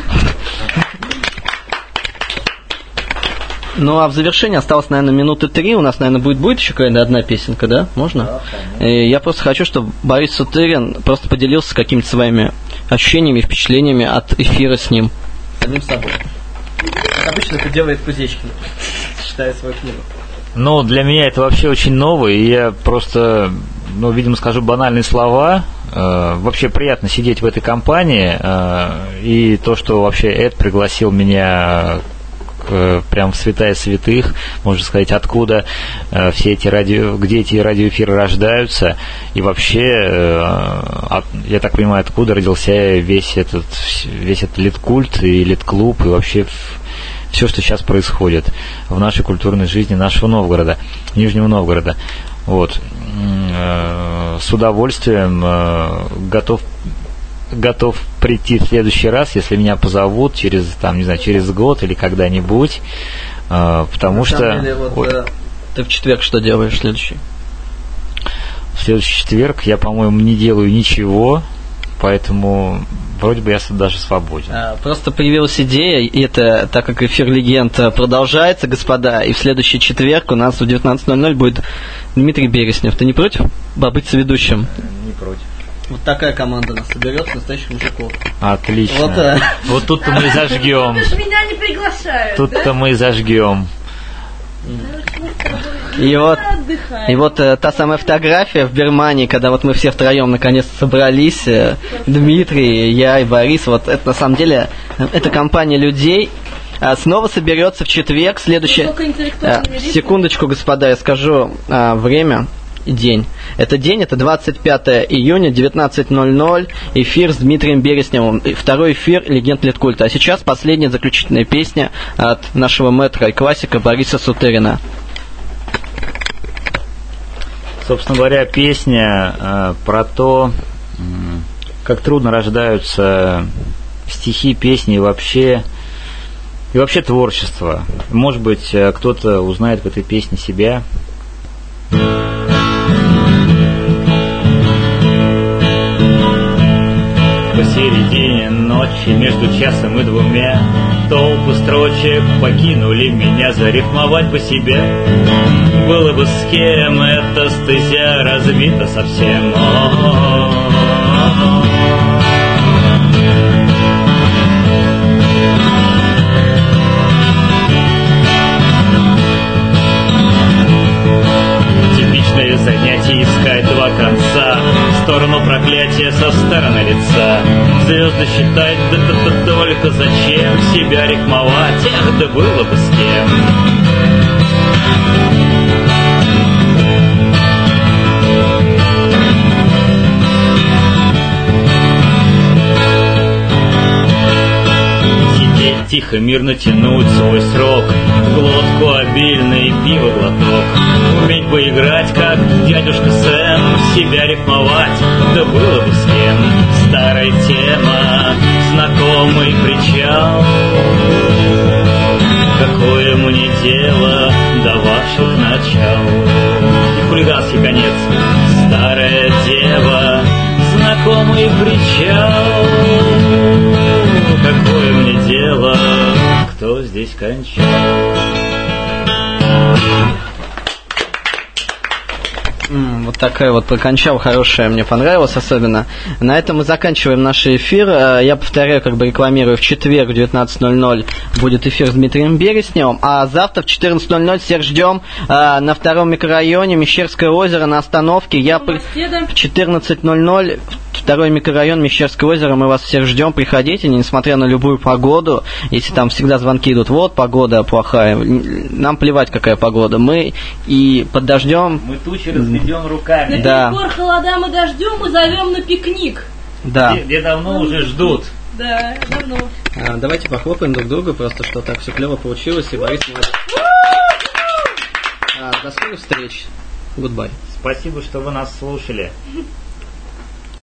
Ну, а в завершении осталось, наверное, минуты три. У нас, наверное, будет, будет еще какая-то одна песенка, да? Можно? Да, и я просто хочу, чтобы Борис Сутырин просто поделился какими-то своими ощущениями, впечатлениями от эфира с ним. Самим собой. Как обычно это делает Кузечкин, читая свою книгу. Ну, для меня это вообще очень ново, и я просто, ну, видимо, скажу банальные слова. Э, вообще приятно сидеть в этой компании, э, и то, что вообще Эд пригласил меня к, прям в святая святых, можно сказать, откуда э, все эти радио, где эти радиоэфиры рождаются, и вообще, э, от, я так понимаю, откуда родился весь этот, весь этот Литкульт и Литклуб, и вообще все, что сейчас происходит в нашей культурной жизни нашего Новгорода, Нижнего Новгорода. Вот. С удовольствием готов, готов прийти в следующий раз, если меня позовут через, там, не знаю, через год или когда-нибудь, потому На что... Деле, вот, Ой. Ты в четверг что делаешь следующий? В следующий четверг я, по-моему, не делаю ничего, поэтому вроде бы я даже свободен. Просто появилась идея, и это, так как эфир «Легенд» продолжается, господа, и в следующий четверг у нас в девятнадцать ноль ноль будет Дмитрий Береснев. Ты не против быть соведущим? Не против. Вот такая команда у нас соберется, настоящих мужиков. Отлично. Вот, а... вот тут-то мы и зажгем. Ты же меня не приглашают. Тут-то да? мы и зажгем. Mm. И вот, и вот э, та самая фотография в Бирмании, когда вот мы все втроем наконец собрались, э, Дмитрий, я и Борис, вот это на самом деле, э, это компания людей, э, снова соберется в четверг, следующее... Э, секундочку, господа, я скажу э, время и день. Это день, это двадцать пятое июня, девятнадцать ноль ноль, эфир с Дмитрием Бересневым, второй эфир «Легенд Литкульта». А сейчас последняя заключительная песня от нашего мэтра и классика Бориса Сутырина. Собственно говоря, песня э, про то, э, как трудно рождаются стихи, песни и вообще, и вообще творчество. Может быть, э, кто-то узнает в этой песне себя. Посередине ночи, между часом и двумя, толпы строчек покинули меня, зарифмовать по себе было бы с кем, эта стезя разбита совсем. О-о-о-о. Типичное занятие искать два конца, сторону проклятия со стороны лица. Звезды считать, да-да-да, только зачем себя рифмовать, эх, да было бы с кем. Сидеть тихо, мирно тянуть свой срок, в глотку обильный пиво глоток. Уметь бы играть, как дядюшка Сэм, себя рифмовать, да было бы с кем. Старая тема, знакомый причал. Какое мне дело до ваших начал? И хулиганский конец. Старая дева, знакомый причал. Какое мне дело, кто здесь кончал? Вот такая вот прокончал хорошая, мне понравилась особенно. На этом мы заканчиваем наш эфир. Я повторяю, как бы рекламирую, в четверг в девятнадцать ноль ноль будет эфир с Дмитрием Бересневым, а завтра в четырнадцать ноль ноль всех ждем на втором микрорайоне Мещерское озеро на остановке. Я при... В четырнадцать ноль ноль второй микрорайон Мещерское озеро, мы вас всех ждем, приходите, несмотря на любую погоду. Если там всегда звонки идут, вот погода плохая, нам плевать, какая погода. Мы и под дождем... Мы тучи разведем руками. Да. Наперекор холодам и дождем мы зовем на пикник. Да. Где, где давно уже ждут. Да, давно. А, давайте похлопаем друг друга, просто что так все клево получилось. И Борис может... а, до скорых встреч. Goodbye. Спасибо, что вы нас слушали.